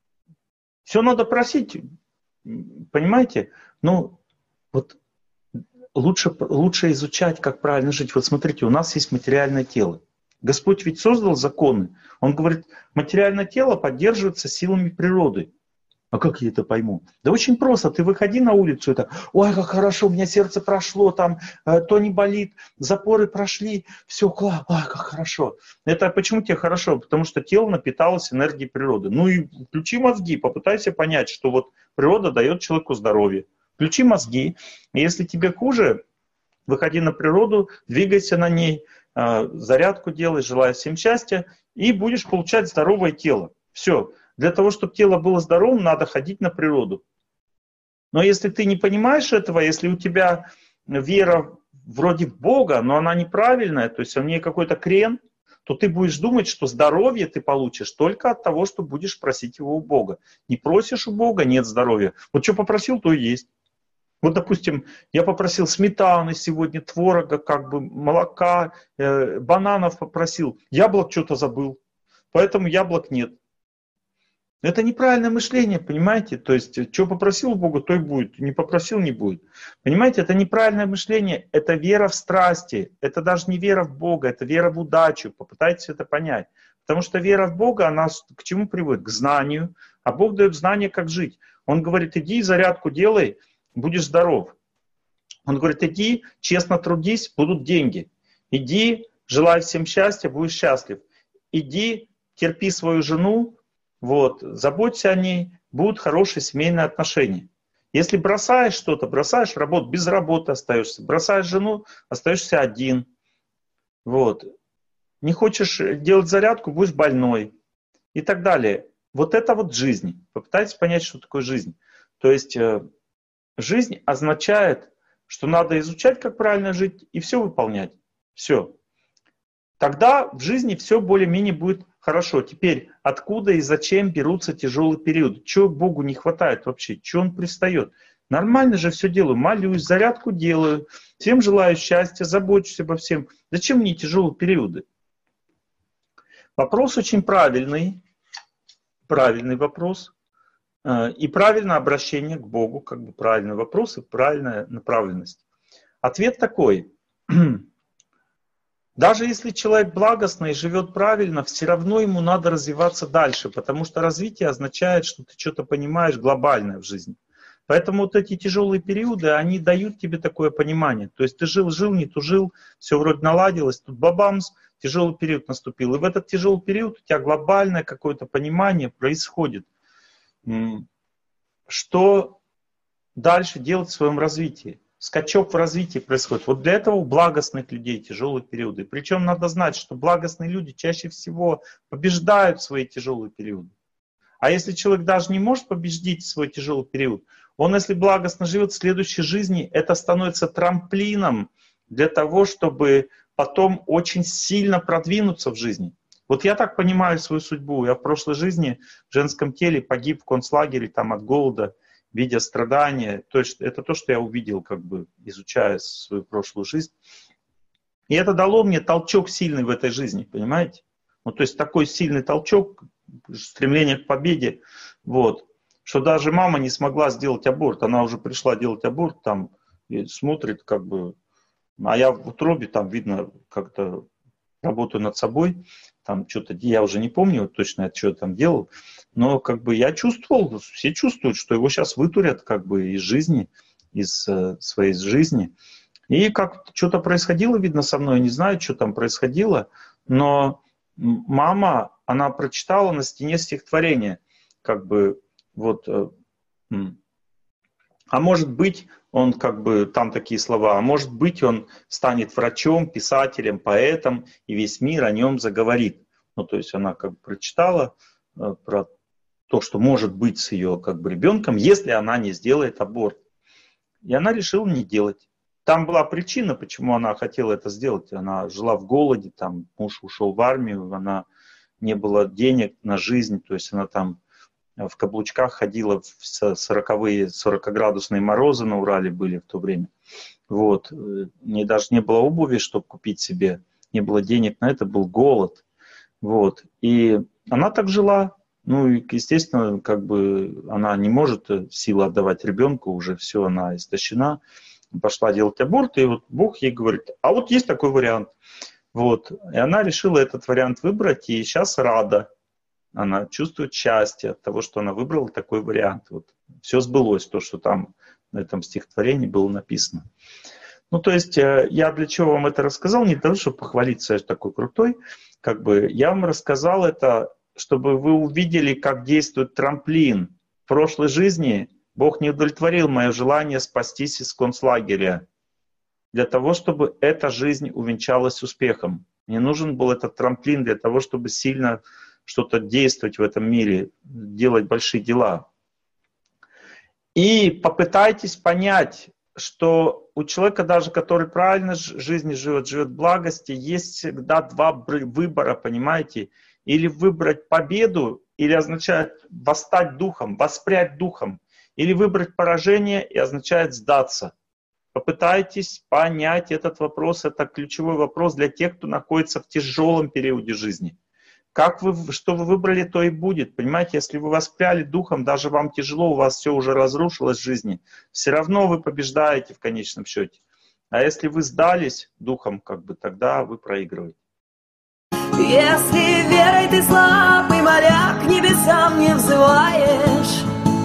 все надо просить. Понимаете? Ну, вот лучше, лучше изучать, как правильно жить. Вот смотрите, у нас есть материальное тело. Господь ведь создал законы. Он говорит, материальное тело поддерживается силами природы. А как я это пойму? Да очень просто. Ты выходи на улицу, это, ой, как хорошо, у меня сердце прошло, там, э, то не болит, запоры прошли, все, ой, как хорошо. Это почему тебе хорошо? Потому что тело напиталось энергией природы. Ну и включи мозги, попытайся понять, что вот природа дает человеку здоровье. Включи мозги, и если тебе хуже, выходи на природу, двигайся на ней, э, зарядку делай, желаю всем счастья, и будешь получать здоровое тело. Все. Для того, чтобы тело было здоровым, надо ходить на природу. Но если ты не понимаешь этого, если у тебя вера вроде в Бога, но она неправильная, то есть у нее какой-то крен, то ты будешь думать, что здоровье ты получишь только от того, что будешь просить его у Бога. Не просишь у Бога, нет здоровья. Вот что попросил, то и есть. Вот, допустим, я попросил сметаны сегодня, творога, как бы молока, э, бананов попросил. Яблок что-то забыл, поэтому яблок нет. Это неправильное мышление, понимаете? То есть, что попросил у Бога, то и будет. Не попросил, не будет. Понимаете, это неправильное мышление. Это вера в страсти. Это даже не вера в Бога, это вера в удачу. Попытайтесь это понять. Потому что вера в Бога, она к чему приводит? К знанию. А Бог дает знание, как жить. Он говорит, иди зарядку делай, будешь здоров. Он говорит, иди, честно трудись, будут деньги. Иди, желай всем счастья, будешь счастлив. Иди, терпи свою жену, вот, заботься о ней, будут хорошие семейные отношения. Если бросаешь что-то, бросаешь работу, без работы остаешься, бросаешь жену, остаешься один. Вот. Не хочешь делать зарядку, будешь больной. И так далее. Вот это вот жизнь. Попытайтесь понять, что такое жизнь. То есть э, жизнь означает, что надо изучать, как правильно жить, и все выполнять. Все. Тогда в жизни все более-менее будет хорошо. Теперь, откуда и зачем берутся тяжелые периоды? Чего Богу не хватает вообще? Чего Он пристает? Нормально же все делаю. Молюсь, зарядку делаю. Всем желаю счастья, забочусь обо всем. Зачем мне тяжелые периоды? Вопрос очень правильный. Правильный вопрос. И правильное обращение к Богу. Как бы правильный вопрос и правильная направленность. Ответ такой. Даже если человек благостный и живет правильно, все равно ему надо развиваться дальше, потому что развитие означает, что ты что-то понимаешь глобальное в жизни. Поэтому вот эти тяжелые периоды, они дают тебе такое понимание. То есть ты жил-жил, не тужил, все вроде наладилось, тут бабамс, тяжелый период наступил. И в этот тяжелый период у тебя глобальное какое-то понимание происходит. Что дальше делать в своем развитии? Скачок в развитии происходит. Вот для этого у благостных людей тяжелые периоды. Причем надо знать, что благостные люди чаще всего побеждают свои тяжелые периоды. А если человек даже не может победить свой тяжелый период, он, если благостно живет в следующей жизни, это становится трамплином для того, чтобы потом очень сильно продвинуться в жизни. Вот я так понимаю свою судьбу. Я в прошлой жизни в женском теле погиб в концлагере там, от голода, видя страдания. То есть это то, что я увидел, как бы изучая свою прошлую жизнь. И это дало мне толчок сильный в этой жизни, понимаете? Ну, то есть такой сильный толчок, стремление к победе, вот, что даже мама не смогла сделать аборт. Она уже пришла делать аборт, там, и смотрит, как бы, а я в утробе, там видно как-то работаю над собой, там что-то, я уже не помню точно, что я там делал, но как бы я чувствовал, все чувствуют, что его сейчас вытурят как бы из жизни, из э, своей жизни. И как что-то происходило, видно, со мной, не знаю, что там происходило, но мама, она прочитала на стене стихотворение, как бы вот, э, а может быть, он как бы, там такие слова, а может быть, он станет врачом, писателем, поэтом, и весь мир о нем заговорит. Ну, то есть она как бы прочитала э, про то, что может быть с ее как бы ребенком, если она не сделает аборт. И она решила не делать. Там была причина, почему она хотела это сделать. Она жила в голоде, там муж ушел в армию, она не было денег на жизнь, то есть она там в каблучках ходила в сороковые, сорокаградусные морозы на Урале были в то время. Вот. Не, даже не было обуви, чтобы купить себе, не было денег на это, был голод. Вот. И она так жила. Ну, и, естественно, как бы она не может силы отдавать ребенку, уже все, она истощена. Пошла делать аборт, и вот Бог ей говорит, а вот есть такой вариант. Вот. И она решила этот вариант выбрать, и сейчас рада. Она чувствует счастье от того, что она выбрала такой вариант. Вот. Все сбылось, то, что там на этом стихотворении было написано. Ну, то есть, я для чего вам это рассказал? Не для того, чтобы похвалиться, я такой крутой. Как бы, я вам рассказал это, чтобы вы увидели, как действует трамплин. В прошлой жизни Бог не удовлетворил мое желание спастись из концлагеря для того, чтобы эта жизнь увенчалась успехом. Мне нужен был этот трамплин для того, чтобы сильно что-то действовать в этом мире, делать большие дела. И попытайтесь понять, что у человека, даже который правильно в жизни живет, живет в благости, есть всегда два выбора, понимаете? Или выбрать победу, или означает восстать духом, воспрять духом. Или выбрать поражение и означает сдаться. Попытайтесь понять этот вопрос. Это ключевой вопрос для тех, кто находится в тяжелом периоде жизни. Как вы, что вы выбрали, то и будет. Понимаете, если вы воспряли духом, даже вам тяжело, у вас все уже разрушилось в жизни, все равно вы побеждаете в конечном счете. А если вы сдались духом, как бы, тогда вы проигрываете. Если верой ты слаб и моряк к небесам не взываешь,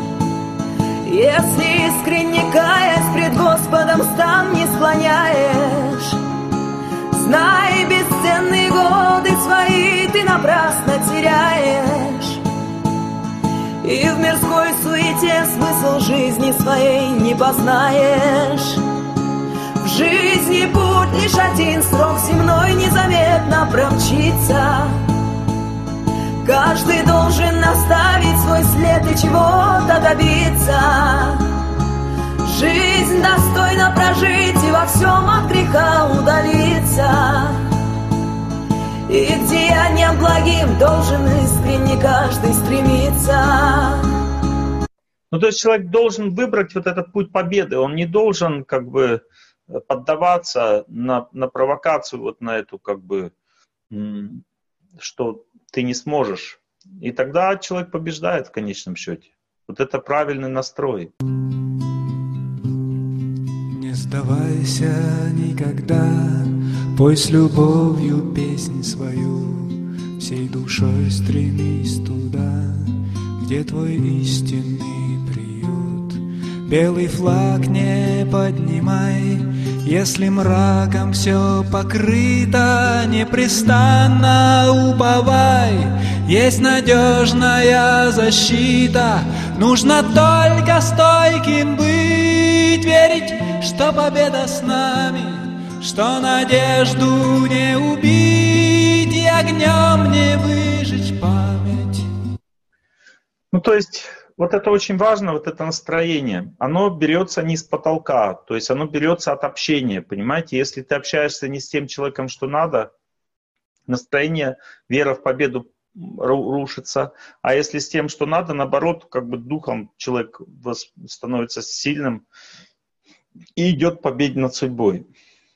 если искренне каясь пред Господом стан не склоняешь, знай, бесценные годы свои ты напрасно теряешь, и в мирской суете смысл жизни своей не познаешь. В жизни путь лишь один, срок земной незаметно промчится. Каждый должен наставить свой след и чего-то добиться. Жизнь достойно прожить и во всем от греха удалиться. И к деяниям благим должен искренне каждый стремиться. Ну, то есть человек должен выбрать вот этот путь победы. Он не должен как бы поддаваться на, на провокацию, вот на эту как бы, что ты не сможешь. И тогда человек побеждает в конечном счете. Вот это правильный настрой. Не сдавайся никогда, пой с любовью песнь свою, всей душой стремись туда, где твой истинный приют. Белый флаг не поднимай, если мраком все покрыто, непрестанно уповай. Есть надежная защита, нужно только стойким быть, верить, что победа с нами, что надежду не убить и огнем не выжечь память. Ну, то есть, вот это очень важно, вот это настроение. Оно берется не с потолка, то есть оно берется от общения, понимаете? Если ты общаешься не с тем человеком, что надо, настроение, вера в победу рушится. А если с тем, что надо, наоборот, как бы духом человек становится сильным и идет к победе над судьбой.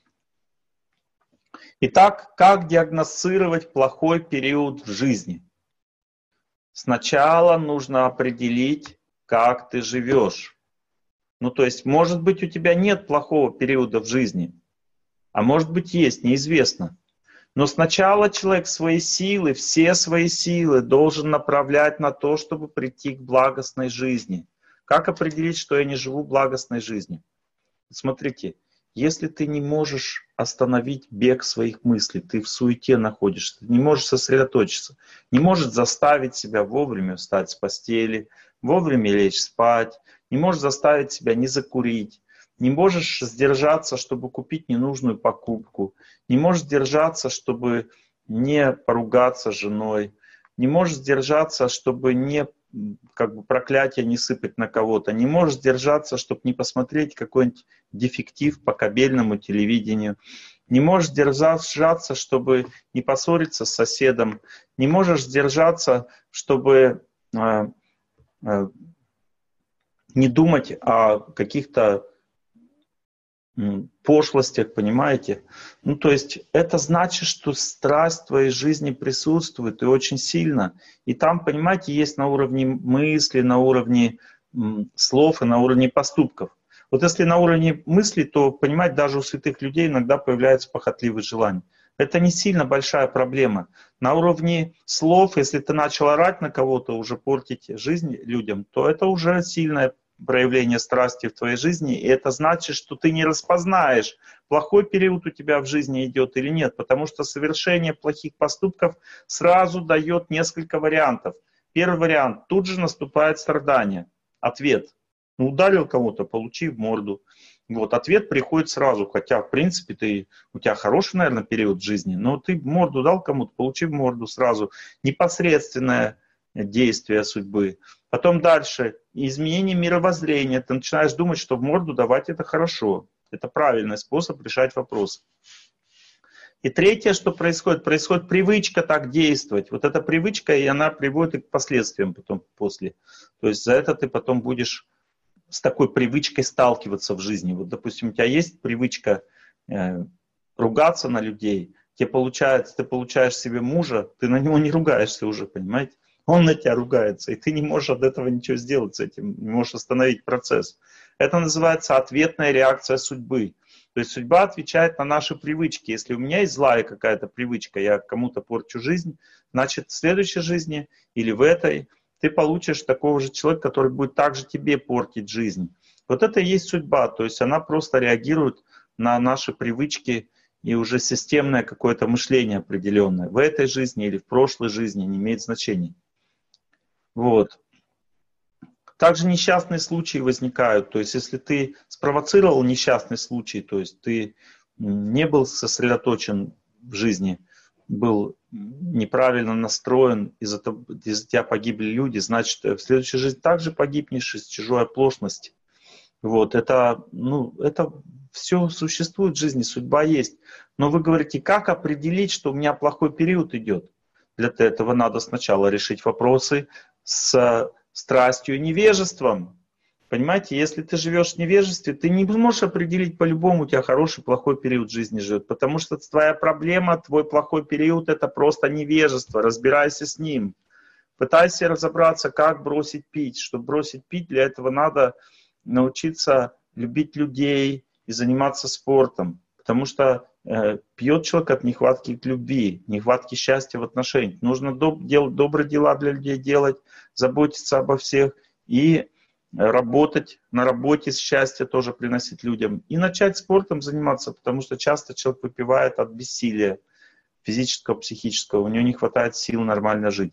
Итак, как диагностировать плохой период в жизни? Сначала нужно определить, как ты живешь. Ну, то есть, может быть, у тебя нет плохого периода в жизни, а может быть, есть, неизвестно. Но сначала человек свои силы, все свои силы должен направлять на то, чтобы прийти к благостной жизни. Как определить, что я не живу благостной жизнью? Смотрите, если ты не можешь остановить бег своих мыслей, ты в суете находишься, ты не можешь сосредоточиться, не можешь заставить себя вовремя встать с постели, вовремя лечь спать, не можешь заставить себя не закурить, не можешь сдержаться, чтобы купить ненужную покупку, не можешь сдержаться, чтобы не поругаться с женой, не можешь сдержаться, чтобы не как бы проклятие не сыпать на кого-то, не можешь сдержаться, чтобы не посмотреть какой-нибудь дефектив по кабельному телевидению, не можешь сдержаться, чтобы не поссориться с соседом, не можешь сдержаться, чтобы э, э, не думать о каких-то пошлостях, понимаете? Ну, то есть это значит, что страсть в твоей жизни присутствует и очень сильно. И там, понимаете, есть на уровне мысли, на уровне м, слов и на уровне поступков. Вот если на уровне мысли, то, понимаете, даже у святых людей иногда появляются похотливые желания. Это не сильно большая проблема. На уровне слов, если ты начал орать на кого-то, уже портить жизнь людям, то это уже сильное проявление страсти в твоей жизни, и это значит, что ты не распознаешь, плохой период у тебя в жизни идет или нет, потому что совершение плохих поступков сразу дает несколько вариантов. Первый вариант, тут же наступает страдание. Ответ. Ну, ударил кого-то, получи в морду. Вот, ответ приходит сразу, хотя, в принципе, ты, у тебя хороший, наверное, период в жизни, но ты в морду дал кому-то, получи в морду сразу. Непосредственное действие судьбы. Потом дальше, изменение мировоззрения. Ты начинаешь думать, что в морду давать это хорошо. Это правильный способ решать вопросы. И третье, что происходит, происходит привычка так действовать. Вот эта привычка, и она приводит и к последствиям потом, после. То есть за это ты потом будешь с такой привычкой сталкиваться в жизни. Вот, допустим, у тебя есть привычка э, ругаться на людей, тебе получается, ты получаешь себе мужа, ты на него не ругаешься уже, понимаете? Он на тебя ругается, и ты не можешь от этого ничего сделать с этим, не можешь остановить процесс. Это называется ответная реакция судьбы. То есть судьба отвечает на наши привычки. Если у меня есть злая какая-то привычка, я кому-то порчу жизнь, значит в следующей жизни или в этой ты получишь такого же человека, который будет также тебе портить жизнь. Вот это и есть судьба, то есть она просто реагирует на наши привычки и уже системное какое-то мышление определенное. В этой жизни или в прошлой жизни не имеет значения. Вот. Также несчастные случаи возникают. То есть, если ты спровоцировал несчастный случай, то есть ты не был сосредоточен в жизни, был неправильно настроен, из-за того, из-за тебя погибли люди, значит, в следующей жизни также погибнешь из чужой оплошности. Вот. Это, ну, это все существует в жизни, судьба есть. Но вы говорите, как определить, что у меня плохой период идет? Для этого надо сначала решить вопросы с страстью и невежеством. Понимаете, если ты живешь в невежестве, ты не можешь определить по-любому, у тебя хороший, плохой период жизни живет, потому что твоя проблема, твой плохой период, это просто невежество, разбирайся с ним. Пытайся разобраться, как бросить пить. Чтобы бросить пить, для этого надо научиться любить людей и заниматься спортом, потому что э, пьет человек от нехватки к любви, нехватки счастья в отношениях. Нужно доб- дел- добрые дела для людей делать, заботиться обо всех и работать на работе, счастье тоже приносить людям. И начать спортом заниматься, потому что часто человек выпивает от бессилия физического, психического, у него не хватает сил нормально жить.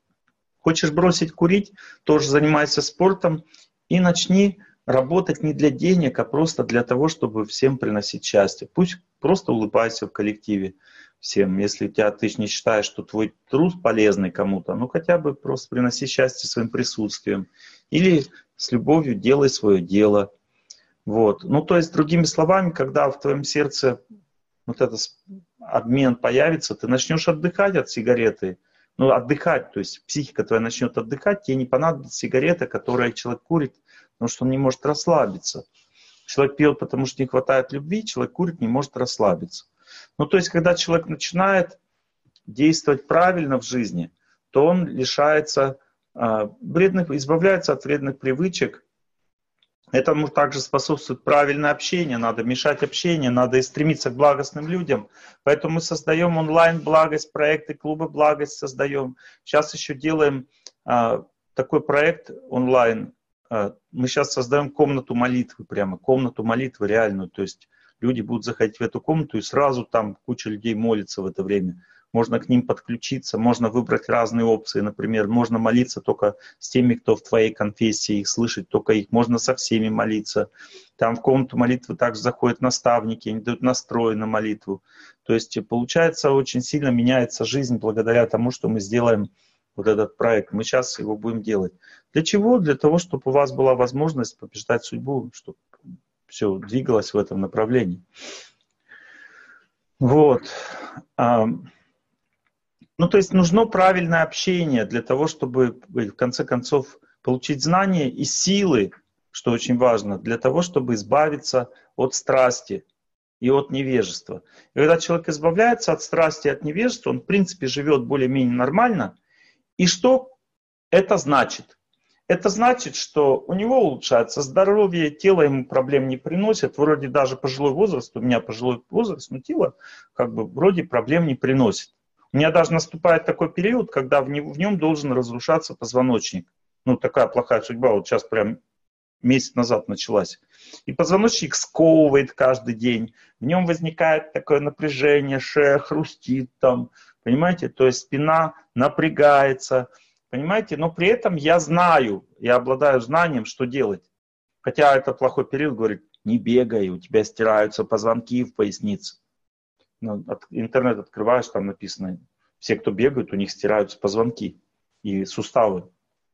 Хочешь бросить курить, тоже занимайся спортом и начни работать не для денег, а просто для того, чтобы всем приносить счастье. Пусть просто улыбайся в коллективе всем. Если у тебя, ты не считаешь, что твой труд полезный кому-то, ну хотя бы просто приноси счастье своим присутствием. Или с любовью делай свое дело. Вот. Ну то есть, другими словами, когда в твоем сердце вот этот обмен появится, ты начнешь отдыхать от сигареты. Ну, отдыхать, то есть психика твоя начнет отдыхать, тебе не понадобится сигарета, которую человек курит, потому что он не может расслабиться. Человек пьет, потому что не хватает любви, человек курит, не может расслабиться. Ну, то есть, когда человек начинает действовать правильно в жизни, то он лишается, э, вредных, избавляется от вредных привычек, Этому также способствует правильное общение, надо мешать общение, надо и стремиться к благостным людям. Поэтому мы создаем онлайн-благость, проекты, клубы благость создаем. Сейчас еще делаем а, такой проект онлайн. А, мы сейчас создаем комнату молитвы прямо, комнату молитвы реальную. То есть люди будут заходить в эту комнату и сразу там куча людей молится в это время. Можно к ним подключиться, можно выбрать разные опции. Например, можно молиться только с теми, кто в твоей конфессии, их слышать только их. Можно со всеми молиться. Там в комнату молитвы также заходят наставники, они дают настрой на молитву. То есть, получается, очень сильно меняется жизнь благодаря тому, что мы сделаем вот этот проект. Мы сейчас его будем делать. Для чего? Для того, чтобы у вас была возможность побеждать судьбу, чтобы все двигалось в этом направлении. Вот. Ну, то есть нужно правильное общение для того, чтобы, в конце концов, получить знания и силы, что очень важно, для того, чтобы избавиться от страсти и от невежества. И когда человек избавляется от страсти и от невежества, он, в принципе, живет более-менее нормально. И что это значит? Это значит, что у него улучшается здоровье, тело ему проблем не приносит. Вроде даже пожилой возраст, у меня пожилой возраст, но тело как бы вроде проблем не приносит. У меня даже наступает такой период, когда в нем должен разрушаться позвоночник. Ну, такая плохая судьба, вот сейчас прям месяц назад началась. И позвоночник сковывает каждый день. В нем возникает такое напряжение, шея хрустит там, понимаете? То есть спина напрягается, понимаете? Но при этом я знаю, я обладаю знанием, что делать. Хотя это плохой период, говорит, не бегай, у тебя стираются позвонки в пояснице. Интернет открываешь, там написано, все, кто бегают, у них стираются позвонки и суставы.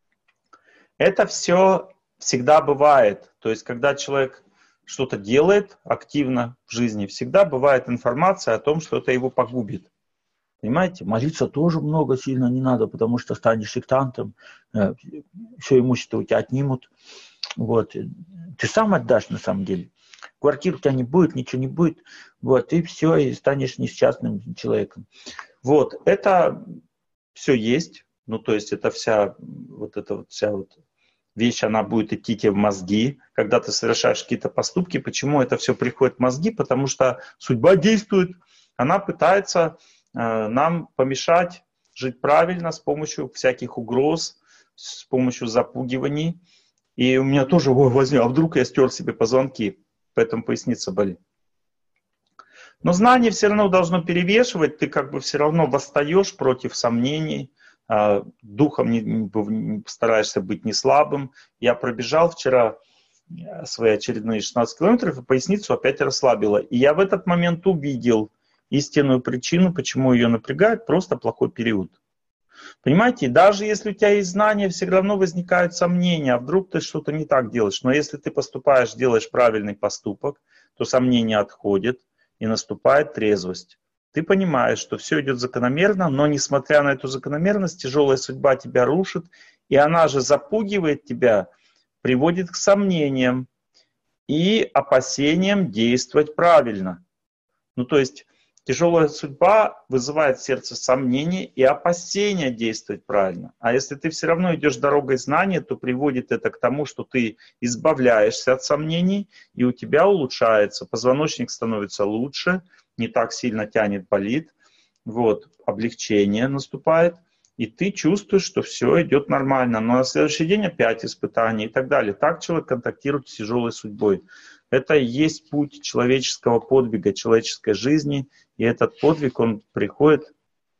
Это все всегда бывает. То есть, когда человек что-то делает активно в жизни, всегда бывает информация о том, что это его погубит. Понимаете? Молиться тоже много сильно не надо, потому что станешь сектантом, все имущество у тебя отнимут. Вот. Ты сам отдашь на самом деле. Квартир у тебя не будет, ничего не будет, вот, и все, и станешь несчастным человеком. Вот, это все есть, ну, то есть это вся вот эта вот вся вот вещь, она будет идти тебе в мозги, когда ты совершаешь какие-то поступки. Почему это все приходит в мозги? Потому что судьба действует, она пытается э, нам помешать жить правильно с помощью всяких угроз, с помощью запугиваний. И у меня тоже, ой, возьми, а вдруг я стер себе позвонки, поэтому поясница болит. Но знание все равно должно перевешивать, ты как бы все равно восстаешь против сомнений, духом не, не стараешься быть не слабым. Я пробежал вчера свои очередные шестнадцать километров, и поясницу опять расслабило. И я в этот момент увидел истинную причину, почему ее напрягает, просто плохой период. Понимаете, даже если у тебя есть знания, все равно возникают сомнения, а вдруг ты что-то не так делаешь. Но если ты поступаешь, делаешь правильный поступок, то сомнения отходят, и наступает трезвость. Ты понимаешь, что все идет закономерно, но несмотря на эту закономерность, тяжелая судьба тебя рушит, и она же запугивает тебя, приводит к сомнениям и опасениям действовать правильно. Ну, то есть тяжелая судьба вызывает в сердце сомнения и опасения действовать правильно. А если ты все равно идешь дорогой знания, то приводит это к тому, что ты избавляешься от сомнений, и у тебя улучшается. Позвоночник становится лучше, не так сильно тянет, болит. Вот, облегчение наступает, и ты чувствуешь, что все идет нормально. Но на следующий день опять испытания и так далее. Так человек контактирует с тяжелой судьбой. Это и есть путь человеческого подвига, человеческой жизни. И этот подвиг, он приходит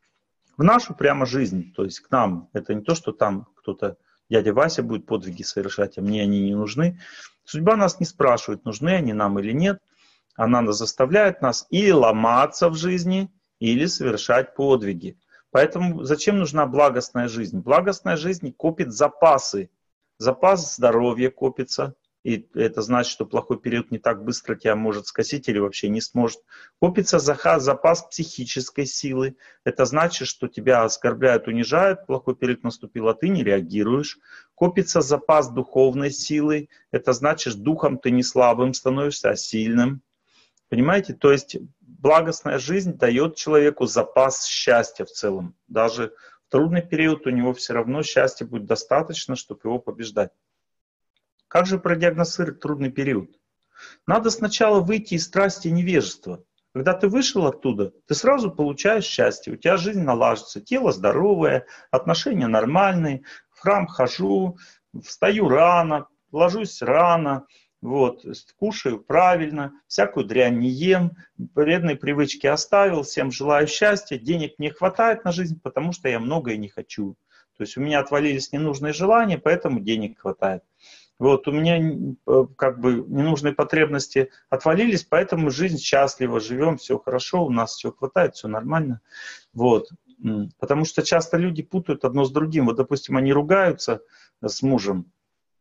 в нашу прямо жизнь, то есть к нам. Это не то, что там кто-то, дядя Вася будет подвиги совершать, а мне они не нужны. Судьба нас не спрашивает, нужны они нам или нет. Она заставляет нас или ломаться в жизни, или совершать подвиги. Поэтому зачем нужна благостная жизнь? Благостная жизнь копит запасы. Запас здоровья копится. И это значит, что плохой период не так быстро тебя может скосить или вообще не сможет. Копится запас психической силы. Это значит, что тебя оскорбляют, унижают, плохой период наступил, а ты не реагируешь. Копится запас духовной силы. Это значит, духом ты не слабым становишься, а сильным. Понимаете? То есть благостная жизнь дает человеку запас счастья в целом. Даже в трудный период у него все равно счастья будет достаточно, чтобы его побеждать. Как же продиагностировать трудный период? Надо сначала выйти из страсти и невежества. Когда ты вышел оттуда, ты сразу получаешь счастье, у тебя жизнь налаживается, тело здоровое, отношения нормальные, в храм хожу, встаю рано, ложусь рано, вот, кушаю правильно, всякую дрянь не ем, вредные привычки оставил, всем желаю счастья, денег не хватает на жизнь, потому что я многое не хочу. То есть у меня отвалились ненужные желания, поэтому денег хватает. Вот, у меня как бы ненужные потребности отвалились, поэтому жизнь счастлива, живем, все хорошо, у нас все хватает, все нормально. Вот. Потому что часто люди путают одно с другим. Вот, допустим, они ругаются с мужем.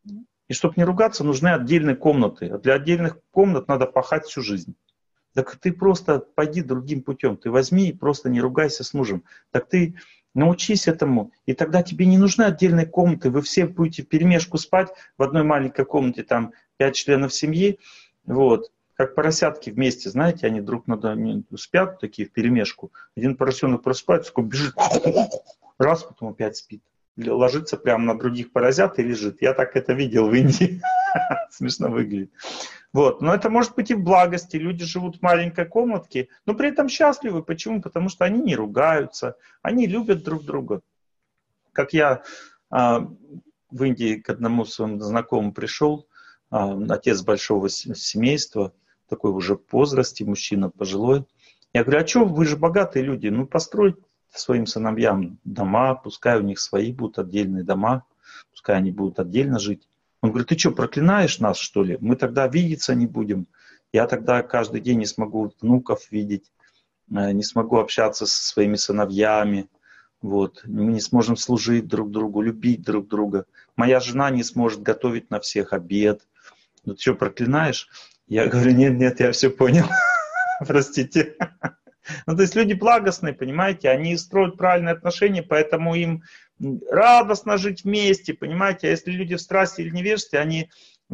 И чтобы не ругаться, нужны отдельные комнаты. А для отдельных комнат надо пахать всю жизнь. Так ты просто пойди другим путем. Ты возьми и просто не ругайся с мужем. Так ты научись этому, и тогда тебе не нужны отдельные комнаты. Вы все будете вперемешку спать в одной маленькой комнате, там пять членов семьи, вот, как поросятки вместе, знаете, они друг над другом спят, такие вперемешку. Один поросенок просыпается, такой бежит, раз, потом опять спит. Ложится прямо на других поросят и лежит. Я так это видел в Индии. Смешно выглядит. Вот. Но это может быть и в благости. Люди живут в маленькой комнатке, но при этом счастливы. Почему? Потому что они не ругаются, они любят друг друга. Как я а, в Индии к одному своему знакомому пришел, а, отец большого семейства, такой уже в возрасте, мужчина пожилой. Я говорю, а что, вы же богатые люди, ну постройте своим сыновьям дома, пускай у них свои будут отдельные дома, пускай они будут отдельно жить. Он говорит, ты что, проклинаешь нас, что ли? Мы тогда видеться не будем. Я тогда каждый день не смогу внуков видеть, не смогу общаться со своими сыновьями. Вот. Мы не сможем служить друг другу, любить друг друга. Моя жена не сможет готовить на всех обед. Ну ты что, проклинаешь? Я говорю, нет, нет, я все понял. Простите. Ну, то есть люди благостные, понимаете, они строят правильные отношения, поэтому им радостно жить вместе, понимаете. А если люди в страсти или невежестве, они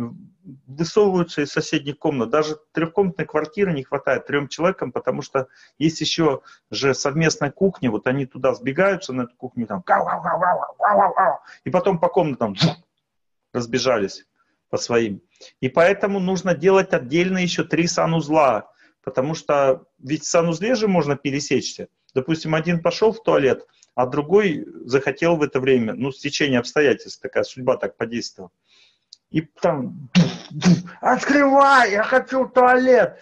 высовываются из соседних комнат. Даже трехкомнатной квартиры не хватает трем человекам, потому что есть еще же совместная кухня, вот они туда сбегаются на эту кухню, там, и потом по комнатам разбежались по своим. И поэтому нужно делать отдельно еще три санузла. Потому что ведь в санузле же можно пересечься. Допустим, один пошел в туалет, а другой захотел в это время, ну, стечение обстоятельств, такая судьба так подействовала. И там, открывай, я хочу в туалет.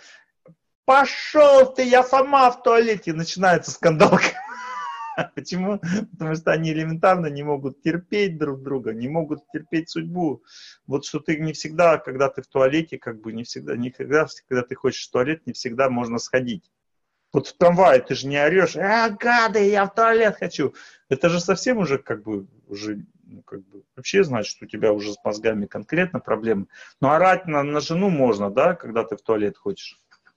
Пошел ты, я сама в туалете. И начинается скандал. Почему? Потому что они элементарно не могут терпеть друг друга, не могут терпеть судьбу. Вот что ты не всегда, когда ты в туалете, как бы не всегда, никогда, когда ты хочешь в туалет, не всегда можно сходить. Вот в трамвае ты же не орешь, а, гады, я в туалет хочу. Это же совсем уже как бы, уже, ну, как бы, вообще значит, что у тебя уже с мозгами конкретно проблемы. Но орать на, на жену можно, да, когда ты в туалет хочешь.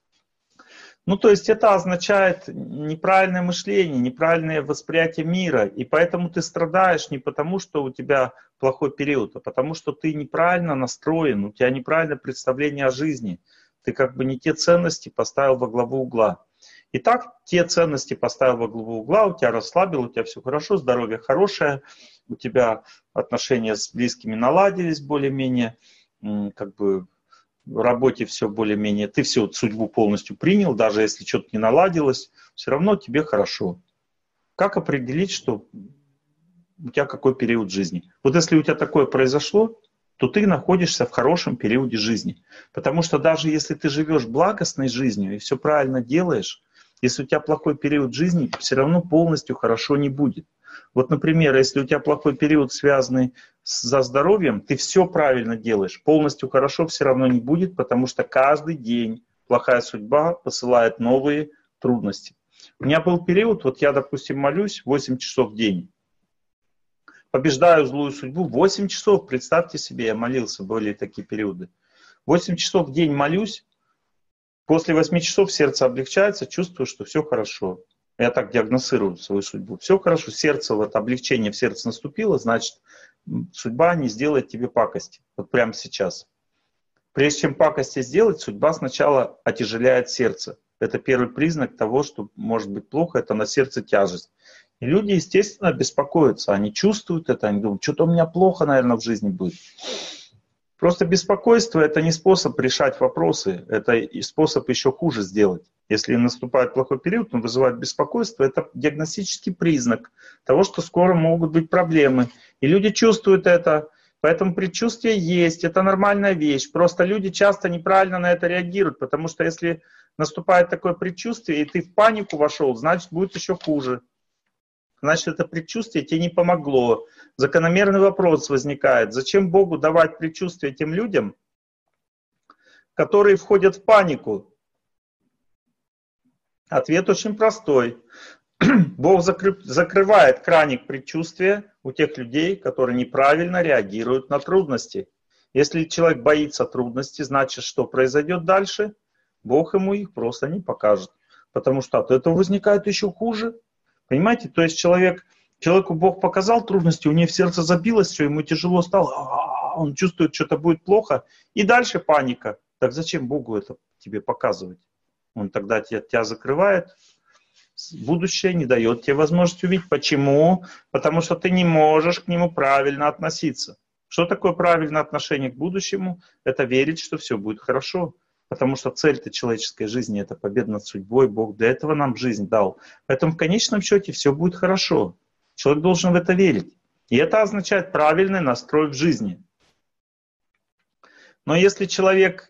Ну, то есть это означает неправильное мышление, неправильное восприятие мира. И поэтому ты страдаешь не потому, что у тебя плохой период, а потому что ты неправильно настроен, у тебя неправильное представление о жизни. Ты как бы не те ценности поставил во главу угла. И так те ценности поставил во главу угла, у тебя расслабил, у тебя все хорошо, здоровье хорошее, у тебя отношения с близкими наладились более-менее, как бы... в работе все более-менее, ты всю судьбу полностью принял, даже если что-то не наладилось, все равно тебе хорошо. Как определить, что у тебя какой период жизни? Вот если у тебя такое произошло, то ты находишься в хорошем периоде жизни. Потому что даже если ты живешь благостной жизнью и все правильно делаешь, если у тебя плохой период жизни, все равно полностью хорошо не будет. Вот, например, если у тебя плохой период, связанный со здоровьем, ты все правильно делаешь, полностью хорошо все равно не будет, потому что каждый день плохая судьба посылает новые трудности. У меня был период, вот я, допустим, молюсь восемь часов в день, побеждаю злую судьбу восемь часов, представьте себе, я молился, были такие периоды. восемь часов в день молюсь, после восьми часов сердце облегчается, чувствую, что все хорошо. Я так диагностирую свою судьбу. Все хорошо, сердце, вот облегчение в сердце наступило, значит, судьба не сделает тебе пакости. Вот прямо сейчас. Прежде чем пакости сделать, судьба сначала отяжеляет сердце. Это первый признак того, что может быть плохо, это на сердце тяжесть. И люди, естественно, беспокоятся. Они чувствуют это, они думают, что-то у меня плохо, наверное, в жизни будет. Просто беспокойство – это не способ решать вопросы, это и способ еще хуже сделать. Если наступает плохой период, он вызывает беспокойство, это диагностический признак того, что скоро могут быть проблемы. И люди чувствуют это, поэтому предчувствие есть, это нормальная вещь. Просто люди часто неправильно на это реагируют, потому что если наступает такое предчувствие, и ты в панику вошел, значит, будет еще хуже. Значит, это предчувствие тебе не помогло. Закономерный вопрос возникает. Зачем Богу давать предчувствие тем людям, которые входят в панику? Ответ очень простой. Бог закры... закрывает краник предчувствия у тех людей, которые неправильно реагируют на трудности. Если человек боится трудностей, значит, что произойдет дальше? Бог ему их просто не покажет. Потому что от этого возникает еще хуже. Понимаете? То есть человек, человеку Бог показал трудности, у него в сердце забилось все, ему тяжело стало, он чувствует, что-то будет плохо, и дальше паника. Так зачем Богу это тебе показывать? Он тогда тебя, тебя закрывает, будущее не дает тебе возможности увидеть. Почему? Потому что ты не можешь к нему правильно относиться. Что такое правильное отношение к будущему? Это верить, что все будет хорошо. Потому что цель-то человеческой жизни – это победа над судьбой. Бог для этого нам жизнь дал. Поэтому в конечном счете все будет хорошо. Человек должен в это верить. И это означает правильный настрой в жизни. Но если человек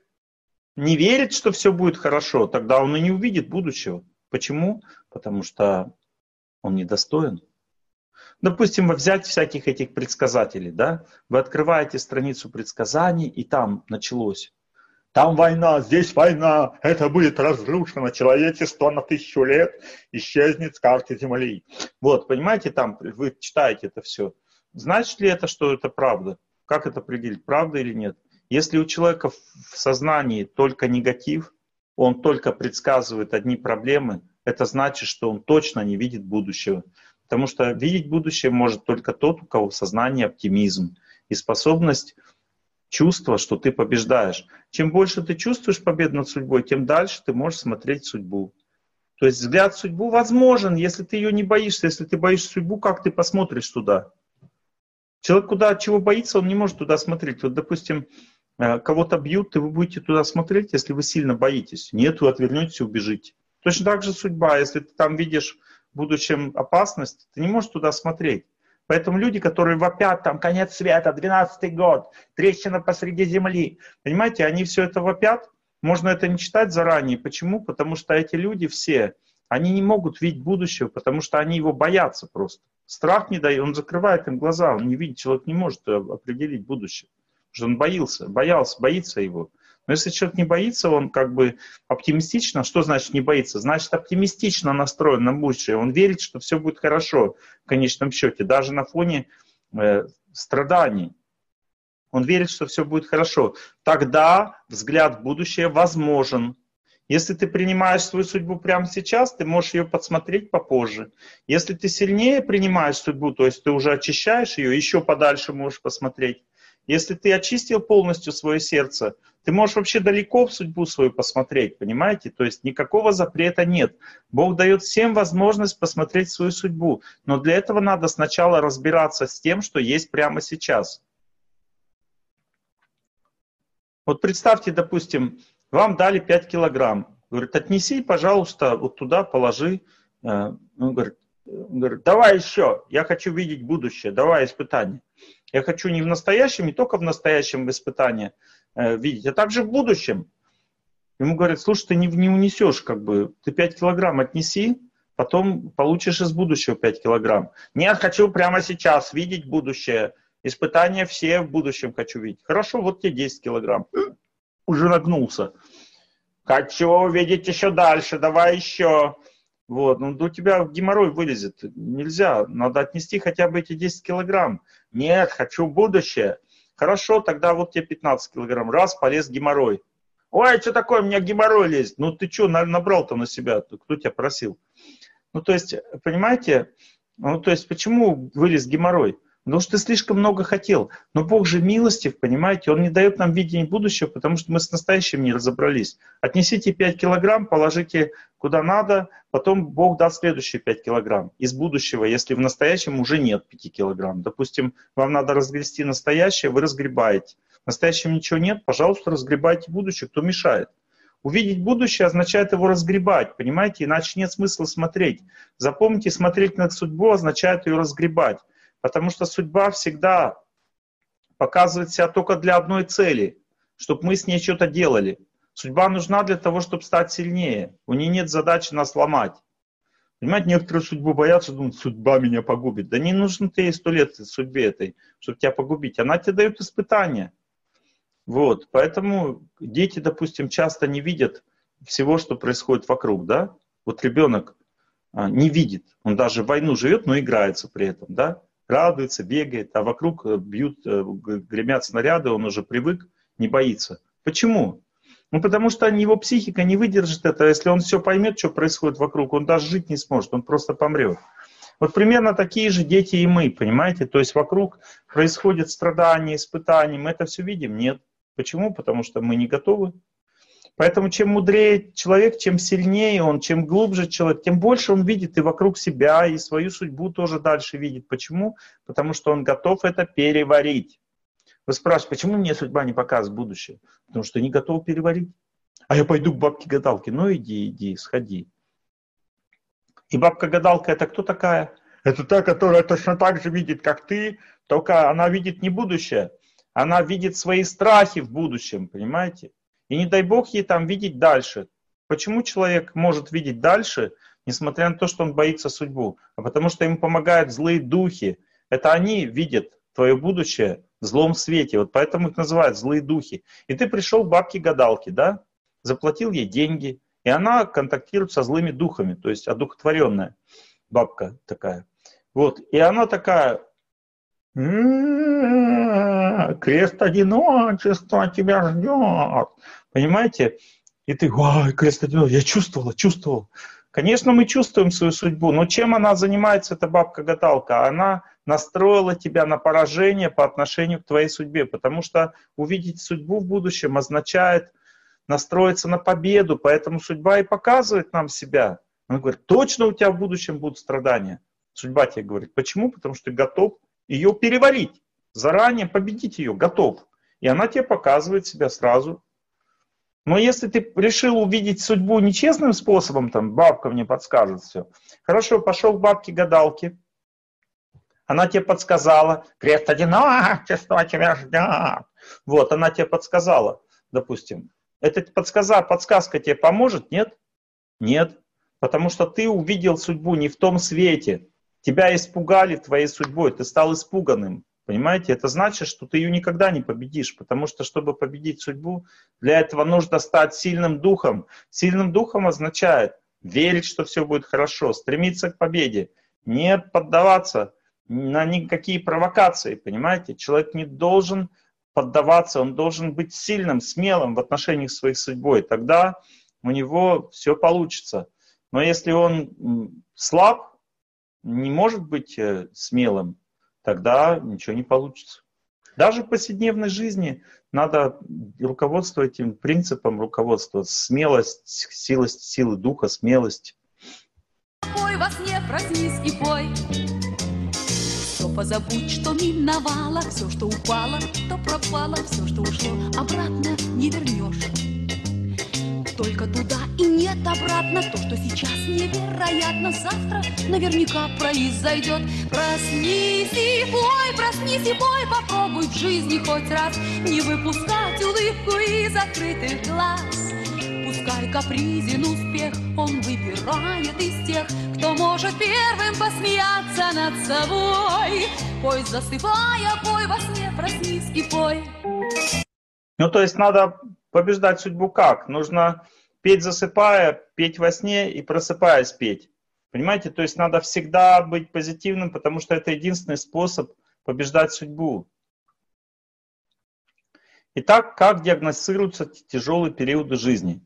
не верит, что все будет хорошо, тогда он и не увидит будущего. Почему? Потому что он недостоин. Допустим, взять всяких этих предсказателей. Да? Вы открываете страницу предсказаний, и там началось. Там война, здесь война, это будет разрушено, человечество на тысячу лет исчезнет с карты Земли. Вот, понимаете, там вы читаете это все. Значит ли это, что это правда? Как это определить, правда или нет? Если у человека в сознании только негатив, он только предсказывает одни проблемы, это значит, что он точно не видит будущего. Потому что видеть будущее может только тот, у кого в сознании оптимизм и способность чувство, что ты побеждаешь. Чем больше ты чувствуешь победу над судьбой, тем дальше ты можешь смотреть судьбу. То есть взгляд в судьбу возможен, если ты ее не боишься. Если ты боишься судьбу, как ты посмотришь туда? Человек, куда чего боится, он не может туда смотреть. Вот, допустим, кого-то бьют, и вы будете туда смотреть, если вы сильно боитесь. Нет, вы отвернетесь и убежите. Точно так же судьба. Если ты там видишь в будущем опасность, ты не можешь туда смотреть. Поэтому люди, которые вопят, там, конец света, двенадцатый год, трещина посреди земли, понимаете, они все это вопят, можно это не читать заранее. Почему? Потому что эти люди все, они не могут видеть будущего, потому что они его боятся просто. Страх не дает, он закрывает им глаза, он не видит, человек не может определить будущее, потому что он боился, боялся, боится его. Но если человек не боится, он как бы оптимистично, что значит не боится? Значит оптимистично настроен на будущее. Он верит, что все будет хорошо в конечном счете, даже на фоне э, страданий. Он верит, что все будет хорошо. Тогда взгляд в будущее возможен. Если ты принимаешь свою судьбу прямо сейчас, ты можешь ее подсмотреть попозже. Если ты сильнее принимаешь судьбу, то есть ты уже очищаешь ее, еще подальше можешь посмотреть. Если ты очистил полностью свое сердце, ты можешь вообще далеко в судьбу свою посмотреть, понимаете? То есть никакого запрета нет. Бог дает всем возможность посмотреть свою судьбу. Но для этого надо сначала разбираться с тем, что есть прямо сейчас. Вот представьте, допустим, вам дали пять килограмм. Говорит, отнеси, пожалуйста, вот туда положи. Он говорит, он говорит, давай еще, я хочу видеть будущее, давай испытание. Я хочу не в настоящем, не только в настоящем испытании э, видеть, а также в будущем. Ему говорят, слушай, ты не, не унесешь, как бы, ты пять килограмм отнеси, потом получишь из будущего пять килограмм. Нет, хочу прямо сейчас видеть будущее. Испытания все в будущем хочу видеть. Хорошо, вот тебе десять килограмм. Уже нагнулся. Хочу увидеть еще дальше, давай еще. Вот, ну у тебя геморрой вылезет. Нельзя, надо отнести хотя бы эти десять килограмм. Нет, хочу будущее. Хорошо, тогда вот тебе пятнадцать килограмм. Раз, полез геморрой. Ой, что такое, у меня геморрой лезет. Ну ты что, набрал-то на себя? Кто тебя просил? Ну то есть, понимаете, ну то есть почему вылез геморрой? Потому что ты слишком много хотел. Но Бог же милостив, понимаете? Он не дает нам видение будущего, потому что мы с настоящим не разобрались. Отнесите пять килограмм, положите куда надо, потом Бог даст следующие пять килограмм из будущего, если в настоящем уже нет пяти килограмм. Допустим, вам надо разгрести настоящее, вы разгребаете. В настоящем ничего нет, пожалуйста, разгребайте будущее, кто мешает. Увидеть будущее означает его разгребать, понимаете? Иначе нет смысла смотреть. Запомните, смотреть на судьбу означает ее разгребать. Потому что судьба всегда показывает себя только для одной цели, чтобы мы с ней что-то делали. Судьба нужна для того, чтобы стать сильнее. У нее нет задачи нас ломать. Понимаете, некоторые судьбу боятся, думают, судьба меня погубит. Да не нужно ты ей сто лет судьбе этой, чтобы тебя погубить. Она тебе дает испытания. Вот, поэтому дети, допустим, часто не видят всего, что происходит вокруг, да? Вот ребенок а, не видит, он даже в войну живет, но играется при этом, да? Радуется, бегает, а вокруг бьют, гремят снаряды, он уже привык, не боится. Почему? Ну, потому что его психика не выдержит этого, если он все поймет, что происходит вокруг, он даже жить не сможет, он просто помрет. Вот примерно такие же дети и мы, понимаете? То есть вокруг происходят страдания, испытания, мы это все видим? Нет. Почему? Потому что мы не готовы. Поэтому чем мудрее человек, чем сильнее он, чем глубже человек, тем больше он видит и вокруг себя, и свою судьбу тоже дальше видит. Почему? Потому что он готов это переварить. Вы спрашиваете, почему мне судьба не показывает будущее? Потому что не готов переварить. А я пойду к бабке-гадалке. Ну иди, иди, сходи. И бабка-гадалка это кто такая? Это та, которая точно так же видит, как ты, только она видит не будущее. Она видит свои страхи в будущем, понимаете? И не дай Бог ей там видеть дальше. Почему человек может видеть дальше, несмотря на то, что он боится судьбу? А потому что ему помогают злые духи. Это они видят твое будущее в злом свете. Вот поэтому их называют злые духи. И ты пришел к бабке-гадалке, да? Заплатил ей деньги. И она контактирует со злыми духами. То есть одухотворенная бабка такая. Вот. И она такая... Крест одиночества тебя ждет. Понимаете? И ты, ой, крест одиночества, я чувствовала, чувствовал. Конечно, мы чувствуем свою судьбу, но чем она занимается, эта бабка-гадалка? Она настроила тебя на поражение по отношению к твоей судьбе, потому что увидеть судьбу в будущем означает настроиться на победу, поэтому судьба и показывает нам себя. Она говорит, точно у тебя в будущем будут страдания. Судьба тебе говорит, почему? Потому что ты готов ее переварить, заранее победить ее, готов. И она тебе показывает себя сразу. Но если ты решил увидеть судьбу нечестным способом, там, бабка мне подскажет все. Хорошо, пошел к бабке-гадалке. Она тебе подсказала, крест одиночества тебя ждет. Вот, она тебе подсказала, допустим. Эта подсказа, подсказка тебе поможет, нет? Нет. Потому что ты увидел судьбу не в том свете. Тебя испугали твоей судьбой, ты стал испуганным. Понимаете? Это значит, что ты ее никогда не победишь. Потому что, чтобы победить судьбу, для этого нужно стать сильным духом. Сильным духом означает верить, что все будет хорошо, стремиться к победе, не поддаваться на никакие провокации. Понимаете? Человек не должен поддаваться, он должен быть сильным, смелым в отношениях своих судьбой. Тогда у него все получится. Но если он слаб, не может быть смелым, тогда ничего не получится. Даже в повседневной жизни надо руководствовать этим принципом, руководствоваться. Смелость, сила, силы духа, смелость. Пой во сне, проснись и пой. Все позабудь, что миновало, все, что упало, то пропало, все, что ушло, обратно не вернешь. Только туда и нет обратно. То, что сейчас невероятно, завтра наверняка произойдет. Проснись и пой, проснись и пой. Попробуй в жизни хоть раз не выпускать улыбку из закрытых глаз. Пускай капризен успех, он выбирает из тех, кто может первым посмеяться над собой. Пой, засыпая, пой во сне, проснись и пой. Ну, то есть надо побеждать судьбу как? Нужно петь засыпая, петь во сне и просыпаясь петь. Понимаете? То есть надо всегда быть позитивным, потому что это единственный способ побеждать судьбу. Итак, как диагностируются тяжелые периоды жизни?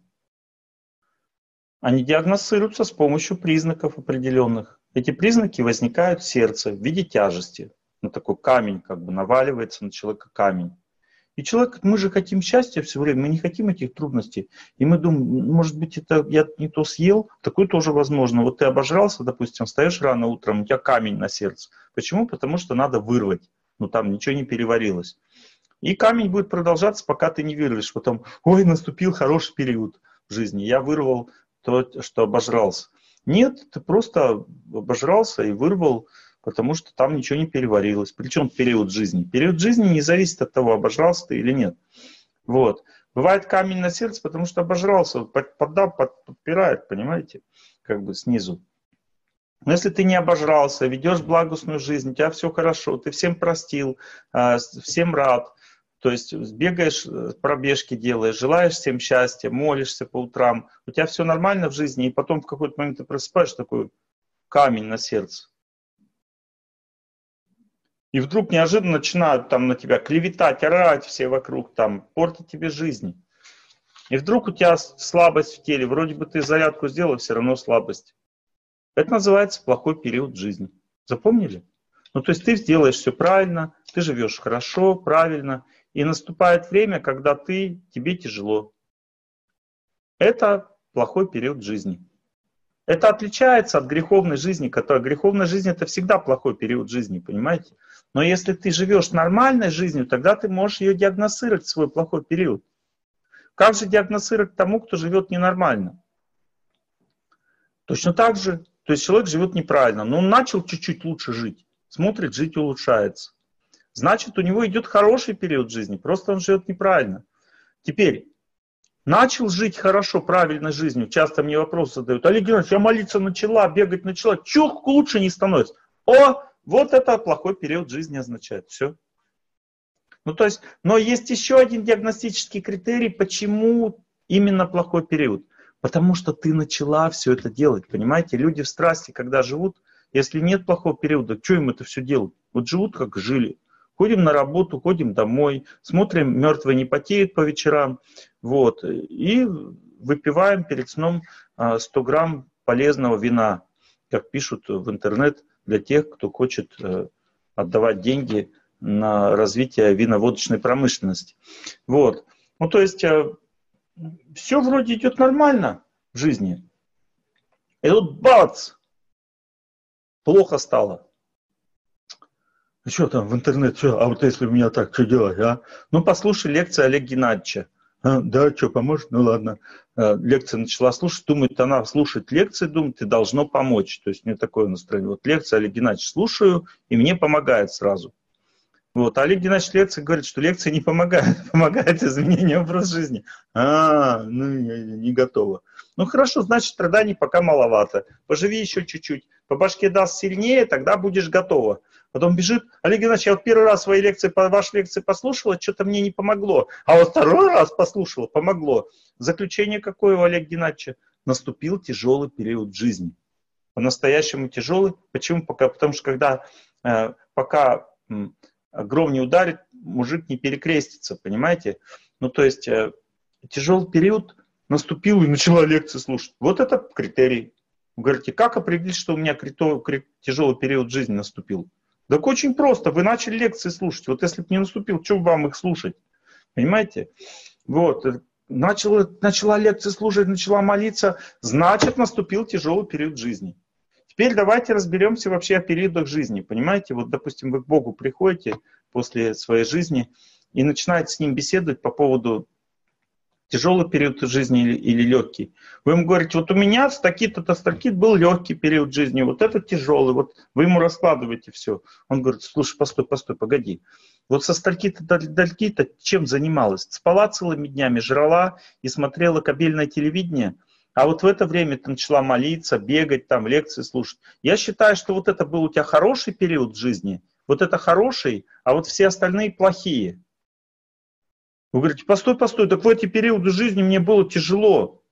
Они диагностируются с помощью признаков определенных. Эти признаки возникают в сердце в виде тяжести. ну такой камень, как бы наваливается на человека камень. И человек, мы же хотим счастья все время, мы не хотим этих трудностей. И мы думаем, может быть, это я не то съел, такое тоже возможно. Вот ты обожрался, допустим, встаешь рано утром, у тебя камень на сердце. Почему? Потому что надо вырвать. Ну там ничего не переварилось. И камень будет продолжаться, пока ты не вырвешь. Потом, ой, наступил хороший период в жизни, я вырвал то, что обожрался. Нет, ты просто обожрался и вырвал, потому что там ничего не переварилось. Причем период жизни? Период жизни не зависит от того, обожрался ты или нет. Вот. Бывает камень на сердце, потому что обожрался, поддав, подпирает, понимаете, как бы снизу. Но если ты не обожрался, ведешь благостную жизнь, у тебя все хорошо, ты всем простил, всем рад, то есть бегаешь, пробежки делаешь, желаешь всем счастья, молишься по утрам, у тебя все нормально в жизни, и потом в какой-то момент ты просыпаешь такой камень на сердце. И вдруг неожиданно начинают там на тебя клеветать, орать все вокруг, там, портить тебе жизнь. И вдруг у тебя слабость в теле, вроде бы ты зарядку сделал, все равно слабость. Это называется плохой период жизни. Запомнили? Ну, то есть ты сделаешь все правильно, ты живешь хорошо, правильно, и наступает время, когда ты, тебе тяжело. Это плохой период жизни. Это отличается от греховной жизни, которая греховная жизнь это всегда плохой период жизни, понимаете? Но если ты живешь нормальной жизнью, тогда ты можешь ее диагностировать, свой плохой период. Как же диагностировать тому, кто живет ненормально? Точно так же. То есть человек живет неправильно, но он начал чуть-чуть лучше жить, смотрит, жить улучшается. Значит, у него идет хороший период жизни, просто он живет неправильно. Теперь, начал жить хорошо, правильной жизнью, часто мне вопрос задают, Олег Геннадьевич, я молиться начала, бегать начала, чё лучше не становится? О, вот это плохой период жизни означает, все. Ну, то есть, но есть еще один диагностический критерий, почему именно плохой период. Потому что ты начала все это делать, понимаете? Люди в страсти, когда живут, если нет плохого периода, что им это все делать? Вот живут, как жили. Ходим на работу, ходим домой, смотрим «Мертвые не потеют» по вечерам, вот, и выпиваем перед сном сто грамм полезного вина, как пишут в интернет, для тех, кто хочет отдавать деньги на развитие виноводочной промышленности. Вот. Ну, то есть, все вроде идет нормально в жизни. И тут бац! Плохо стало. Что там в интернет, что? А вот если у меня так, что делать, а? Ну, послушай лекцию Олега Геннадьевича. А, да, что, поможет? Ну, ладно. А, лекция начала слушать, думает, она слушает лекции, думает, и должно помочь. То есть, у нее такое настроение. Вот лекция Олега Геннадьевича слушаю, и мне помогает сразу. Вот, а Олег Геннадьевич лекция говорит, что лекция не помогает, помогает изменение образа жизни. А, ну, не, не готово. Ну, хорошо, значит, страданий пока маловато. Поживи еще чуть-чуть. По башке даст сильнее, тогда будешь готова. Потом бежит, Олег Геннадьевич, я вот первый раз свои лекции, ваши лекции послушала, что-то мне не помогло. А вот второй раз послушала, помогло. Заключение какое у Олега Геннадьевича? Наступил тяжелый период жизни. По-настоящему тяжелый. Почему? Пока, потому что когда, э, пока э, гром не ударит, мужик не перекрестится, понимаете? Ну, то есть, э, тяжелый период наступил и начала лекции слушать. Вот это критерий. Вы говорите, как определить, что у меня тяжелый период жизни наступил? Так очень просто. Вы начали лекции слушать. Вот если бы не наступил, что вам их слушать? Понимаете? Вот. Начала, начала лекции слушать, начала молиться. Значит, наступил тяжелый период жизни. Теперь давайте разберемся вообще о периодах жизни. Понимаете? Вот, допустим, вы к Богу приходите после своей жизни и начинаете с Ним беседовать по поводу тяжелый период жизни или, или легкий. Вы ему говорите, вот у меня с таки-то, с таки был легкий период жизни, вот это тяжелый, вот вы ему раскладываете все. Он говорит, слушай, постой, постой, погоди. Вот со стальки-то до дальки-то чем занималась? Спала целыми днями, жрала и смотрела кабельное телевидение, а вот в это время ты начала молиться, бегать, там, лекции слушать. Я считаю, что вот это был у тебя хороший период жизни, вот это хороший, а вот все остальные плохие. Вы говорите, постой, постой, так в эти периоды жизни мне было тяжело.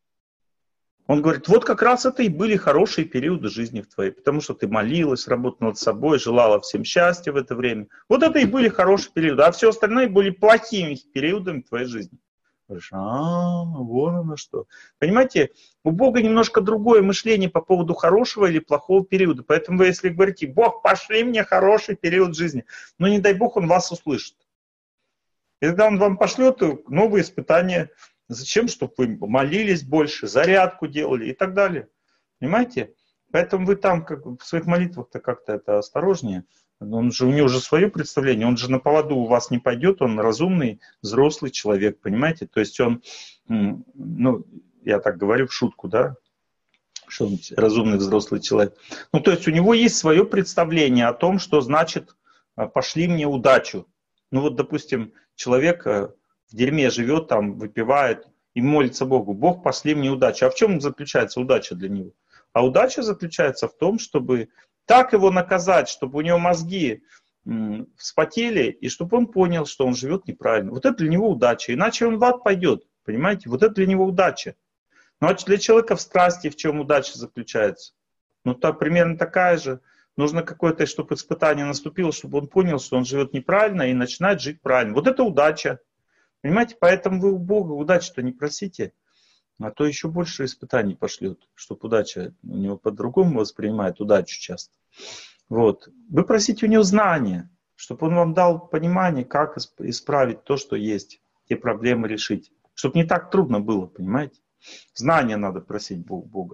Он говорит, вот как раз это и были хорошие периоды жизни в твоей, потому что ты молилась, работала над собой, желала всем счастья в это время. Вот это и были хорошие периоды, а все остальное были плохими периодами твоей жизни. Говоришь, а, вон оно что. Понимаете, у Бога немножко другое мышление по поводу хорошего или плохого периода. Поэтому вы, если говорите, Бог, пошли мне хороший период жизни, но не дай Бог, Он вас услышит. И когда Он вам пошлет новые испытания, зачем? Чтобы вы молились больше, зарядку делали и так далее. Понимаете? Поэтому вы там как, в своих молитвах-то как-то это осторожнее. Он же, у него уже свое представление, он же на поводу у вас не пойдет, он разумный, взрослый человек, понимаете? То есть он, ну, я так говорю в шутку, да, что он разумный, взрослый человек. Ну, то есть у него есть свое представление о том, что значит «пошли мне удачу». Ну, вот, допустим, человек в дерьме живет, там, выпивает и молится Богу, Бог, пошли мне удачу. А в чем заключается удача для него? А удача заключается в том, чтобы так его наказать, чтобы у него мозги м, вспотели, и чтобы он понял, что он живет неправильно. Вот это для него удача. Иначе он в ад пойдет. Понимаете? Вот это для него удача. Ну а для человека в страсти в чем удача заключается? Ну та, примерно такая же. Нужно какое-то, чтобы испытание наступило, чтобы он понял, что он живет неправильно и начинает жить правильно. Вот это удача. Понимаете? Поэтому вы у Бога удачи-то не просите. А то еще больше испытаний пошлет, чтобы удача у него по-другому воспринимает удачу часто. Вот. Вы просите у него знания, чтобы он вам дал понимание, как исправить то, что есть, те проблемы решить. Чтобы не так трудно было, понимаете? Знания надо просить Бога.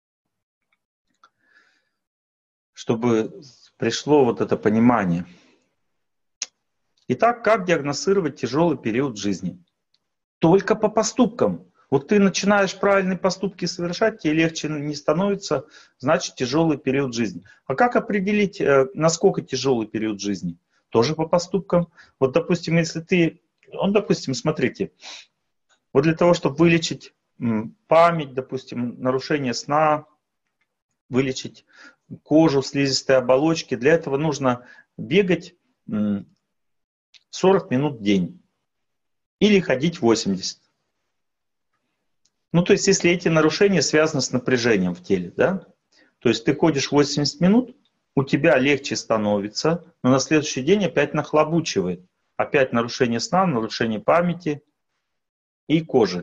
Чтобы пришло вот это понимание. Итак, как диагностировать тяжелый период жизни? Только по поступкам. Вот ты начинаешь правильные поступки совершать, тебе легче не становится, значит тяжелый период жизни. А как определить, насколько тяжелый период жизни? Тоже по поступкам. Вот, допустим, если ты, он, допустим, смотрите, вот для того, чтобы вылечить память, допустим, нарушение сна, вылечить кожу, слизистые оболочки, для этого нужно бегать сорок минут в день или ходить восемьдесят. Ну, то есть, если эти нарушения связаны с напряжением в теле, да, то есть ты ходишь восемьдесят минут, у тебя легче становится, но на следующий день опять нахлобучивает. Опять нарушение сна, нарушение памяти и кожи.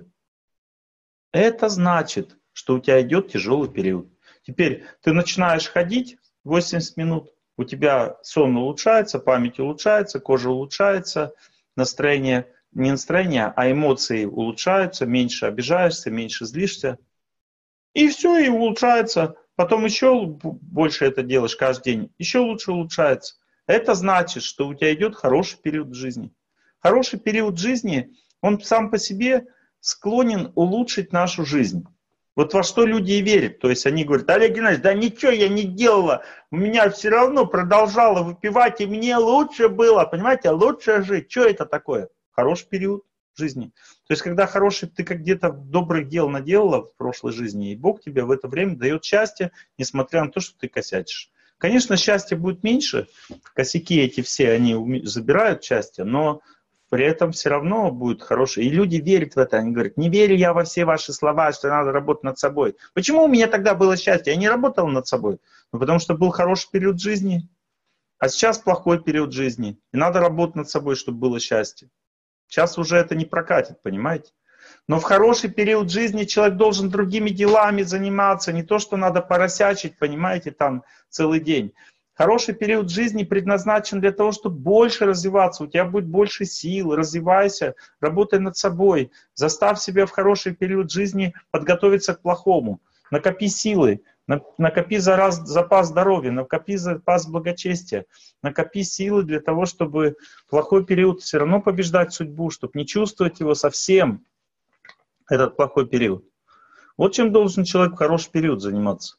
Это значит, что у тебя идет тяжелый период. Теперь ты начинаешь ходить восемьдесят минут, у тебя сон улучшается, память улучшается, кожа улучшается, настроение... Не настроение, а эмоции улучшаются, меньше обижаешься, меньше злишься. И все, и улучшается. Потом еще больше это делаешь каждый день, еще лучше улучшается. Это значит, что у тебя идет хороший период жизни. Хороший период жизни, он сам по себе склонен улучшить нашу жизнь. Вот во что люди и верят. То есть они говорят, Олег Геннадьевич, да ничего я не делала, у меня все равно продолжала выпивать, и мне лучше было, понимаете, лучше жить. Что это такое? Хороший период жизни. То есть, когда хороший, ты как где-то добрых дел наделала в прошлой жизни, и Бог тебе в это время дает счастье, несмотря на то, что ты косячишь. Конечно, счастья будет меньше, косяки эти все, они забирают счастье, но при этом все равно будет хорошее. И люди верят в это, они говорят, не верю я во все ваши слова, что надо работать над собой. Почему у меня тогда было счастье? Я не работал над собой. Ну, потому что был хороший период жизни, а сейчас плохой период жизни. И надо работать над собой, чтобы было счастье. Сейчас уже это не прокатит, понимаете? Но в хороший период жизни человек должен другими делами заниматься, не то, что надо поросячить, понимаете, там целый день. Хороший период жизни предназначен для того, чтобы больше развиваться, у тебя будет больше сил, развивайся, работай над собой, заставь себя в хороший период жизни подготовиться к плохому, накопи силы, накопи запас здоровья, накопи запас благочестия, накопи силы для того, чтобы в плохой период все равно побеждать судьбу, чтобы не чувствовать его совсем, этот плохой период. Вот чем должен человек в хороший период заниматься.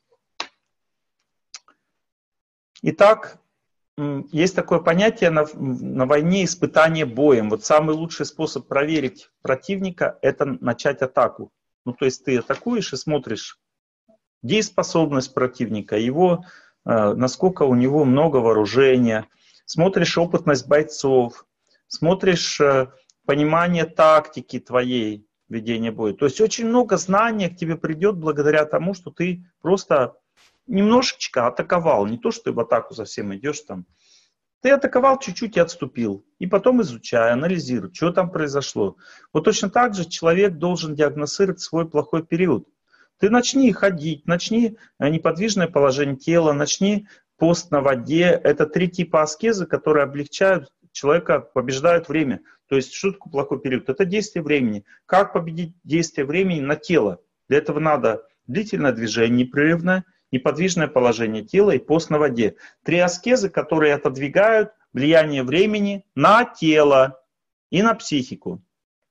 Итак, есть такое понятие на, на войне испытание боем. Вот самый лучший способ проверить противника – это начать атаку. Ну, то есть ты атакуешь и смотришь дееспособность противника, его, э, насколько у него много вооружения, смотришь опытность бойцов, смотришь э, понимание тактики твоей ведения боя. То есть очень много знаний к тебе придет благодаря тому, что ты просто немножечко атаковал. Не то, что ты в атаку совсем идешь там Ты атаковал чуть-чуть и отступил. И потом изучай, анализируй, что там произошло. Вот точно так же человек должен диагностировать свой плохой период. Ты начни ходить, начни неподвижное положение тела, начни пост на воде. Это три типа аскезы, которые облегчают человека, побеждают время. То есть что такое плохой период? Это действие времени. Как победить действие времени на тело? Для этого надо длительное движение, непрерывное, неподвижное положение тела и пост на воде. Три аскезы, которые отодвигают влияние времени на тело и на психику.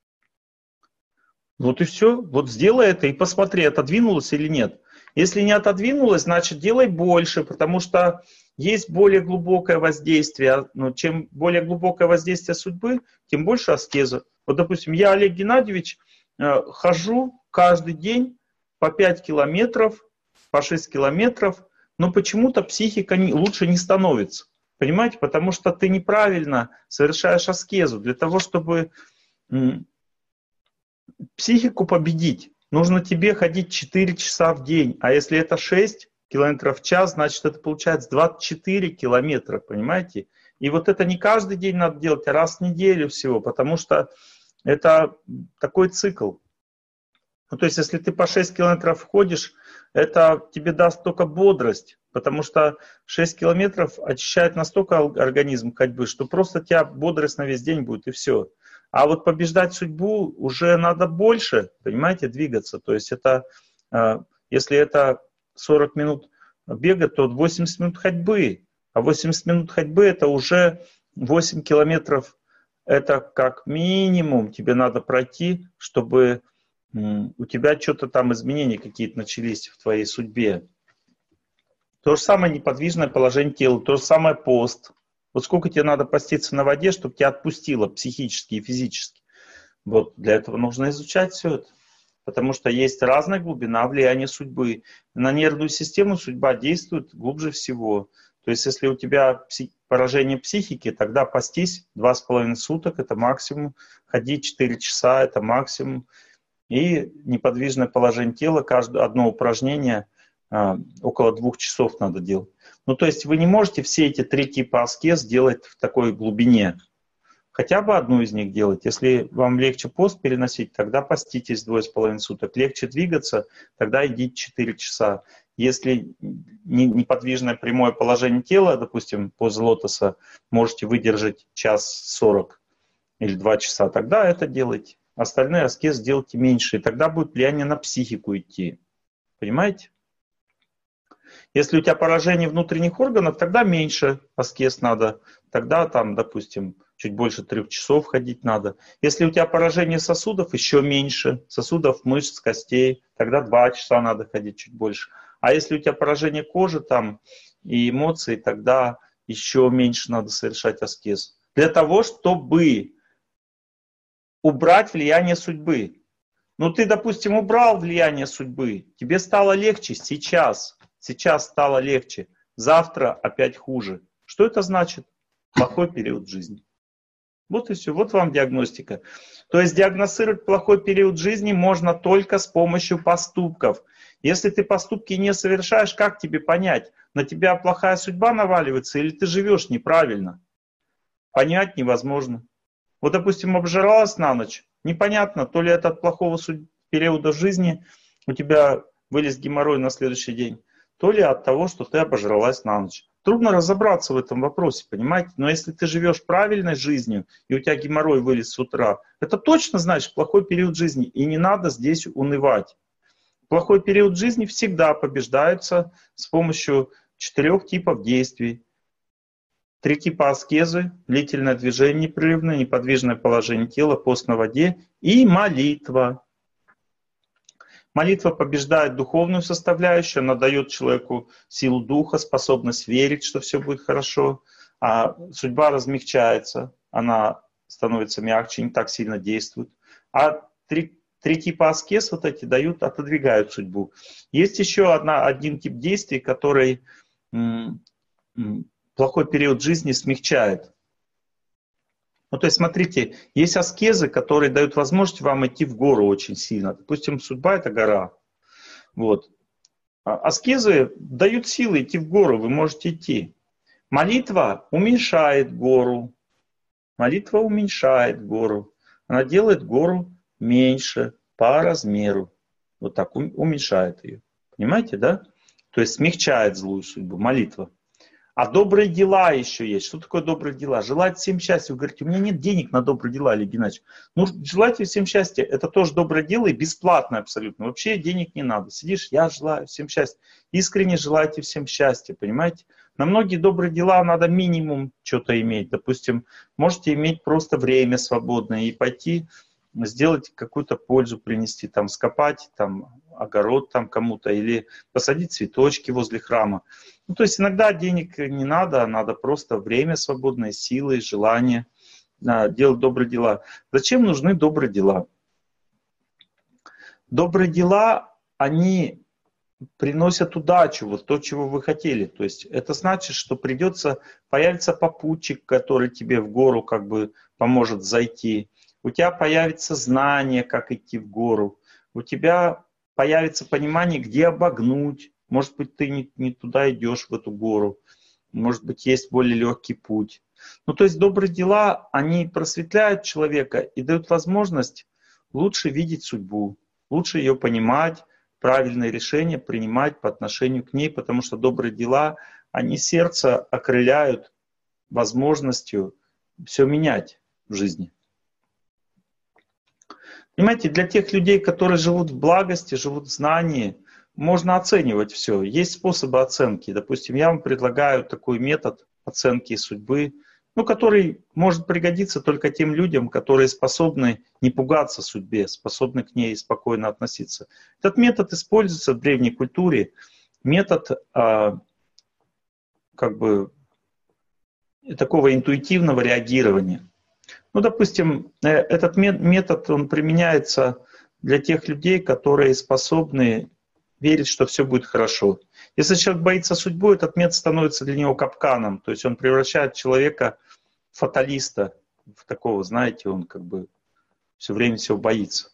Вот и все. Вот сделай это и посмотри, отодвинулось или нет. Если не отодвинулось, значит делай больше, потому что есть более глубокое воздействие. Но чем более глубокое воздействие судьбы, тем больше аскеза. Вот, допустим, я, Олег Геннадьевич, хожу каждый день по пять километров, по шесть километров, но почему-то психика не, лучше не становится. Понимаете? Потому что ты неправильно совершаешь аскезу. Для того, чтобы м, психику победить, нужно тебе ходить четыре часа в день. А если это шесть километров в час, значит это получается двадцать четыре километра. Понимаете? И вот это не каждый день надо делать, а раз в неделю всего. Потому что это такой цикл. Ну, то есть, если ты по шесть километров ходишь, это тебе даст только бодрость, потому что шесть километров очищает настолько организм ходьбы, что просто у тебя бодрость на весь день будет, и все. А вот побеждать судьбу уже надо больше, понимаете, двигаться. То есть, это, если это сорок минут бега, то восемьдесят минут ходьбы. А восемьдесят минут ходьбы это уже восемь километров. Это как минимум тебе надо пройти, чтобы у тебя что-то там изменения какие-то начались в твоей судьбе. То же самое неподвижное положение тела, то же самое пост. Вот сколько тебе надо поститься на воде, чтобы тебя отпустило психически и физически. Вот для этого нужно изучать все это. Потому что есть разная глубина влияния судьбы. На нервную систему судьба действует глубже всего. То есть если у тебя поражение психики, тогда постись два с половиной суток, это максимум. Ходить четыре часа, это максимум. И неподвижное положение тела, каждое одно упражнение а, около двух часов надо делать. Ну, то есть вы не можете все эти три типа аскез делать в такой глубине. Хотя бы одну из них делать. Если вам легче пост переносить, тогда поститесь двое с половиной суток. Легче двигаться, тогда идите четыре часа. Если неподвижное прямое положение тела, допустим, поза лотоса, можете выдержать час сорок или два часа, тогда это делайте. Остальные аскезы делайте меньше, и тогда будет влияние на психику идти. Понимаете? Если у тебя поражение внутренних органов, тогда меньше аскез надо. Тогда там, допустим, чуть больше трех часов ходить надо. Если у тебя поражение сосудов, еще меньше. Сосудов, мышц, костей, тогда два часа надо ходить чуть больше. А если у тебя поражение кожи там и эмоций, тогда еще меньше надо совершать аскез. Для того, чтобы убрать влияние судьбы. Ну, ты, допустим, убрал влияние судьбы, тебе стало легче сейчас, сейчас стало легче, завтра опять хуже. Что это значит? Плохой период жизни. Вот и все, вот вам диагностика. То есть диагностировать плохой период жизни можно только с помощью поступков. Если ты поступки не совершаешь, как тебе понять, на тебя плохая судьба наваливается или ты живешь неправильно? Понять невозможно. Вот, допустим, обжиралась на ночь, непонятно, то ли это от плохого периода жизни у тебя вылез геморрой на следующий день, то ли от того, что ты обожралась на ночь. Трудно разобраться в этом вопросе, понимаете? Но если ты живешь правильной жизнью, и у тебя геморрой вылез с утра, это точно значит плохой период жизни, и не надо здесь унывать. Плохой период жизни всегда побеждается с помощью четырех типов действий. Три типа аскезы: длительное движение непрерывное, неподвижное положение тела, пост на воде и молитва. Молитва побеждает духовную составляющую, она дает человеку силу духа, способность верить, что все будет хорошо, а судьба размягчается, она становится мягче, не так сильно действует. А три, три типа аскез вот эти дают, отодвигают судьбу. Есть еще одна, один тип действий, который м, м, плохой период жизни смягчает. Ну, то есть, смотрите, есть аскезы, которые дают возможность вам идти в гору очень сильно. Допустим, судьба — это гора. Вот. А аскезы дают силы идти в гору, вы можете идти. Молитва уменьшает гору. Молитва уменьшает гору. Она делает гору меньше по размеру. Вот так уменьшает ее. Понимаете, да? То есть смягчает злую судьбу. Молитва. А добрые дела еще есть. Что такое добрые дела? Желать всем счастья. Вы говорите, у меня нет денег на добрые дела, Олег Геннадьевич. Ну, желайте всем счастья. Это тоже доброе дело и бесплатно абсолютно. Вообще денег не надо. Сидишь, я желаю всем счастья. Искренне желайте всем счастья, понимаете? На многие добрые дела надо минимум что-то иметь. Допустим, можете иметь просто время свободное и пойти сделать какую-то пользу, принести, там, скопать, там, огород там кому-то или посадить цветочки возле храма. Ну, то есть иногда денег не надо, надо просто время свободное, силы, желание да, делать добрые дела. Зачем нужны добрые дела? Добрые дела, они приносят удачу, вот то, чего вы хотели. То есть это значит, что придется, появится попутчик, который тебе в гору как бы поможет зайти. У тебя появится знание, как идти в гору. У тебя появится понимание, где обогнуть. Может быть, ты не, не туда идешь, в эту гору. Может быть, есть более легкий путь. Ну, то есть добрые дела, они просветляют человека и дают возможность лучше видеть судьбу, лучше ее понимать, правильные решения принимать по отношению к ней, потому что добрые дела, они сердце окрыляют возможностью все менять в жизни. Понимаете, для тех людей, которые живут в благости, живут в знании, можно оценивать все. Есть способы оценки. Допустим, я вам предлагаю такой метод оценки судьбы, ну, который может пригодиться только тем людям, которые способны не пугаться судьбе, способны к ней спокойно относиться. Этот метод используется в древней культуре. Метод а, как бы такого интуитивного реагирования. Ну, допустим, этот метод, он применяется для тех людей, которые способны верить, что все будет хорошо. Если человек боится судьбы, этот метод становится для него капканом, то есть он превращает человека в фаталиста, в такого, знаете, он как бы все время всего боится.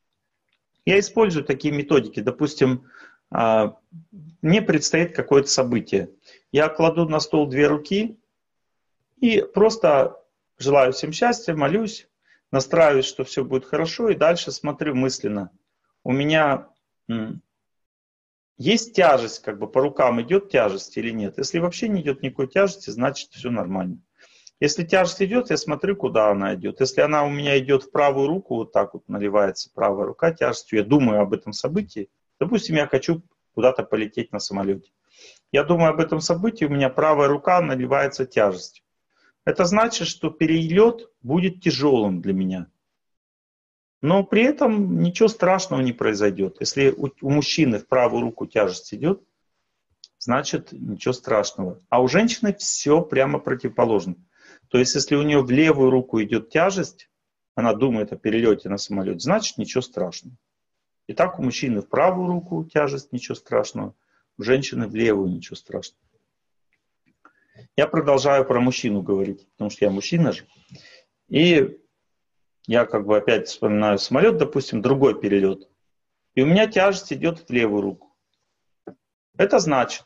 Я использую такие методики. Допустим, мне предстоит какое-то событие. Я кладу на стол две руки и просто желаю всем счастья, молюсь, настраиваюсь, что все будет хорошо, и дальше смотрю мысленно. У меня м, есть тяжесть, как бы по рукам идет тяжесть или нет. Если вообще не идет никакой тяжести, значит все нормально. Если тяжесть идет, я смотрю, куда она идет. Если она у меня идет в правую руку, вот так вот наливается правая рука тяжестью, я думаю об этом событии. Допустим, я хочу куда-то полететь на самолете. Я думаю об этом событии, у меня правая рука наливается тяжестью. Это значит, что перелет будет тяжелым для меня. Но при этом ничего страшного не произойдет. Если у, у мужчины в правую руку тяжесть идет, значит ничего страшного. А у женщины все прямо противоположно. То есть если у нее в левую руку идет тяжесть, она думает о перелете на самолете, значит ничего страшного. Итак, у мужчины в правую руку тяжесть, ничего страшного. У женщины в левую, ничего страшного. Я продолжаю про мужчину говорить, потому что я мужчина же. И я как бы опять вспоминаю самолет, допустим, другой перелет. И у меня тяжесть идет в левую руку. Это значит,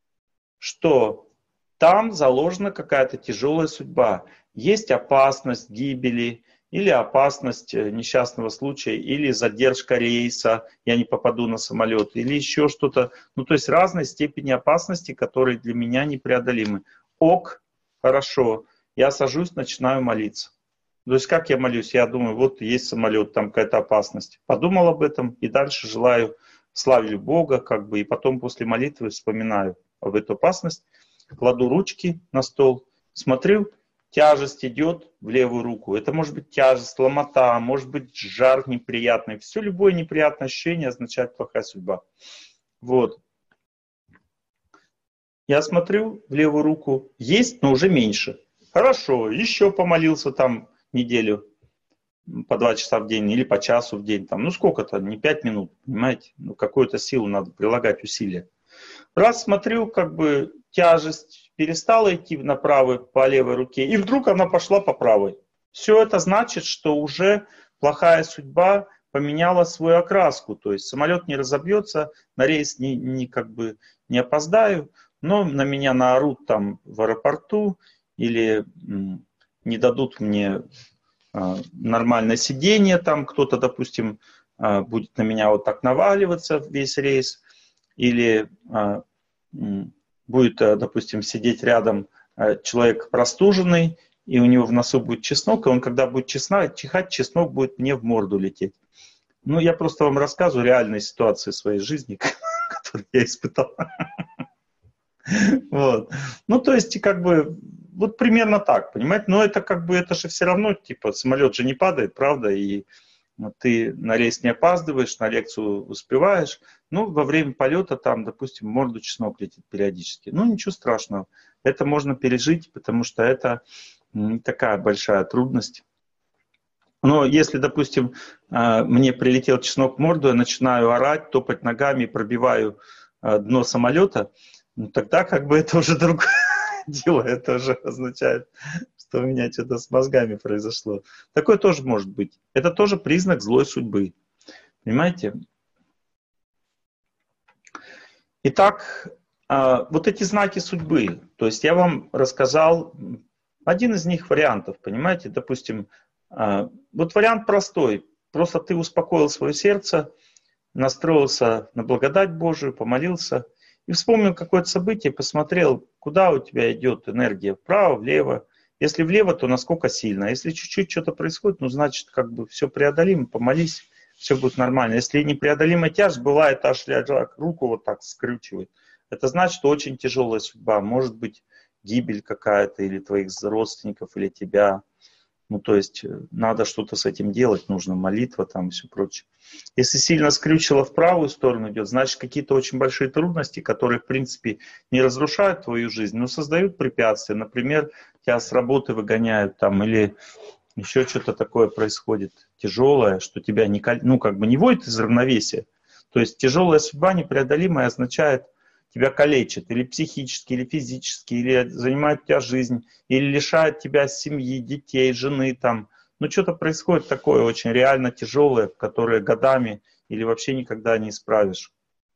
что там заложена какая-то тяжелая судьба. Есть опасность гибели, или опасность несчастного случая, или задержка рейса, я не попаду на самолет, или еще что-то. Ну, то есть разной степени опасности, которые для меня непреодолимы. Ок, хорошо, я сажусь, начинаю молиться. То есть как я молюсь? Я думаю, вот есть самолет, там какая-то опасность. Подумал об этом и дальше желаю, славлю Бога, как бы, и потом после молитвы вспоминаю об эту опасность, кладу ручки на стол, смотрю, тяжесть идет в левую руку. Это может быть тяжесть, ломота, может быть жар неприятный. Все любое неприятное ощущение означает плохая судьба. Вот. Я смотрю в левую руку, есть, но уже меньше. Хорошо, еще помолился там неделю по два часа в день или по часу в день. Там, ну сколько-то, не пять минут, понимаете? Ну какую-то силу надо прилагать, усилия. Раз смотрю, как бы тяжесть перестала идти на правой, по левой руке, и вдруг она пошла по правой. Все это значит, что уже плохая судьба поменяла свою окраску. То есть самолет не разобьется, на рейс не, не, как бы, не опоздаю, но на меня наорут там в аэропорту или м, не дадут мне а, нормальное сиденье, там кто-то, допустим, а, будет на меня вот так наваливаться весь рейс, или а, м, будет, а, допустим, сидеть рядом а, человек простуженный, и у него в носу будет чеснок, и он, когда будет чесна, чихать, чеснок будет мне в морду лететь. Ну, я просто вам рассказываю реальные ситуации своей жизни, которые я испытал. Вот. Ну, то есть, как бы, вот примерно так, понимаете? Но это как бы, это же все равно, типа, самолет же не падает, правда, и ты на рейс не опаздываешь, на лекцию успеваешь. Ну, во время полета там, допустим, в морду чеснок летит периодически. Ну, ничего страшного. Это можно пережить, потому что это не такая большая трудность. Но если, допустим, мне прилетел чеснок в морду, я начинаю орать, топать ногами, пробиваю дно самолета, ну, тогда как бы это уже другое дело. Это уже означает, что у меня что-то с мозгами произошло. Такое тоже может быть. Это тоже признак злой судьбы. Понимаете? Итак, вот эти знаки судьбы. То есть я вам рассказал один из них вариантов, понимаете? Допустим, вот вариант простой. Просто ты успокоил свое сердце, настроился на благодать Божию, помолился и вспомнил какое-то событие, посмотрел, куда у тебя идет энергия, вправо, влево. Если влево, то насколько сильно. Если чуть-чуть что-то происходит, ну, значит, как бы все преодолимо, помолись, все будет нормально. Если непреодолимая тяжесть, бывает, аж руку вот так скрючивает. Это значит, что очень тяжелая судьба. Может быть, гибель какая-то или твоих родственников, или тебя. Ну, то есть, надо что-то с этим делать, нужна молитва там и все прочее. Если сильно скрючило в правую сторону идет, значит, какие-то очень большие трудности, которые, в принципе, не разрушают твою жизнь, но создают препятствия. Например, тебя с работы выгоняют там, или еще что-то такое происходит тяжелое, что тебя не, ну, как бы не вводит из равновесия. То есть, тяжелая судьба непреодолимая означает, тебя калечит, или психически, или физически, или занимает у тебя жизнь, или лишает тебя семьи, детей, жены там. Ну, что-то происходит такое очень реально тяжелое, которое годами или вообще никогда не исправишь.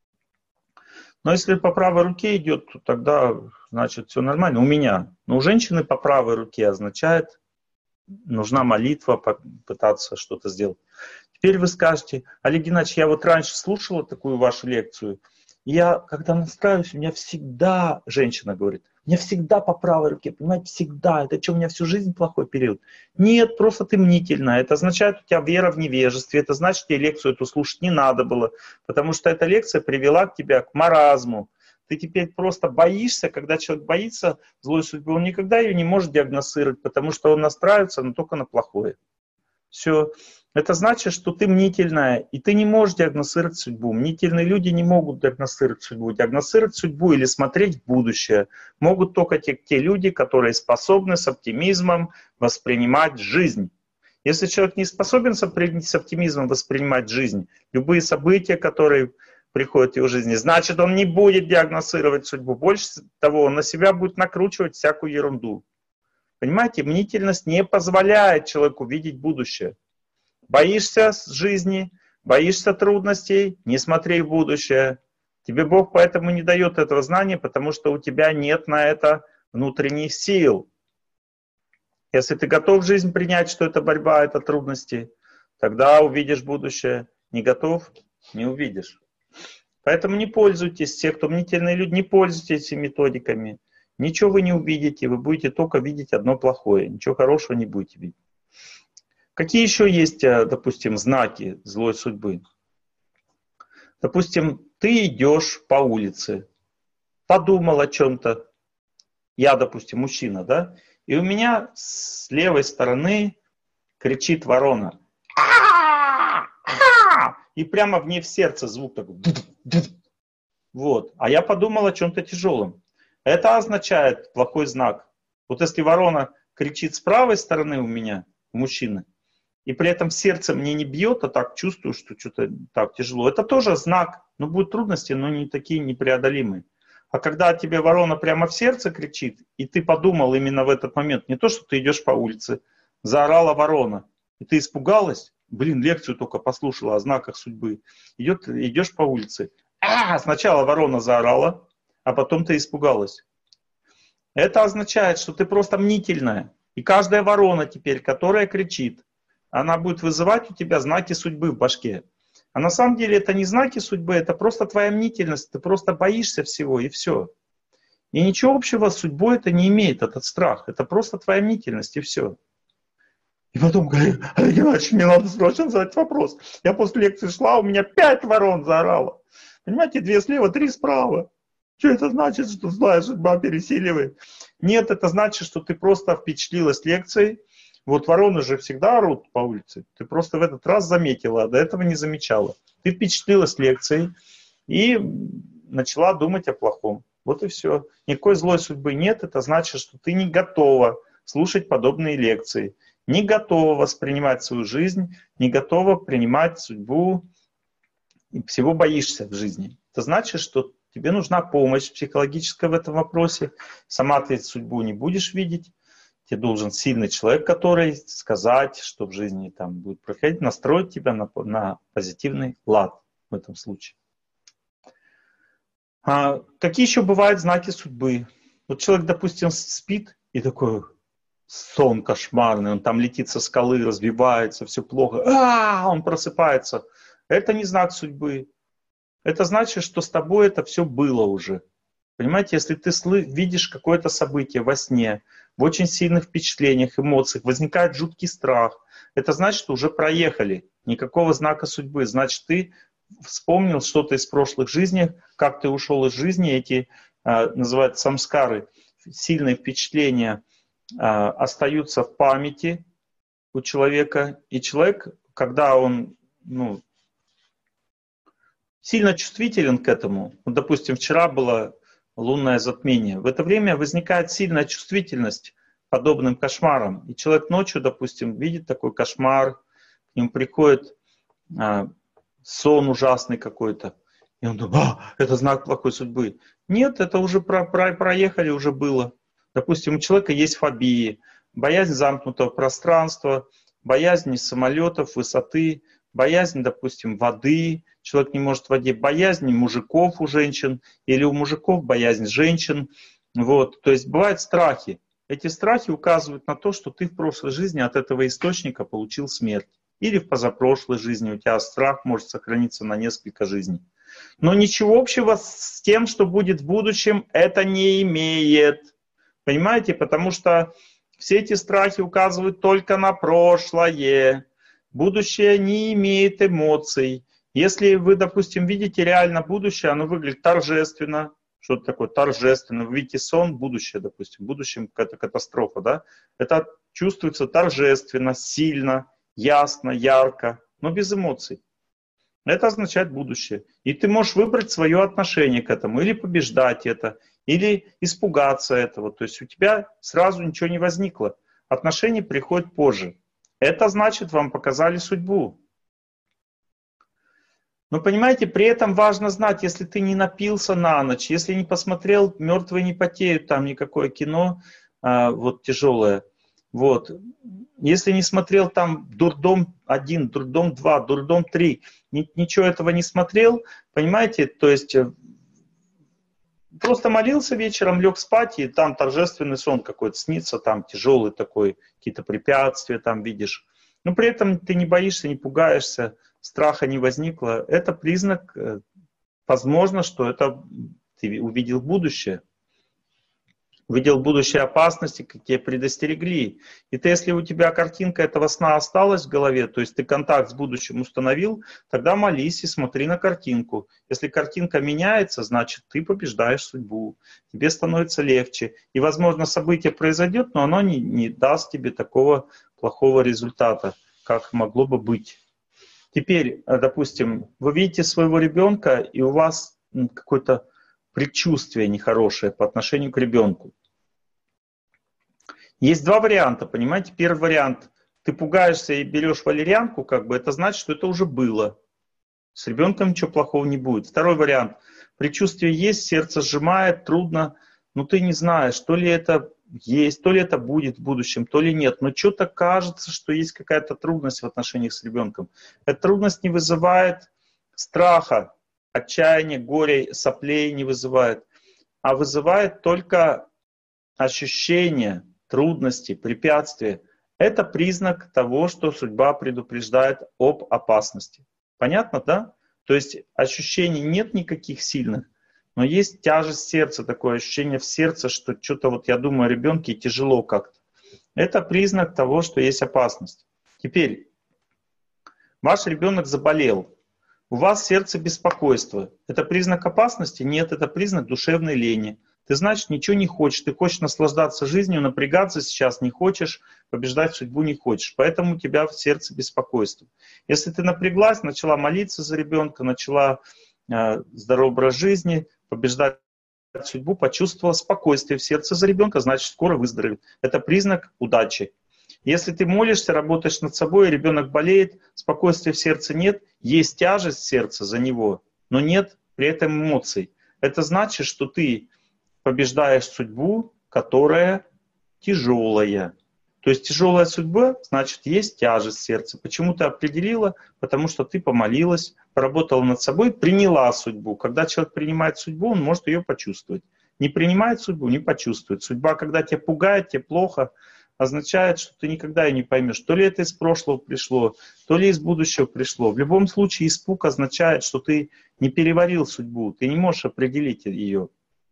Но если по правой руке идет, то тогда, значит, все нормально. У меня. Но у женщины по правой руке означает, нужна молитва, пытаться что-то сделать. Теперь вы скажете, Олег Геннадьевич, я вот раньше слушала такую вашу лекцию, я, когда настраиваюсь, у меня всегда, женщина говорит, у меня всегда по правой руке, понимаете, всегда. Это что, у меня всю жизнь плохой период? Нет, просто ты мнительная. Это означает, у тебя вера в невежестве. Это значит, тебе лекцию эту слушать не надо было. Потому что эта лекция привела к тебя к маразму. Ты теперь просто боишься, когда человек боится злой судьбы, он никогда ее не может диагностировать, потому что он настраивается, но только на плохое. Все. Это значит, что ты мнительная, и ты не можешь диагностировать судьбу. Мнительные люди не могут диагностировать судьбу. Диагностировать судьбу или смотреть в будущее могут только те, те люди, которые способны с оптимизмом воспринимать жизнь. Если человек не способен с оптимизмом воспринимать жизнь, любые события, которые приходят в его жизни, значит, он не будет диагностировать судьбу. Больше того, он на себя будет накручивать всякую ерунду. Понимаете, мнительность не позволяет человеку видеть будущее. Боишься жизни, боишься трудностей, не смотри в будущее. Тебе Бог поэтому не дает этого знания, потому что у тебя нет на это внутренних сил. Если ты готов в жизнь принять, что это борьба, это трудности, тогда увидишь будущее. Не готов, не увидишь. Поэтому не пользуйтесь, те, кто мнительные люди, не пользуйтесь этими методиками. Ничего вы не увидите, вы будете только видеть одно плохое, ничего хорошего не будете видеть. Какие еще есть, допустим, знаки злой судьбы? Допустим, ты идешь по улице, подумал о чем-то. Я, допустим, мужчина, да? И у меня с левой стороны кричит ворона. И прямо мне в сердце звук такой. Вот. А я подумал о чем-то тяжелом. Это означает плохой знак. Вот если ворона кричит с правой стороны у меня, у мужчины, и при этом сердце мне не бьет, а так чувствую, что что-то так тяжело. Это тоже знак. Ну, будут трудности, но не такие непреодолимые. А когда тебе ворона прямо в сердце кричит, и ты подумал именно в этот момент, не то, что ты идешь по улице, заорала ворона, и ты испугалась, блин, лекцию только послушала о знаках судьбы, Идет, идешь по улице, а, сначала ворона заорала, а потом ты испугалась. Это означает, что ты просто мнительная. И каждая ворона теперь, которая кричит, она будет вызывать у тебя знаки судьбы в башке. А на самом деле это не знаки судьбы, это просто твоя мнительность. Ты просто боишься всего, и все. И ничего общего с судьбой это не имеет, этот страх. Это просто твоя мнительность, и все. И потом говорю, Олег Геннадьевич, мне надо срочно задать вопрос. Я после лекции шла, у меня пять ворон заорало. Понимаете, две слева, три справа. Что это значит, что злая судьба пересиливает? Нет, это значит, что ты просто впечатлилась лекцией. Вот вороны же всегда орут по улице. Ты просто в этот раз заметила, а до этого не замечала. Ты впечатлилась лекцией и начала думать о плохом. Вот и все. Никакой злой судьбы нет. Это значит, что ты не готова слушать подобные лекции. Не готова воспринимать свою жизнь, не готова принимать судьбу. И всего боишься в жизни. Это значит, что тебе нужна помощь психологическая в этом вопросе. Сама ты судьбу не будешь видеть. Тебе должен сильный человек, который сказать, что в жизни там будет происходить, настроить тебя на, на позитивный лад в этом случае. А какие еще бывают знаки судьбы? Вот человек, допустим, спит и такой сон кошмарный, он там летит со скалы, разбивается, все плохо. А, он просыпается. Это не знак судьбы. Это значит, что с тобой это все было уже. Понимаете, если ты видишь какое-то событие во сне, в очень сильных впечатлениях, эмоциях, возникает жуткий страх, это значит, что уже проехали. Никакого знака судьбы. Значит, ты вспомнил что-то из прошлых жизней, как ты ушел из жизни, эти называются самскары, сильные впечатления остаются в памяти у человека. И человек, когда он ну, сильно чувствителен к этому, ну, допустим, вчера было лунное затмение, в это время возникает сильная чувствительность к подобным кошмарам. И человек ночью, допустим, видит такой кошмар, к нему приходит а, сон ужасный какой-то, и он думает, а, это знак плохой судьбы. Нет, это уже про, про, проехали, уже было. Допустим, у человека есть фобии, боязнь замкнутого пространства, боязнь самолетов, высоты, боязнь, допустим, воды, человек не может в воде, боязнь мужиков у женщин, или у мужиков боязнь женщин. Вот. То есть бывают страхи. Эти страхи указывают на то, что ты в прошлой жизни от этого источника получил смерть. Или в позапрошлой жизни у тебя страх может сохраниться на несколько жизней. Но ничего общего с тем, что будет в будущем, это не имеет. Понимаете? Потому что все эти страхи указывают только на прошлое. Будущее не имеет эмоций. Если вы, допустим, видите реально будущее, оно выглядит торжественно. Что-то такое торжественно. Вы видите сон, будущее, допустим. В будущем какая-то катастрофа, да? Это чувствуется торжественно, сильно, ясно, ярко, но без эмоций. Это означает будущее. И ты можешь выбрать свое отношение к этому. Или побеждать это, или испугаться этого. То есть у тебя сразу ничего не возникло. Отношения приходят позже. Это значит, вам показали судьбу. Но понимаете, при этом важно знать, если ты не напился на ночь, если не посмотрел «Мертвые не потеют», там никакое кино а, вот тяжелое. Вот. Если не смотрел там «Дурдом один», «Дурдом два», «Дурдом три», ни, ничего этого не смотрел, понимаете, то есть просто молился вечером, лег спать, и там торжественный сон какой-то снится, там тяжелый такой, какие-то препятствия там видишь. Но при этом ты не боишься, не пугаешься, страха не возникло. Это признак, возможно, что это ты увидел будущее. Увидел будущее опасности, какие предостерегли. И ты, если у тебя картинка этого сна осталась в голове, то есть ты контакт с будущим установил, тогда молись и смотри на картинку. Если картинка меняется, значит ты побеждаешь судьбу. Тебе становится легче. И, возможно, событие произойдет, но оно не, не даст тебе такого плохого результата, как могло бы быть. Теперь, допустим, вы видите своего ребенка, и у вас какое-то предчувствие нехорошее по отношению к ребенку. Есть два варианта, понимаете? Первый вариант, ты пугаешься и берешь валерьянку, как бы это значит, что это уже было. С ребенком ничего плохого не будет. Второй вариант, предчувствие есть, сердце сжимает, трудно, но ты не знаешь, то ли это есть, то ли это будет в будущем, то ли нет. Но что-то кажется, что есть какая-то трудность в отношениях с ребенком. Эта трудность не вызывает страха, отчаяния, горя, соплей не вызывает. а вызывает только ощущение трудности, препятствия. Это признак того, что судьба предупреждает об опасности. Понятно, да? То есть ощущений нет никаких сильных, но есть тяжесть сердца, такое ощущение в сердце, что что-то вот я думаю о ребенке тяжело как-то. Это признак того, что есть опасность. Теперь, ваш ребенок заболел, у вас в сердце беспокойство. Это признак опасности? Нет, это признак душевной лени. Ты, значит, ничего не хочешь. Ты хочешь наслаждаться жизнью, напрягаться сейчас не хочешь, побеждать судьбу не хочешь. Поэтому у тебя в сердце беспокойство. Если ты напряглась, начала молиться за ребенка, начала э, здоровый образ жизни, побеждать судьбу, почувствовала спокойствие в сердце за ребенка, значит, скоро выздоровеет. Это признак удачи. Если ты молишься, работаешь над собой, ребенок болеет, спокойствия в сердце нет, есть тяжесть в сердце за него, но нет при этом эмоций. Это значит, что ты побеждаешь судьбу, которая тяжелая. То есть тяжелая судьба, значит, есть тяжесть в сердце. Почему ты определила? Потому что ты помолилась, поработала над собой, приняла судьбу. Когда человек принимает судьбу, он может ее почувствовать. Не принимает судьбу, не почувствует. Судьба, когда тебя пугает, тебе плохо, означает, что ты никогда ее не поймешь. То ли это из прошлого пришло, то ли из будущего пришло. В любом случае испуг означает, что ты не переварил судьбу, ты не можешь определить ее.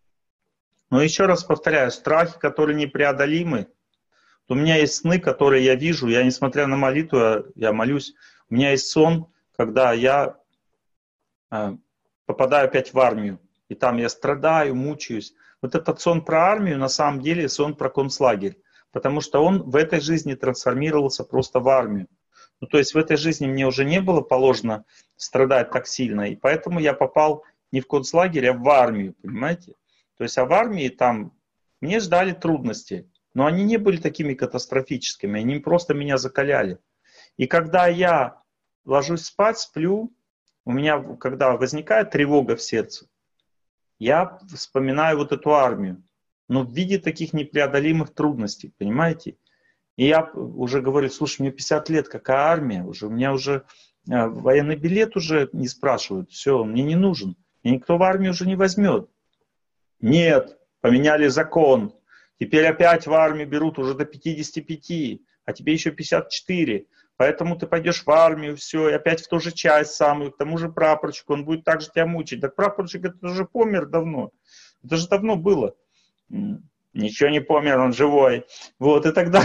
Но еще раз повторяю, страхи, которые непреодолимы. У меня есть сны, которые я вижу, я несмотря на молитву, я, я молюсь. У меня есть сон, когда я э, попадаю опять в армию, и там я страдаю, мучаюсь. Вот этот сон про армию на самом деле сон про концлагерь, потому что он в этой жизни трансформировался просто в армию. Ну, то есть в этой жизни мне уже не было положено страдать так сильно, и поэтому я попал не в концлагерь, а в армию, понимаете? То есть а в армии там мне ждали трудности, но они не были такими катастрофическими, они просто меня закаляли. И когда я ложусь спать, сплю, у меня, когда возникает тревога в сердце, я вспоминаю вот эту армию, но в виде таких непреодолимых трудностей, понимаете? И я уже говорю, слушай, мне пятьдесят лет, какая армия уже, у меня уже военный билет уже не спрашивают, все, мне не нужен, и никто в армию уже не возьмет. Нет, поменяли закон. Теперь опять в армию берут уже до пятидесяти пяти, а тебе еще пятьдесят четыре. Поэтому ты пойдешь в армию, все, и опять в ту же часть самую, к тому же прапорщику, он будет так же тебя мучить. Так прапорщик это уже помер давно. Это же давно было. Ничего не помер, он живой. Вот, и тогда...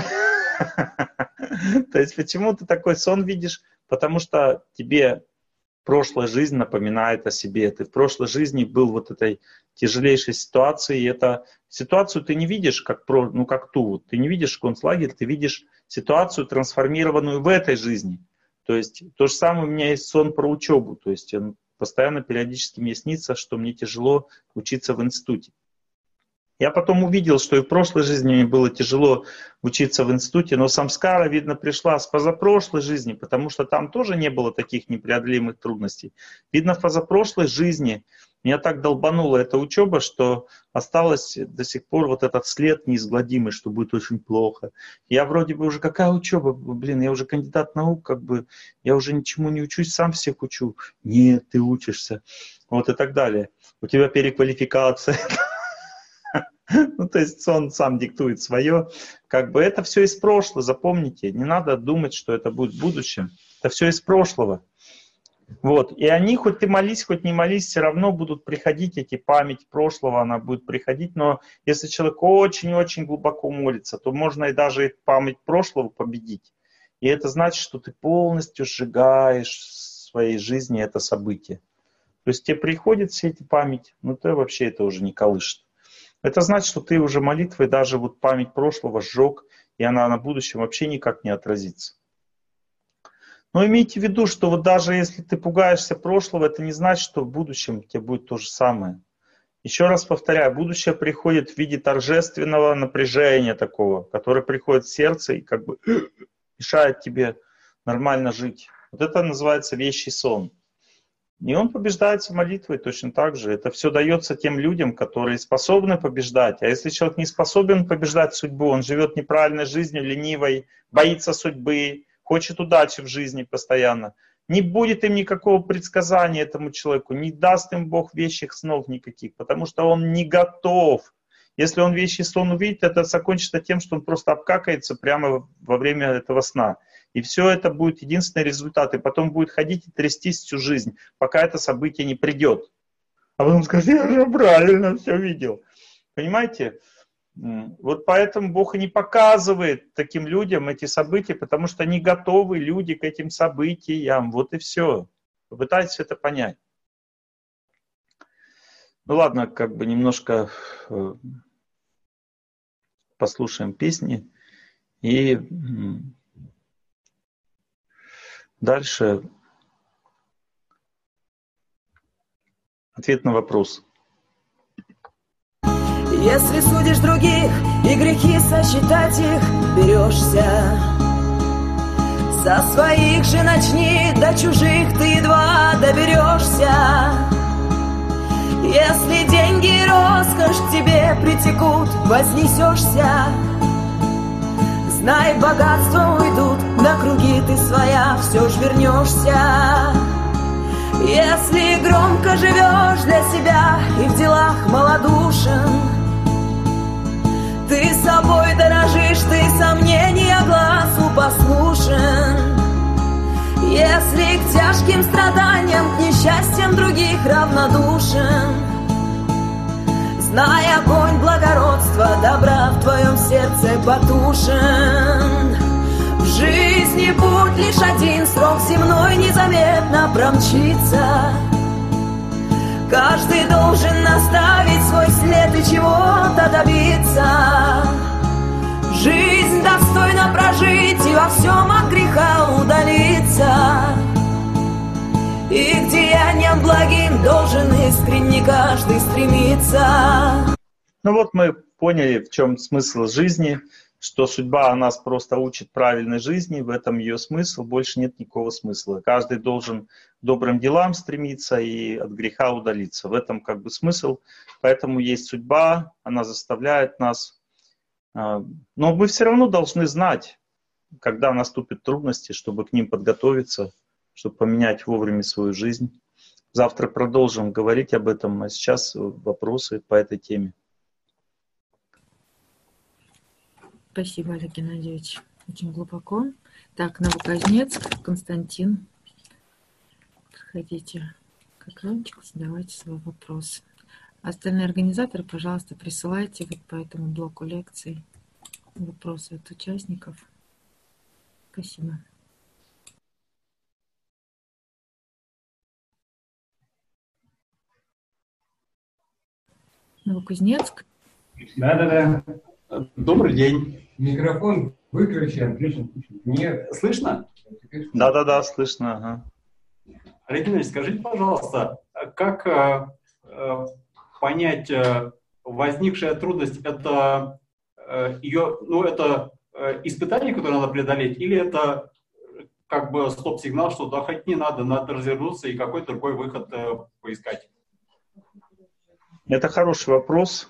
То есть почему ты такой сон видишь? Потому что тебе прошлая жизнь напоминает о себе. Ты в прошлой жизни был вот этой тяжелейшей ситуации. И эту ситуацию ты не видишь как, про, ну, как ту. Ты не видишь концлагерь, ты видишь ситуацию, трансформированную в этой жизни. То есть то же самое у меня есть сон про учебу. То есть он постоянно, периодически мне снится, что мне тяжело учиться в институте. Я потом увидел, что и в прошлой жизни мне было тяжело учиться в институте, но самскара, видно, пришла с позапрошлой жизни, потому что там тоже не было таких непреодолимых трудностей. Видно, в позапрошлой жизни меня так долбанула эта учеба, что осталось до сих пор вот этот след неизгладимый, что будет очень плохо. Я вроде бы уже, какая учеба, блин, я уже кандидат наук, как бы, я уже ничему не учусь, сам всех учу. Нет, ты учишься. Вот и так далее. У тебя переквалификация. Ну, то есть сон сам диктует свое. Как бы это все из прошлого, запомните. Не надо думать, что это будет в будущем. Это все из прошлого. Вот. И они, хоть ты молись, хоть не молись, все равно будут приходить, эти память прошлого, она будет приходить. Но если человек очень-очень глубоко молится, то можно и даже память прошлого победить. И это значит, что ты полностью сжигаешь в своей жизни это событие. То есть тебе приходит все эти память, но ты вообще это уже не колышет. Это значит, что ты уже молитвой даже вот память прошлого сжег, и она на будущем вообще никак не отразится. Но имейте в виду, что вот даже если ты пугаешься прошлого, это не значит, что в будущем тебе будет то же самое. Еще раз повторяю, будущее приходит в виде торжественного напряжения такого, которое приходит в сердце и как бы мешает тебе нормально жить. Вот это называется вещий сон. И он побеждается молитвой точно так же. Это все дается тем людям, которые способны побеждать. А если человек не способен побеждать судьбу, он живет неправильной жизнью, ленивой, боится судьбы, хочет удачи в жизни постоянно, Не будет им никакого предсказания этому человеку, не даст им Бог вещих снов никаких, потому что он не готов. Если он вещий сон увидит, это закончится тем, что он просто обкакается прямо во время этого сна. И все это будет единственный результат. И потом будет ходить и трястись всю жизнь, пока это событие не придет. А потом скажет, я же правильно все видел. Понимаете? Вот поэтому Бог и не показывает таким людям эти события, потому что они готовы, люди, к этим событиям. Вот и все. Попытайтесь это понять. Ну ладно, как бы немножко э, послушаем песни. И дальше ответ на вопрос. Если судишь других и грехи сосчитать их берешься, со своих же начни, до чужих ты едва доберешься. Если деньги и роскошь к тебе притекут, вознесешься. Знай, богатства уйдут, на круги ты своя все ж вернешься. Если громко живешь для себя и в делах малодушен, ты собой дорожишь, ты сомнения глазу послушен. Если к тяжким страданиям, к несчастьям других равнодушен, знай, огонь благородства, добра в твоем сердце потушен. В жизни путь лишь один, срок земной незаметно промчится. Каждый должен наставить свой след и чего-то добиться. Жизнь достойно прожить и во всем от греха удалиться. И к деяниям благим должен искренне каждый стремиться. Ну вот мы поняли, в чем смысл жизни, что судьба нас просто учит правильной жизни, в этом ее смысл, больше нет никакого смысла. Каждый должен к добрым делам стремиться и от греха удалиться. В этом как бы смысл, поэтому есть судьба, она заставляет нас. Но мы все равно должны знать, когда наступят трудности, чтобы к ним подготовиться, чтобы поменять вовремя свою жизнь. Завтра продолжим говорить об этом, а сейчас вопросы по этой теме. Спасибо, Олег Геннадьевич. Очень глубоко. Так, Новокузнецк, Константин. Проходите к экранчику, задавайте свой вопрос. Остальные организаторы, пожалуйста, присылайте вот по этому блоку лекций вопросы от участников. Спасибо. Новокузнецк. Да-да-да. Добрый день. Микрофон выключен. Мне слышно? Да-да-да, слышно. Ага. Олег Геннадьевич, скажите, пожалуйста, как э, э, понять э, возникшая трудность, это э, ее, ну, это э, испытание, которое надо преодолеть, или это как бы стоп-сигнал, что да, хоть не надо, надо развернуться и какой-то другой выход э, поискать? Это хороший вопрос.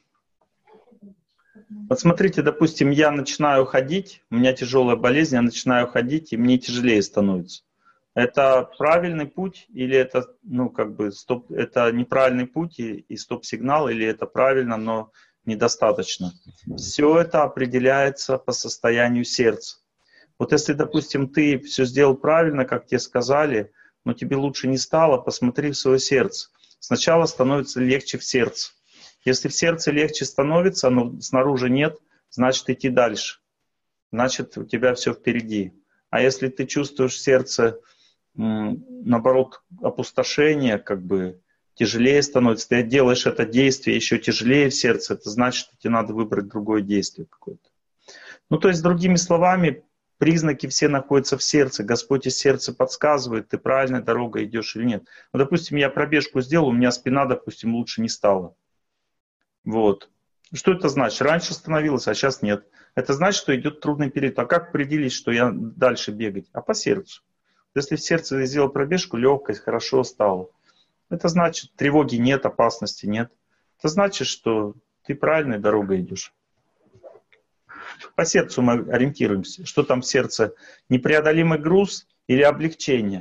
Вот смотрите, допустим, я начинаю ходить, у меня тяжелая болезнь, я начинаю ходить, и мне тяжелее становится. Это правильный путь или это, ну, как бы, стоп, это неправильный путь и, и стоп-сигнал, или это правильно, но недостаточно? Все это определяется по состоянию сердца. Вот если, допустим, ты все сделал правильно, как тебе сказали, но тебе лучше не стало, посмотри в свое сердце. Сначала становится легче в сердце. Если в сердце легче становится, но снаружи нет, значит идти дальше. Значит, у тебя все впереди. А если ты чувствуешь в сердце, наоборот, опустошение, как бы тяжелее становится, ты делаешь это действие еще тяжелее в сердце, это значит, что тебе надо выбрать другое действие какое-то. Ну, то есть, другими словами, признаки все находятся в сердце. Господь из сердца подсказывает, ты правильной дорогой идешь или нет. Ну, допустим, я пробежку сделал, у меня спина, допустим, лучше не стала. Вот. Что это значит? Раньше становилось, а сейчас нет. Это значит, что идет трудный период. А как определить, что я дальше бегать? А по сердцу. Если в сердце я сделал пробежку, легкость, хорошо стало. Это значит, тревоги нет, опасности нет. Это значит, что ты правильной дорогой идешь. По сердцу мы ориентируемся. Что там в сердце? Непреодолимый груз или облегчение?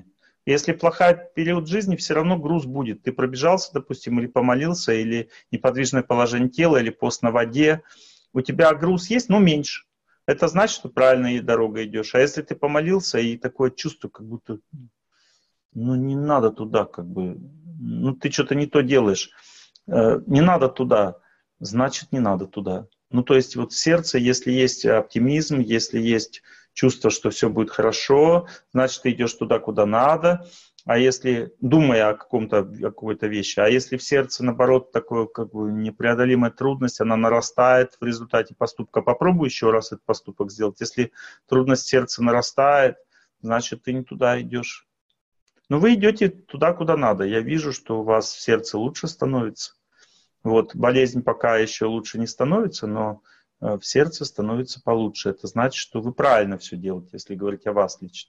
Если плохой период жизни, все равно груз будет. Ты пробежался, допустим, или помолился, или неподвижное положение тела, или пост на воде. У тебя груз есть, но меньше. Это значит, что правильной дорогой идешь. А если ты помолился, и такое чувство, как будто, ну, не надо туда, как бы, ну, ты что-то не то делаешь. Не надо туда, значит, не надо туда. Ну, то есть вот в сердце, если есть оптимизм, если есть чувство, что все будет хорошо, значит, ты идешь туда, куда надо. А если, думая о каком-то, о какой-то вещи, а если в сердце, наоборот, такое, как бы, непреодолимая трудность, она нарастает в результате поступка, попробуй еще раз этот поступок сделать. Если трудность сердца нарастает, значит, ты не туда идешь. Но вы идете туда, куда надо. Я вижу, что у вас в сердце лучше становится. Вот, болезнь пока еще лучше не становится, но в сердце становится получше. Это значит, что вы правильно все делаете, если говорить о вас лично.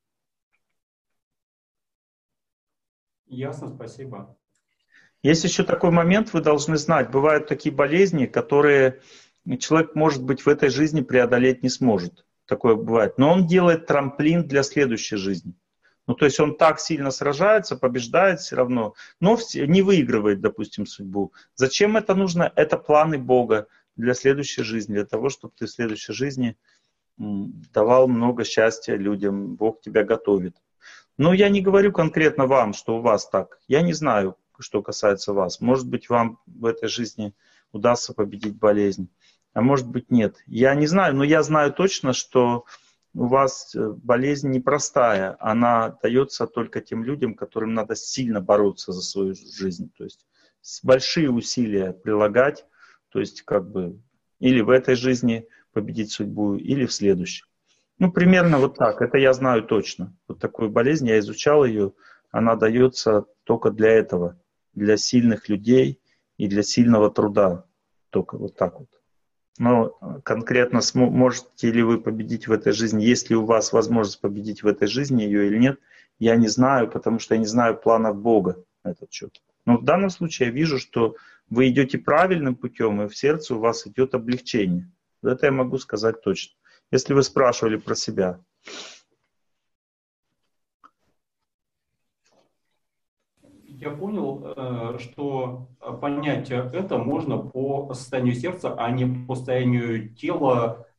Ясно, спасибо. Есть еще такой момент, вы должны знать. Бывают такие болезни, которые человек, может быть, в этой жизни преодолеть не сможет. Такое бывает. Но он делает трамплин для следующей жизни. Ну, то есть он так сильно сражается, побеждает все равно, но не выигрывает, допустим, судьбу. Зачем это нужно? Это планы Бога для следующей жизни, для того, чтобы ты в следующей жизни давал много счастья людям. Бог тебя готовит. Но я не говорю конкретно вам, что у вас так. Я не знаю, что касается вас. Может быть, вам в этой жизни удастся победить болезнь, а может быть, нет. Я не знаю, но я знаю точно, что у вас болезнь непростая. Она дается только тем людям, которым надо сильно бороться за свою жизнь. То есть большие усилия прилагать, то есть как бы или в этой жизни победить судьбу, или в следующей. Ну, примерно вот так. Это я знаю точно. Вот такую болезнь, я изучал ее. Она дается только для этого. Для сильных людей и для сильного труда. Только вот так вот. Но конкретно можете ли вы победить в этой жизни, есть ли у вас возможность победить в этой жизни ее или нет, я не знаю, потому что я не знаю планов Бога на этот счет. Но в данном случае я вижу, что вы идете правильным путем, и в сердце у вас идет облегчение. Это я могу сказать точно. Если вы спрашивали про себя. Я понял, что понять это можно по состоянию сердца, а не по состоянию тела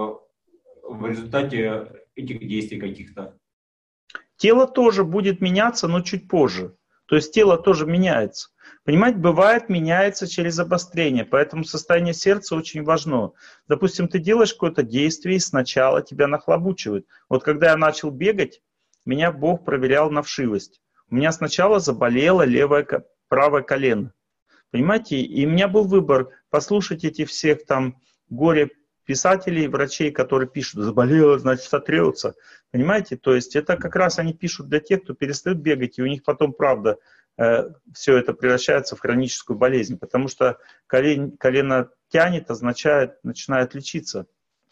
в результате этих действий каких-то. Тело тоже будет меняться, но чуть позже. То есть тело тоже меняется. Понимаете, бывает, меняется через обострение, поэтому состояние сердца очень важно. Допустим, ты делаешь какое-то действие, и сначала тебя нахлобучивает. Вот когда я начал бегать, меня Бог проверял на вшивость. У меня сначала заболело левое, правое колено. Понимаете, и у меня был выбор послушать этих всех там горе-писателей, врачей, которые пишут, заболело, значит, сотрется. Понимаете, то есть это как раз они пишут для тех, кто перестает бегать, и у них потом, правда, э, все это превращается в хроническую болезнь, потому что колен, колено тянет, означает, начинает лечиться.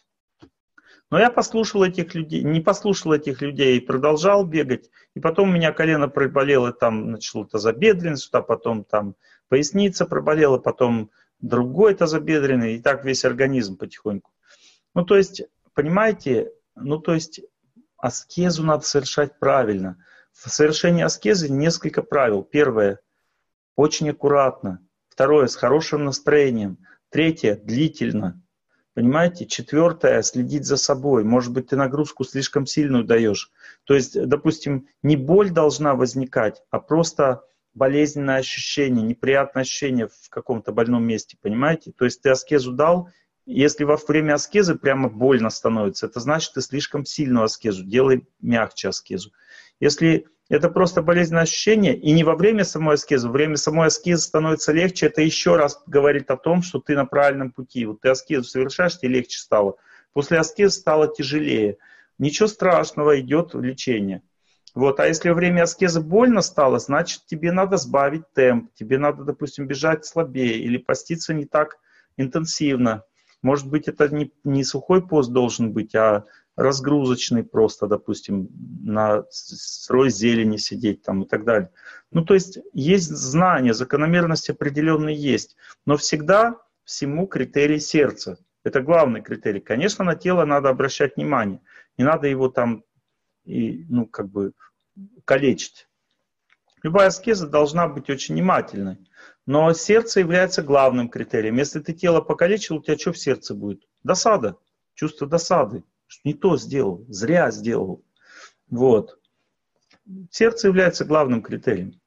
Но я послушал этих людей, не послушал этих людей и продолжал бегать. И потом у меня колено проболело, там начало тазобедренность, а потом там поясница проболела, потом другой тазобедренный, и так весь организм потихоньку. Ну, то есть, понимаете, ну, то есть аскезу надо совершать правильно. В совершении аскезы несколько правил. Первое, очень аккуратно. Второе, с хорошим настроением. Третье, длительно. Понимаете? Четвертое, следить за собой. Может быть, ты нагрузку слишком сильную даешь. То есть, допустим, не боль должна возникать, а просто болезненное ощущение, неприятное ощущение в каком-то больном месте. Понимаете? То есть ты аскезу дал, если во время аскезы прямо больно становится, это значит, ты слишком сильную аскезу. Делай мягче аскезу. Если это просто болезненное ощущение, и не во время самой аскезы, во время самой аскезы становится легче, это еще раз говорит о том, что ты на правильном пути. Вот ты аскезу совершаешь, тебе легче стало. После аскезы стало тяжелее. Ничего страшного, идет лечение. Вот. А если во время аскезы больно стало, значит, тебе надо сбавить темп, тебе надо, допустим, бежать слабее или поститься не так интенсивно. Может быть, это не, не сухой пост должен быть, а разгрузочный просто, допустим, на сырой зелени сидеть там и так далее. Ну, то есть есть знания, закономерности определенные есть, но всегда всему критерий сердца. Это главный критерий. Конечно, на тело надо обращать внимание. Не надо его там, и, ну, как бы, калечить. Любая аскеза должна быть очень внимательной. Но сердце является главным критерием. Если ты тело покалечил, у тебя что в сердце будет? Досада. Чувство досады. Что не то сделал, зря сделал. Вот. Сердце является главным критерием.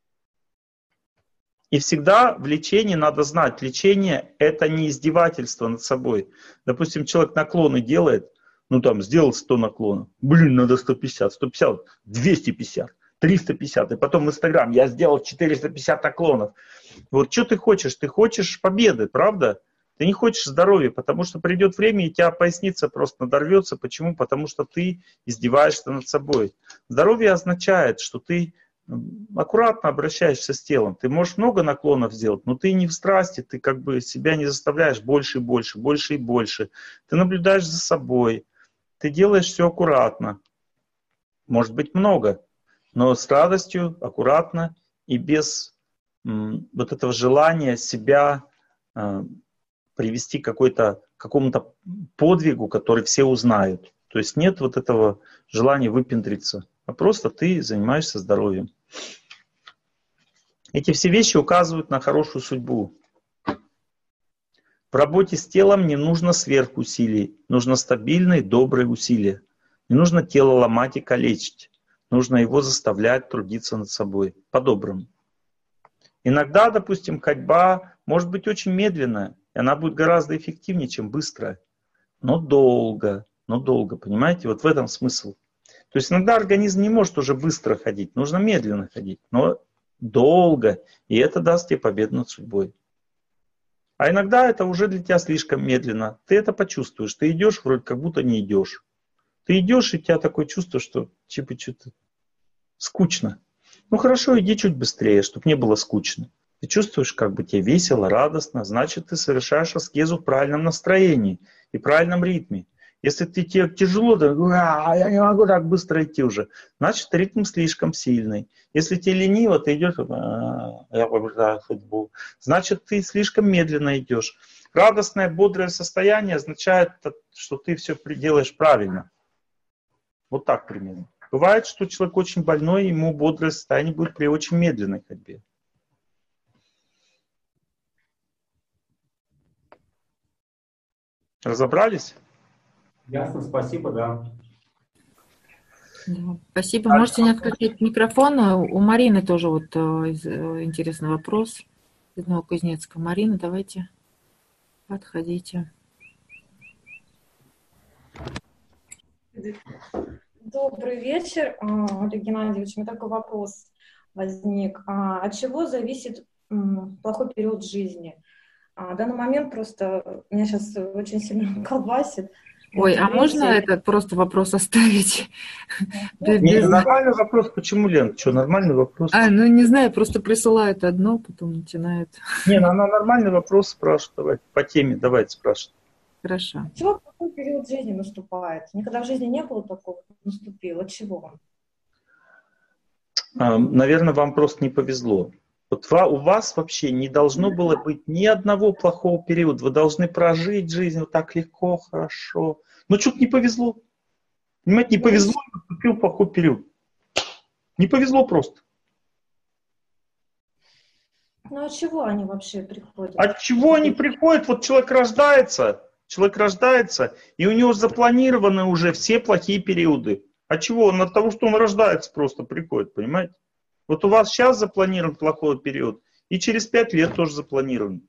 И всегда в лечении надо знать, лечение — это не издевательство над собой. Допустим, человек наклоны делает, ну там сделал сто наклонов, блин, надо сто пятьдесят, сто пятьдесят, двести пятьдесят, триста пятьдесят, и потом в Инстаграм я сделал четыреста пятьдесят наклонов. Вот что ты хочешь? Ты хочешь победы, правда? Ты не хочешь здоровья, потому что придет время, и у тебя поясница просто надорвется. Почему? Потому что ты издеваешься над собой. Здоровье означает, что ты аккуратно обращаешься с телом. Ты можешь много наклонов сделать, но ты не в страсти, ты как бы себя не заставляешь больше и больше, больше и больше. Ты наблюдаешь за собой, ты делаешь все аккуратно. Может быть много, но с радостью, аккуратно и без м, вот этого желания себя э, привести к какой-то, какому-то подвигу, который все узнают. То есть нет вот этого желания выпендриться, а просто ты занимаешься здоровьем. Эти все вещи указывают на хорошую судьбу. В работе с телом не нужно сверхусилий, нужно стабильные, добрые усилия. Не нужно тело ломать и калечить, нужно его заставлять трудиться над собой, по-доброму. Иногда, допустим, ходьба может быть очень медленная, и она будет гораздо эффективнее, чем быстрая, но долго, но долго, понимаете? Вот в этом смысл. То есть иногда организм не может уже быстро ходить, нужно медленно ходить, но долго, и это даст тебе победу над судьбой. А иногда это уже для тебя слишком медленно, ты это почувствуешь, ты идешь, вроде как будто не идешь. Ты идешь, и у тебя такое чувство, что типа что-то скучно. Ну хорошо, иди чуть быстрее, чтобы не было скучно. Ты чувствуешь, как бы тебе весело, радостно, значит, ты совершаешь аскезу в правильном настроении и правильном ритме. Если ты, тебе тяжело, да, я не могу так быстро идти уже, значит, ритм слишком сильный. Если тебе лениво, ты идешь, я побеждаю футбол, значит, ты слишком медленно идешь. Радостное, бодрое состояние означает, что ты все делаешь правильно. Вот так примерно. Бывает, что человек очень больной, ему бодрое состояние будет при очень медленной ходьбе. Разобрались? Ясно, спасибо, да. Да, спасибо. Можете не отключать микрофон. У Марины тоже вот интересный вопрос из Новокузнецка. Марина, давайте подходите. Добрый вечер, Олег Геннадьевич. У меня такой вопрос возник. От чего зависит плохой период жизни? В данный момент просто меня сейчас очень сильно колбасит. Ой, а можно этот просто вопрос оставить? Не, нормальный вопрос. Почему, Лен? Что, нормальный вопрос? А, ну не знаю, просто присылают одно, потом начинают. Не, ну она нормальный вопрос спрашивает. Давайте, по теме давайте спрашивать. Хорошо. От чего такой период жизни наступает? Никогда в жизни не было такого, наступил. От чего? Наверное, вам просто не повезло. Вот у вас вообще не должно было быть ни одного плохого периода. Вы должны прожить жизнь вот так легко, хорошо. Но что-то не повезло. Понимаете, не повезло, наступил плохой период. Не повезло просто. Ну от чего они вообще приходят? От чего они приходят? Вот человек рождается, человек рождается, и у него запланированы уже все плохие периоды. От чего? Он от того, что он рождается, просто приходит, понимаете? Вот у вас сейчас запланирован плохой период, и через пять лет тоже запланирован.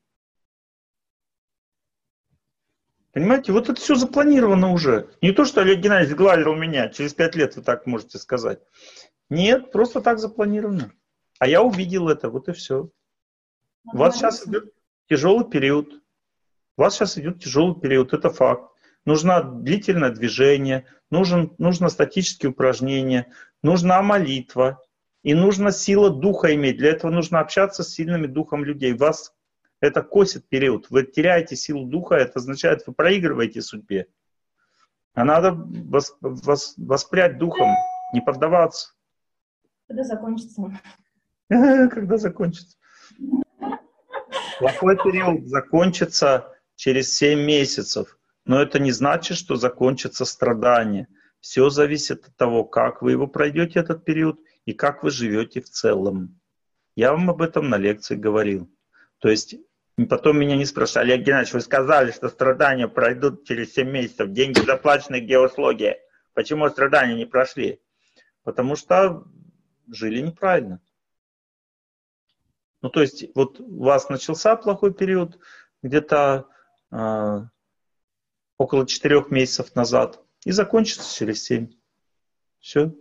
Понимаете, вот это все запланировано уже. Не то, что Олег Геннадьевич гладил меня, через пять лет вы так можете сказать. Нет, просто так запланировано. А я увидел это, вот и все. У вас сейчас идет тяжелый период. У вас сейчас идет тяжелый период, это факт. Нужно длительное движение, нужен, нужно статические упражнения, нужна молитва. И нужно сила духа иметь. Для этого нужно общаться с сильными духом людей. Вас это косит период. Вы теряете силу духа, это означает, вы проигрываете судьбе. А надо вос, вос, воспрять духом, не поддаваться. Когда закончится? Когда закончится? Плохой период закончится через семь месяцев. Но это не значит, что закончится страдание. Все зависит от того, как вы его пройдете, этот период, и как вы живете в целом. Я вам об этом на лекции говорил. То есть потом меня не спрашивали: Олег Геннадьевич, вы сказали, что страдания пройдут через семь месяцев, деньги заплачены, где услуги. Почему страдания не прошли? Потому что жили неправильно. Ну, то есть, вот у вас начался плохой период где-то э, около четырех месяцев назад и закончится через семь. Все.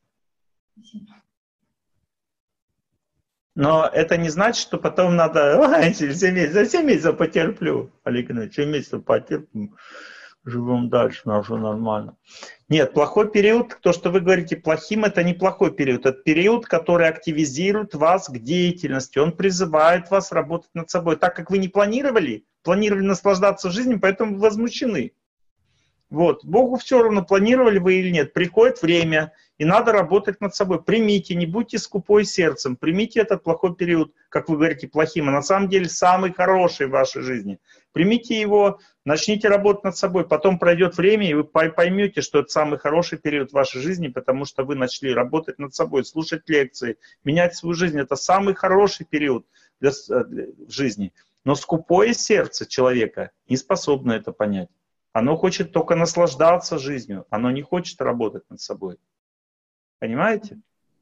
Но это не значит, что потом надо, ой, через семь месяцев, за семь месяцев потерплю. Олег Иванович, семь месяцев потерпим, живем дальше, нам все нормально. Нет, плохой период, то, что вы говорите плохим, это не плохой период. Это период, который активизирует вас к деятельности. Он призывает вас работать над собой. Так как вы не планировали, планировали наслаждаться жизнью, поэтому вы возмущены. Вот. Богу все равно, планировали вы или нет. Приходит время, и надо работать над собой. Примите, не будьте скупой сердцем. Примите этот плохой период, как вы говорите, плохим, а на самом деле самый хороший в вашей жизни. Примите его, начните работать над собой. Потом пройдет время, и вы поймете, что это самый хороший период в вашей жизни, потому что вы начали работать над собой, слушать лекции, менять свою жизнь. Это самый хороший период для, для, в жизни. Но скупое сердце человека не способно это понять. Оно хочет только наслаждаться жизнью, оно не хочет работать над собой. Понимаете?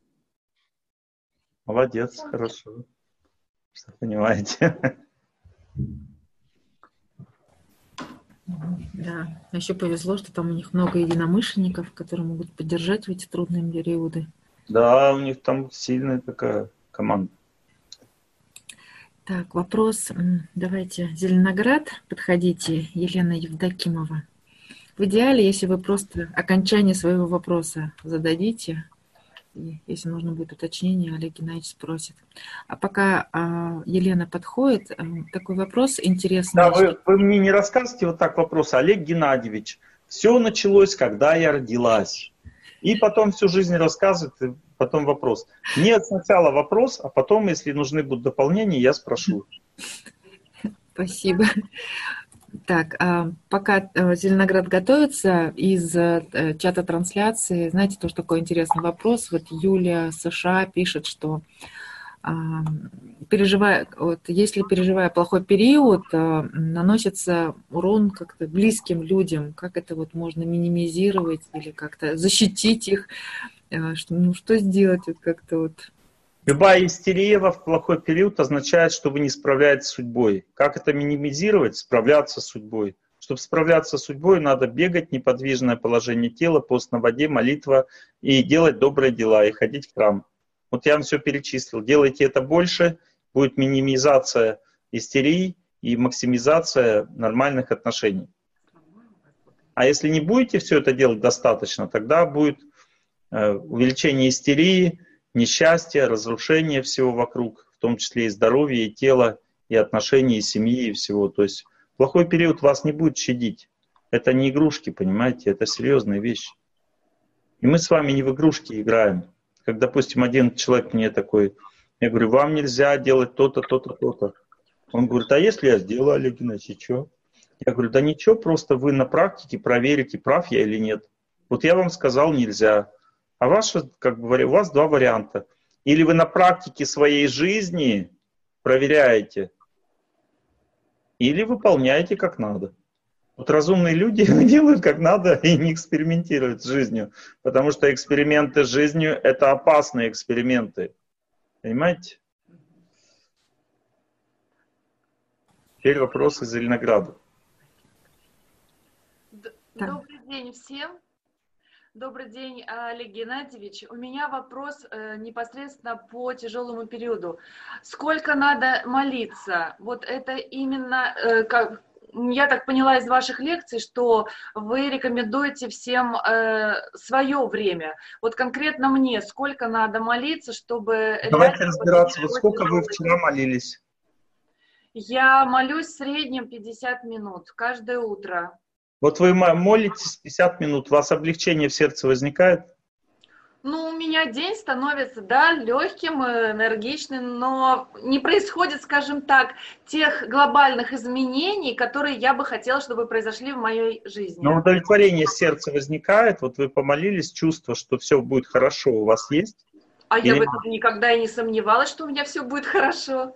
Молодец, хорошо. Что понимаете? Да, еще повезло, что там у них много единомышленников, которые могут поддержать в эти трудные периоды. Да, у них там сильная такая команда. Так, вопрос. Давайте. Зеленоград, подходите, Елена Евдокимова. В идеале, если вы просто окончание своего вопроса зададите, и если нужно будет уточнение, Олег Геннадьевич спросит. А пока а, Елена подходит, а, такой вопрос интересный. Да, вы, вы мне не рассказывайте вот так вопрос. Олег Геннадьевич, все началось, когда я родилась. И потом всю жизнь рассказывает, потом вопрос. Нет, сначала вопрос, а потом, если нужны будут дополнения, я спрошу. Спасибо. Так, пока Зеленоград готовится, из чата трансляции, знаете, тоже такой интересный вопрос. Вот Юлия США пишет, что переживая, вот, если переживая плохой период, наносится урон как-то близким людям, как это вот можно минимизировать или как-то защитить их, что, ну, что сделать вот как-то вот. Любая истерия в плохой период означает, что вы не справляетесь с судьбой. Как это минимизировать? Справляться с судьбой. Чтобы справляться с судьбой, надо бегать, неподвижное положение тела, пост на воде, молитва и делать добрые дела, и ходить в храм. Вот я вам все перечислил. Делайте это больше, будет минимизация истерии и максимизация нормальных отношений. А если не будете все это делать достаточно, тогда будет увеличение истерии, несчастья, разрушение всего вокруг, в том числе и здоровья, и тела, и отношений, и семьи, и всего. То есть плохой период вас не будет щадить. Это не игрушки, понимаете, это серьезная вещь. И мы с вами не в игрушки играем. Как, допустим, один человек мне такой, я говорю, вам нельзя делать то-то, то-то, то-то. Он говорит, а если я сделаю, Олег Геннадьевич, что? Я говорю, да ничего, просто вы на практике проверите, прав я или нет. Вот я вам сказал, нельзя. А ваше, как бы, у вас два варианта. Или вы на практике своей жизни проверяете, или выполняете как надо. Вот разумные люди делают как надо и не экспериментируют с жизнью. Потому что эксперименты с жизнью – это опасные эксперименты. Понимаете? Теперь вопрос из Зеленограда. Добрый день всем. Добрый день, Олег Геннадьевич. У меня вопрос э, непосредственно по тяжелому периоду. Сколько надо молиться? Вот это именно, э, как, я так поняла из ваших лекций, что вы рекомендуете всем э, свое время. Вот конкретно мне, сколько надо молиться, чтобы... Давайте разбираться, вот сколько вы вчера молились? Я молюсь в среднем пятьдесят минут каждое утро. Вот вы молитесь пятьдесят минут, у вас облегчение в сердце возникает? Ну, у меня день становится, да, легким, энергичным, но не происходит, скажем так, тех глобальных изменений, которые я бы хотела, чтобы произошли в моей жизни. Но удовлетворение сердца возникает, вот вы помолились, чувство, что все будет хорошо, у вас есть? А Или... я в этом никогда и не сомневалась, что у меня все будет хорошо.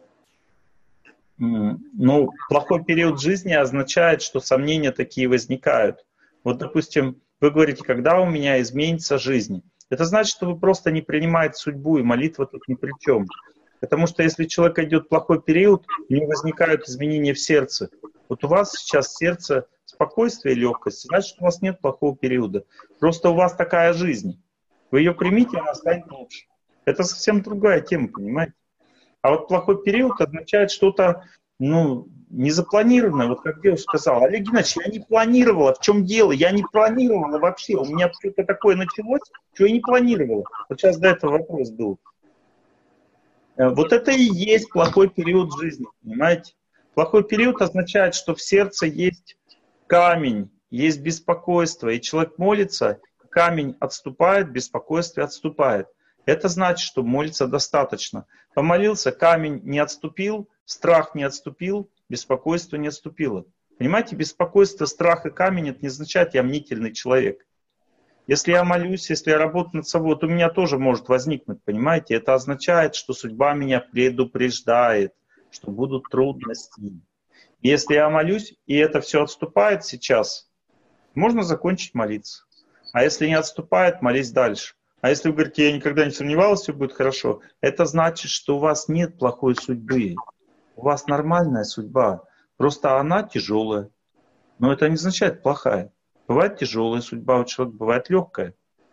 Ну, плохой период жизни означает, что сомнения такие возникают. Вот, допустим, вы говорите, когда у меня изменится жизнь. Это значит, что вы просто не принимаете судьбу, и молитва тут ни при чем. Потому что если человек идет плохой период, у него возникают изменения в сердце. Вот у вас сейчас в сердце спокойствие и легкость, значит, у вас нет плохого периода. Просто у вас такая жизнь. Вы ее примите, она станет лучше. Это совсем другая тема, понимаете? А вот плохой период означает что-то, ну, незапланированное. Вот как девушка сказала, Олег Геннадьевич, я не планировала, в чем дело? Я не планировала вообще. У меня что-то такое началось, что я не планировала. Вот сейчас до этого вопрос был. Вот это и есть плохой период жизни, понимаете? Плохой период означает, что в сердце есть камень, есть беспокойство, и человек молится, камень отступает, беспокойство отступает. Это значит, что молиться достаточно. Помолился, камень не отступил, страх не отступил, беспокойство не отступило. Понимаете, беспокойство, страх и камень, это не означает, я мнительный человек. Если я молюсь, если я работаю над собой, то у меня тоже может возникнуть, понимаете? Это означает, что судьба меня предупреждает, что будут трудности. Если я молюсь, и это все отступает сейчас, можно закончить молиться. А если не отступает, молись дальше. А если вы говорите, я никогда не сомневалась, все будет хорошо, это значит, что у вас нет плохой судьбы. У вас нормальная судьба. Просто она тяжелая. Но это не означает плохая. Бывает тяжелая судьба у человека, бывает легкая.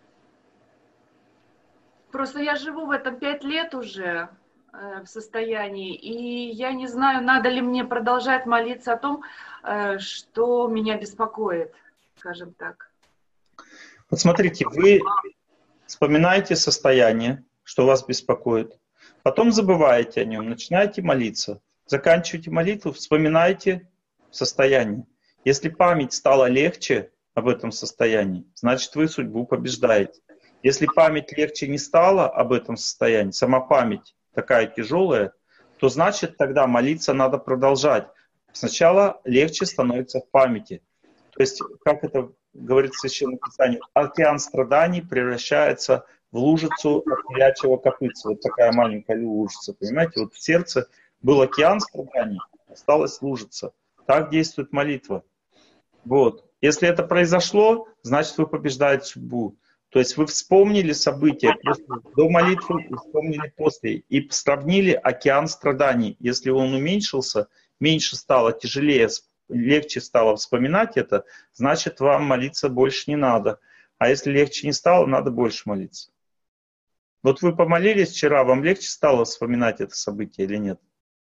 Просто я живу в этом пять лет уже э, в состоянии, и я не знаю, надо ли мне продолжать молиться о том, э, что меня беспокоит, скажем так. Вот смотрите, вы вспоминаете состояние, что вас беспокоит, потом забываете о нем, начинаете молиться, заканчиваете молитву, вспоминаете состояние. Если память стала легче об этом состоянии, значит, вы судьбу побеждаете. Если память легче не стала об этом состоянии, сама память такая тяжелая, то значит, тогда молиться надо продолжать. Сначала легче становится в памяти. То есть, как это говорит в Священном Писании, океан страданий превращается в лужицу от горячего копытца. Вот такая маленькая лужица, понимаете? Вот в сердце был океан страданий, осталась лужица. Так действует молитва. Вот. Если это произошло, значит, вы побеждаете судьбу. То есть вы вспомнили события до молитвы и вспомнили после. И сравнили океан страданий. Если он уменьшился, меньше стало, тяжелее, легче стало вспоминать это, значит, вам молиться больше не надо. А если легче не стало, надо больше молиться. Вот вы помолились вчера, вам легче стало вспоминать это событие или нет?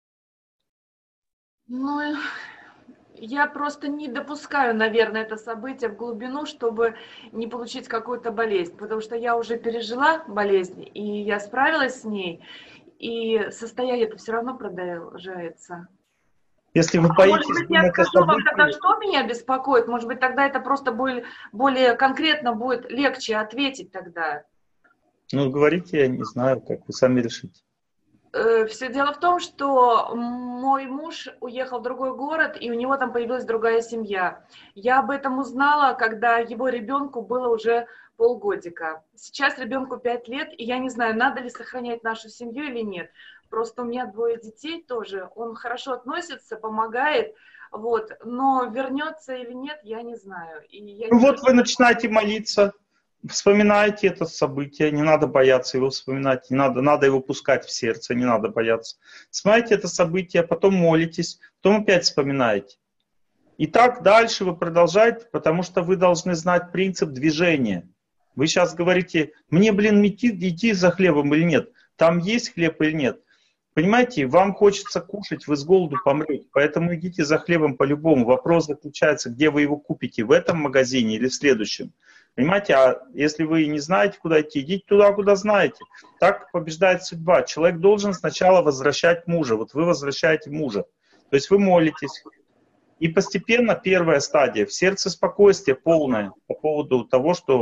Ну, я просто не допускаю, наверное, это событие в глубину, чтобы не получить какую-то болезнь. Потому что я уже пережила болезнь, и я справилась с ней, и состояние это все равно продолжается. Если вы боитесь... Может быть, я скажу вам тогда, что меня беспокоит. Может быть, тогда это просто более, более конкретно будет легче ответить тогда. Ну, говорите, я не знаю, как вы сами решите. Все дело в том, что мой муж уехал в другой город, и у него там появилась другая семья. Я об этом узнала, когда его ребенку было уже полгодика. Сейчас ребенку пять лет, и я не знаю, надо ли сохранять нашу семью или нет. Просто у меня двое детей тоже. Он хорошо относится, помогает, вот. Но вернется или нет, я не знаю. И я ну не вот знаю. Вы начинаете молиться. Вспоминайте это событие, не надо бояться его вспоминать, не надо, надо его пускать в сердце, не надо бояться. Вспоминайте это событие, потом молитесь, потом опять вспоминаете. И так дальше вы продолжаете, потому что вы должны знать принцип движения. Вы сейчас говорите, мне, блин, идти, идти за хлебом или нет? Там есть хлеб или нет? Понимаете, вам хочется кушать, вы с голоду помрете, поэтому идите за хлебом по-любому. Вопрос заключается, где вы его купите, в этом магазине или в следующем. Понимаете, а если вы не знаете, куда идти, идите туда, куда знаете. Так побеждает судьба. Человек должен сначала возвращать мужа. Вот вы возвращаете мужа. То есть вы молитесь. И постепенно первая стадия. В сердце спокойствие полное по поводу того, что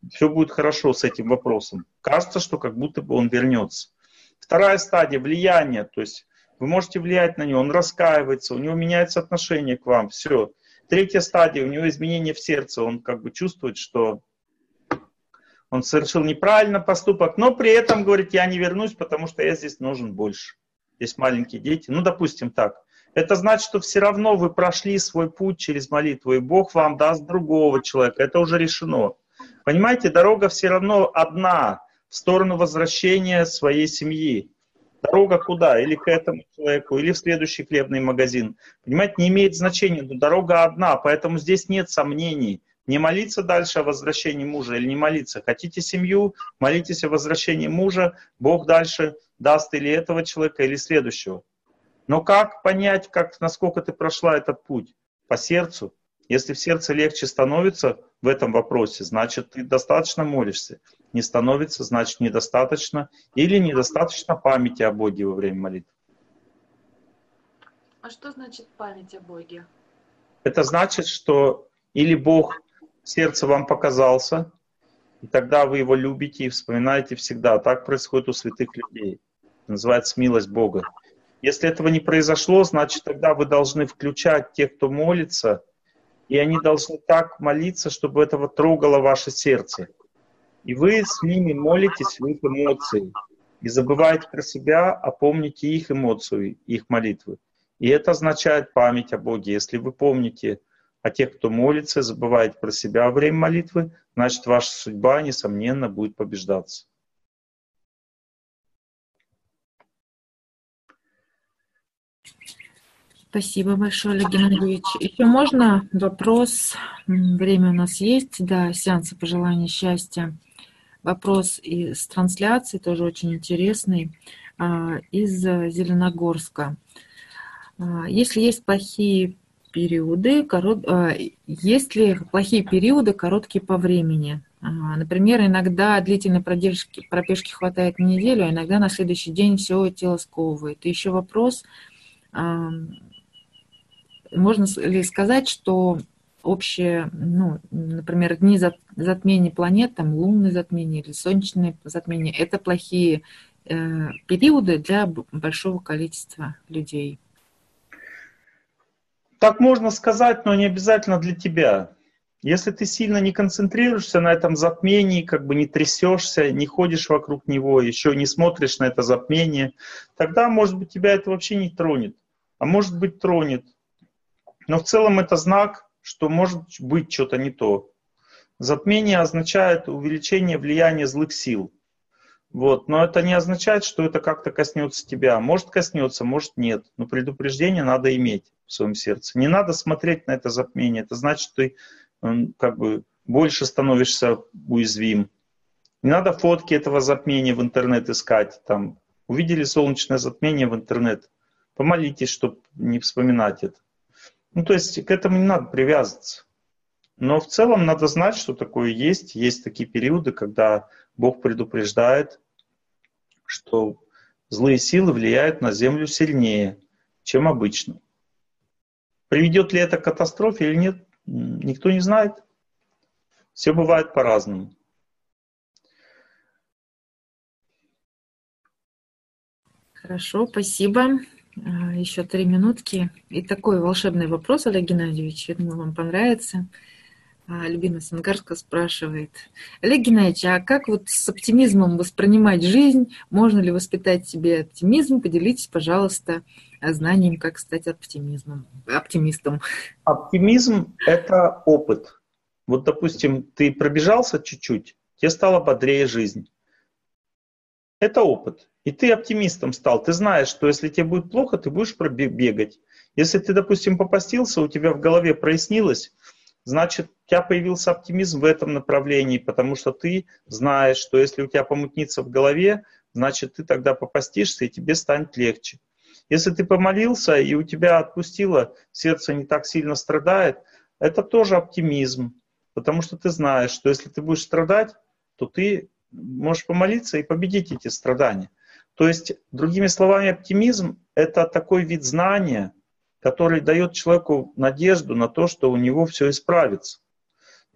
все будет хорошо с этим вопросом. Кажется, что как будто бы он вернется. Вторая стадия — влияние, то есть вы можете влиять на него, он раскаивается, у него меняется отношение к вам, все. Третья стадия, у него изменение в сердце, он как бы чувствует, что он совершил неправильный поступок, но при этом говорит: я не вернусь, потому что я здесь нужен больше. Есть маленькие дети, ну, допустим, так. Это значит, что все равно вы прошли свой путь через молитву, и Бог вам даст другого человека, это уже решено. Понимаете, дорога все равно одна, в сторону возвращения своей семьи. Дорога куда? Или к этому человеку, или в следующий хлебный магазин. Понимаете, не имеет значения, но дорога одна, поэтому здесь нет сомнений. Не молиться дальше о возвращении мужа или не молиться. Хотите семью, молитесь о возвращении мужа, Бог дальше даст или этого человека, или следующего. Но как понять, как, насколько ты прошла этот путь? По сердцу. Если в сердце легче становится в этом вопросе, значит, ты достаточно молишься. Не становится, значит, недостаточно. Или недостаточно памяти о Боге во время молитвы. А что значит память о Боге? Это значит, что или Бог в сердце вам показался, и тогда вы его любите и вспоминаете всегда. Так происходит у святых людей. Это называется милость Бога. Если этого не произошло, значит, тогда вы должны включать тех, кто молится, и они должны так молиться, чтобы этого трогало ваше сердце. И вы с ними молитесь в их эмоции. И забываете про себя, а помните их эмоцию, их молитвы. И это означает память о Боге. Если вы помните о тех, кто молится, забываете про себя во время молитвы, значит, ваша судьба, несомненно, будет побеждаться. Спасибо большое, Олег Геннадьевич. Еще можно вопрос? Время у нас есть, да, сеанса пожелания счастья. Вопрос из трансляции, тоже очень интересный, из Зеленогорска. Если есть плохие периоды, корот... есть ли плохие периоды, короткие по времени? Например, иногда длительной пробежки, пробежки хватает на неделю, а иногда на следующий день все тело сковывает. И еще вопрос, можно ли сказать, что общее, ну, например, дни затмения планет, там лунные затмения или солнечные затмения, это плохие э, периоды для большого количества людей? Так можно сказать, но не обязательно для тебя. Если ты сильно не концентрируешься на этом затмении, как бы не трясешься, не ходишь вокруг него, еще не смотришь на это затмение, тогда, может быть, тебя это вообще не тронет. А может быть, тронет. Но в целом это знак, что может быть что-то не то. Затмение означает увеличение влияния злых сил. Вот. Но это не означает, что это как-то коснется тебя. Может коснется, может нет. Но предупреждение надо иметь в своем сердце. Не надо смотреть на это затмение. Это значит, что ты как бы больше становишься уязвим. Не надо фотки этого затмения в интернет искать. Там, увидели солнечное затмение в интернет. Помолитесь, чтобы не вспоминать это. Ну, то есть к этому не надо привязываться. Но в целом надо знать, что такое есть. Есть такие периоды, когда Бог предупреждает, что злые силы влияют на землю сильнее, чем обычно. Приведет ли это к катастрофе или нет, никто не знает. Все бывает по-разному. Хорошо, спасибо. Еще три минутки. И такой волшебный вопрос, Олег Геннадьевич, я думаю, вам понравится. Альбина Сангарска спрашивает. Олег Геннадьевич, а как вот с оптимизмом воспринимать жизнь? Можно ли воспитать в себе оптимизм? Поделитесь, пожалуйста, знанием, как стать оптимизмом, оптимистом. Оптимизм – это опыт. Вот, допустим, ты пробежался чуть-чуть, тебе стала бодрее жизнь. Это опыт. И ты оптимистом стал. Ты знаешь, что если тебе будет плохо, ты будешь бегать. Если ты, допустим, попастился, у тебя в голове прояснилось, значит, у тебя появился оптимизм в этом направлении, потому что ты знаешь, что если у тебя помутнится в голове, значит, ты тогда попастишься, и тебе станет легче. Если ты помолился, и у тебя отпустило, сердце не так сильно страдает, это тоже оптимизм, потому что ты знаешь, что если ты будешь страдать, то ты можешь помолиться и победить эти страдания. То есть, другими словами, оптимизм – это такой вид знания, который дает человеку надежду на то, что у него все исправится.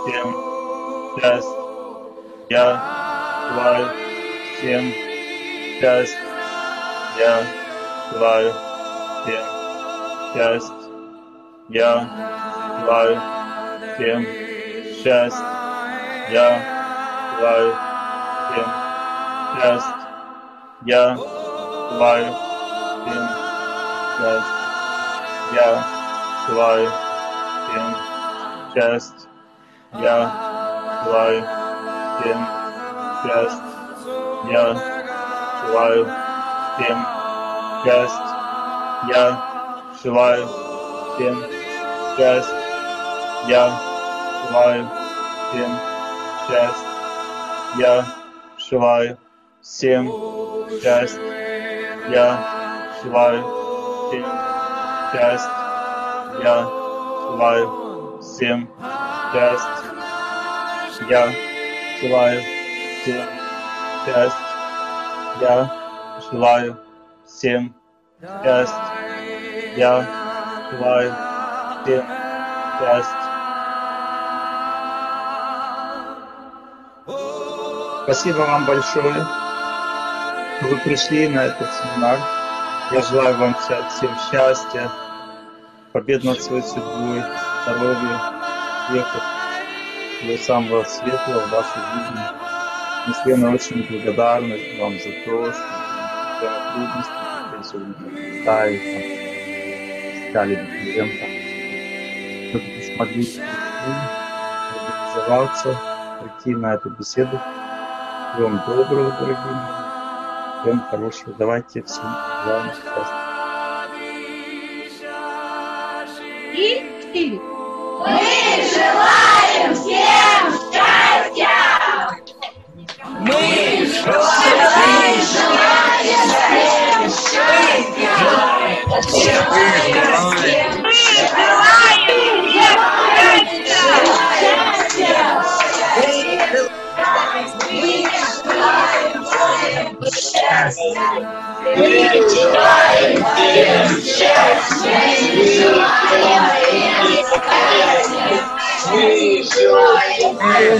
всем счастье. Я желаю всем счастье. Я желаю всем счастье. Я желаю всем счастье. Я желаю всем счастье. Я желаю всем счастье. Я желаю всем счастье. Я желаю всем счастье. Я желаю всем счастье. Я желаю всем счастье. Я желаю всем счастье. Я желаю всем счастье. Я желаю всем счастье. Я желаю всем счастье. Я желаю всем счастье. Я желаю всем счастье. Я желаю всем счастье. Спасибо вам большое, что вы пришли на этот семинар. Я желаю вам всем счастья, побед над своей судьбой, здоровья, успехов, всего самого светлого в вашей жизни. Мы с Леной очень благодарны вам за то, что несмотря на трудности, которые сегодня ставили, стали клиентам, вы смогли организоваться, прийти на эту беседу. Всего вам доброго, дорогие мои. Всем хорошего. Давайте всем желаем счастья. И мы желаем всем счастья! Мы желаем всем счастья! Мы желаем всем счастья! Мы желаем всем счастья! Мы желаем Мы желаем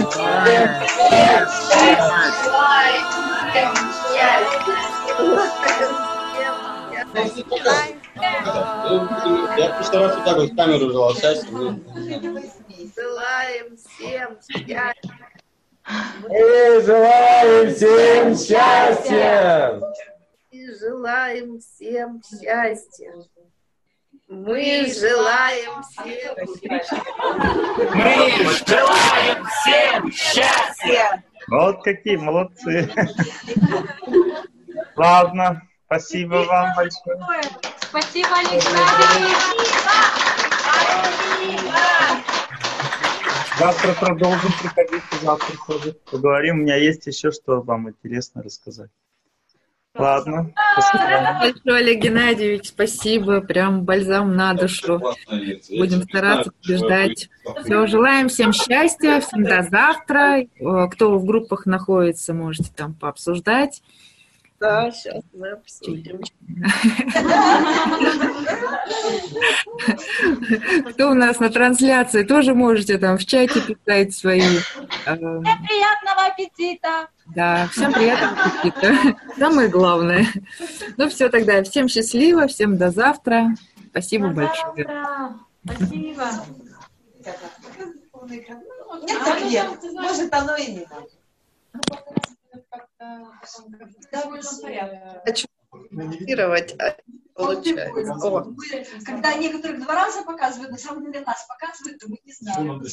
Я в прошлый раз вот так вот в камеру желал счастья. Желаем всем счастья. Мы желаем всем счастья. Мы желаем всем счастья. Мы желаем всем счастья. Мы желаем всем счастья. Вот какие молодцы. Ладно, спасибо вам большое. Спасибо, Александр. Завтра продолжим, приходите, завтра тоже поговорим. У меня есть еще что вам интересно рассказать. Ладно, спасибо. Большое, Олег Геннадьевич, спасибо. Прям бальзам на душу. Будем стараться побеждать. Все, желаем всем счастья, всем до завтра. Кто в группах находится, можете там пообсуждать. Да, сейчас мы обсудим. Кто у нас на трансляции, тоже можете там в чате писать свои. Приятного аппетита! Да, всем приятного аппетита. Самое главное. Ну все тогда, всем счастливо, всем до завтра. Спасибо До большое. завтра. Спасибо. Нет, так нет. Может, оно и не надо. Хочу комментировать, а получается. О. Когда некоторых два раза показывают, на самом деле нас показывают, то мы не знаем.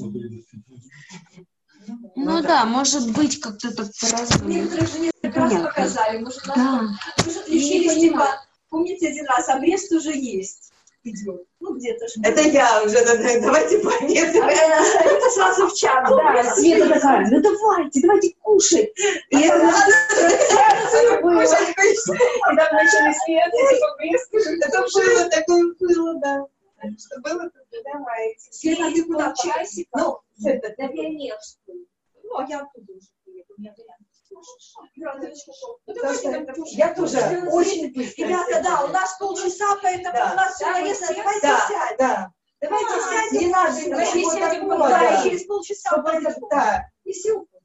Ну да, может быть, как-то так по-разному. Некоторых же несколько раз показали. Может, нас отличились, типа, помните, один раз обрез уже есть. Идет. Ну, где-то же. Это я уже, давайте понятно. Это сразу в чат. Да, Света такая, ну давайте, давайте кушать. И это надо кушать. Когда начали Света, это было, такое было, да. Что было, давайте. Света, ты куда? Часик? Ну, это на пионерскую. Ну, а я оттуда уже приеду. У меня вариант. Я тоже очень быстро. Ребята, да, у нас полчаса, поэтому у нас все есть. Да, да. Давайте сядем, не надо, давайте сядем, через полчаса. Да, и все.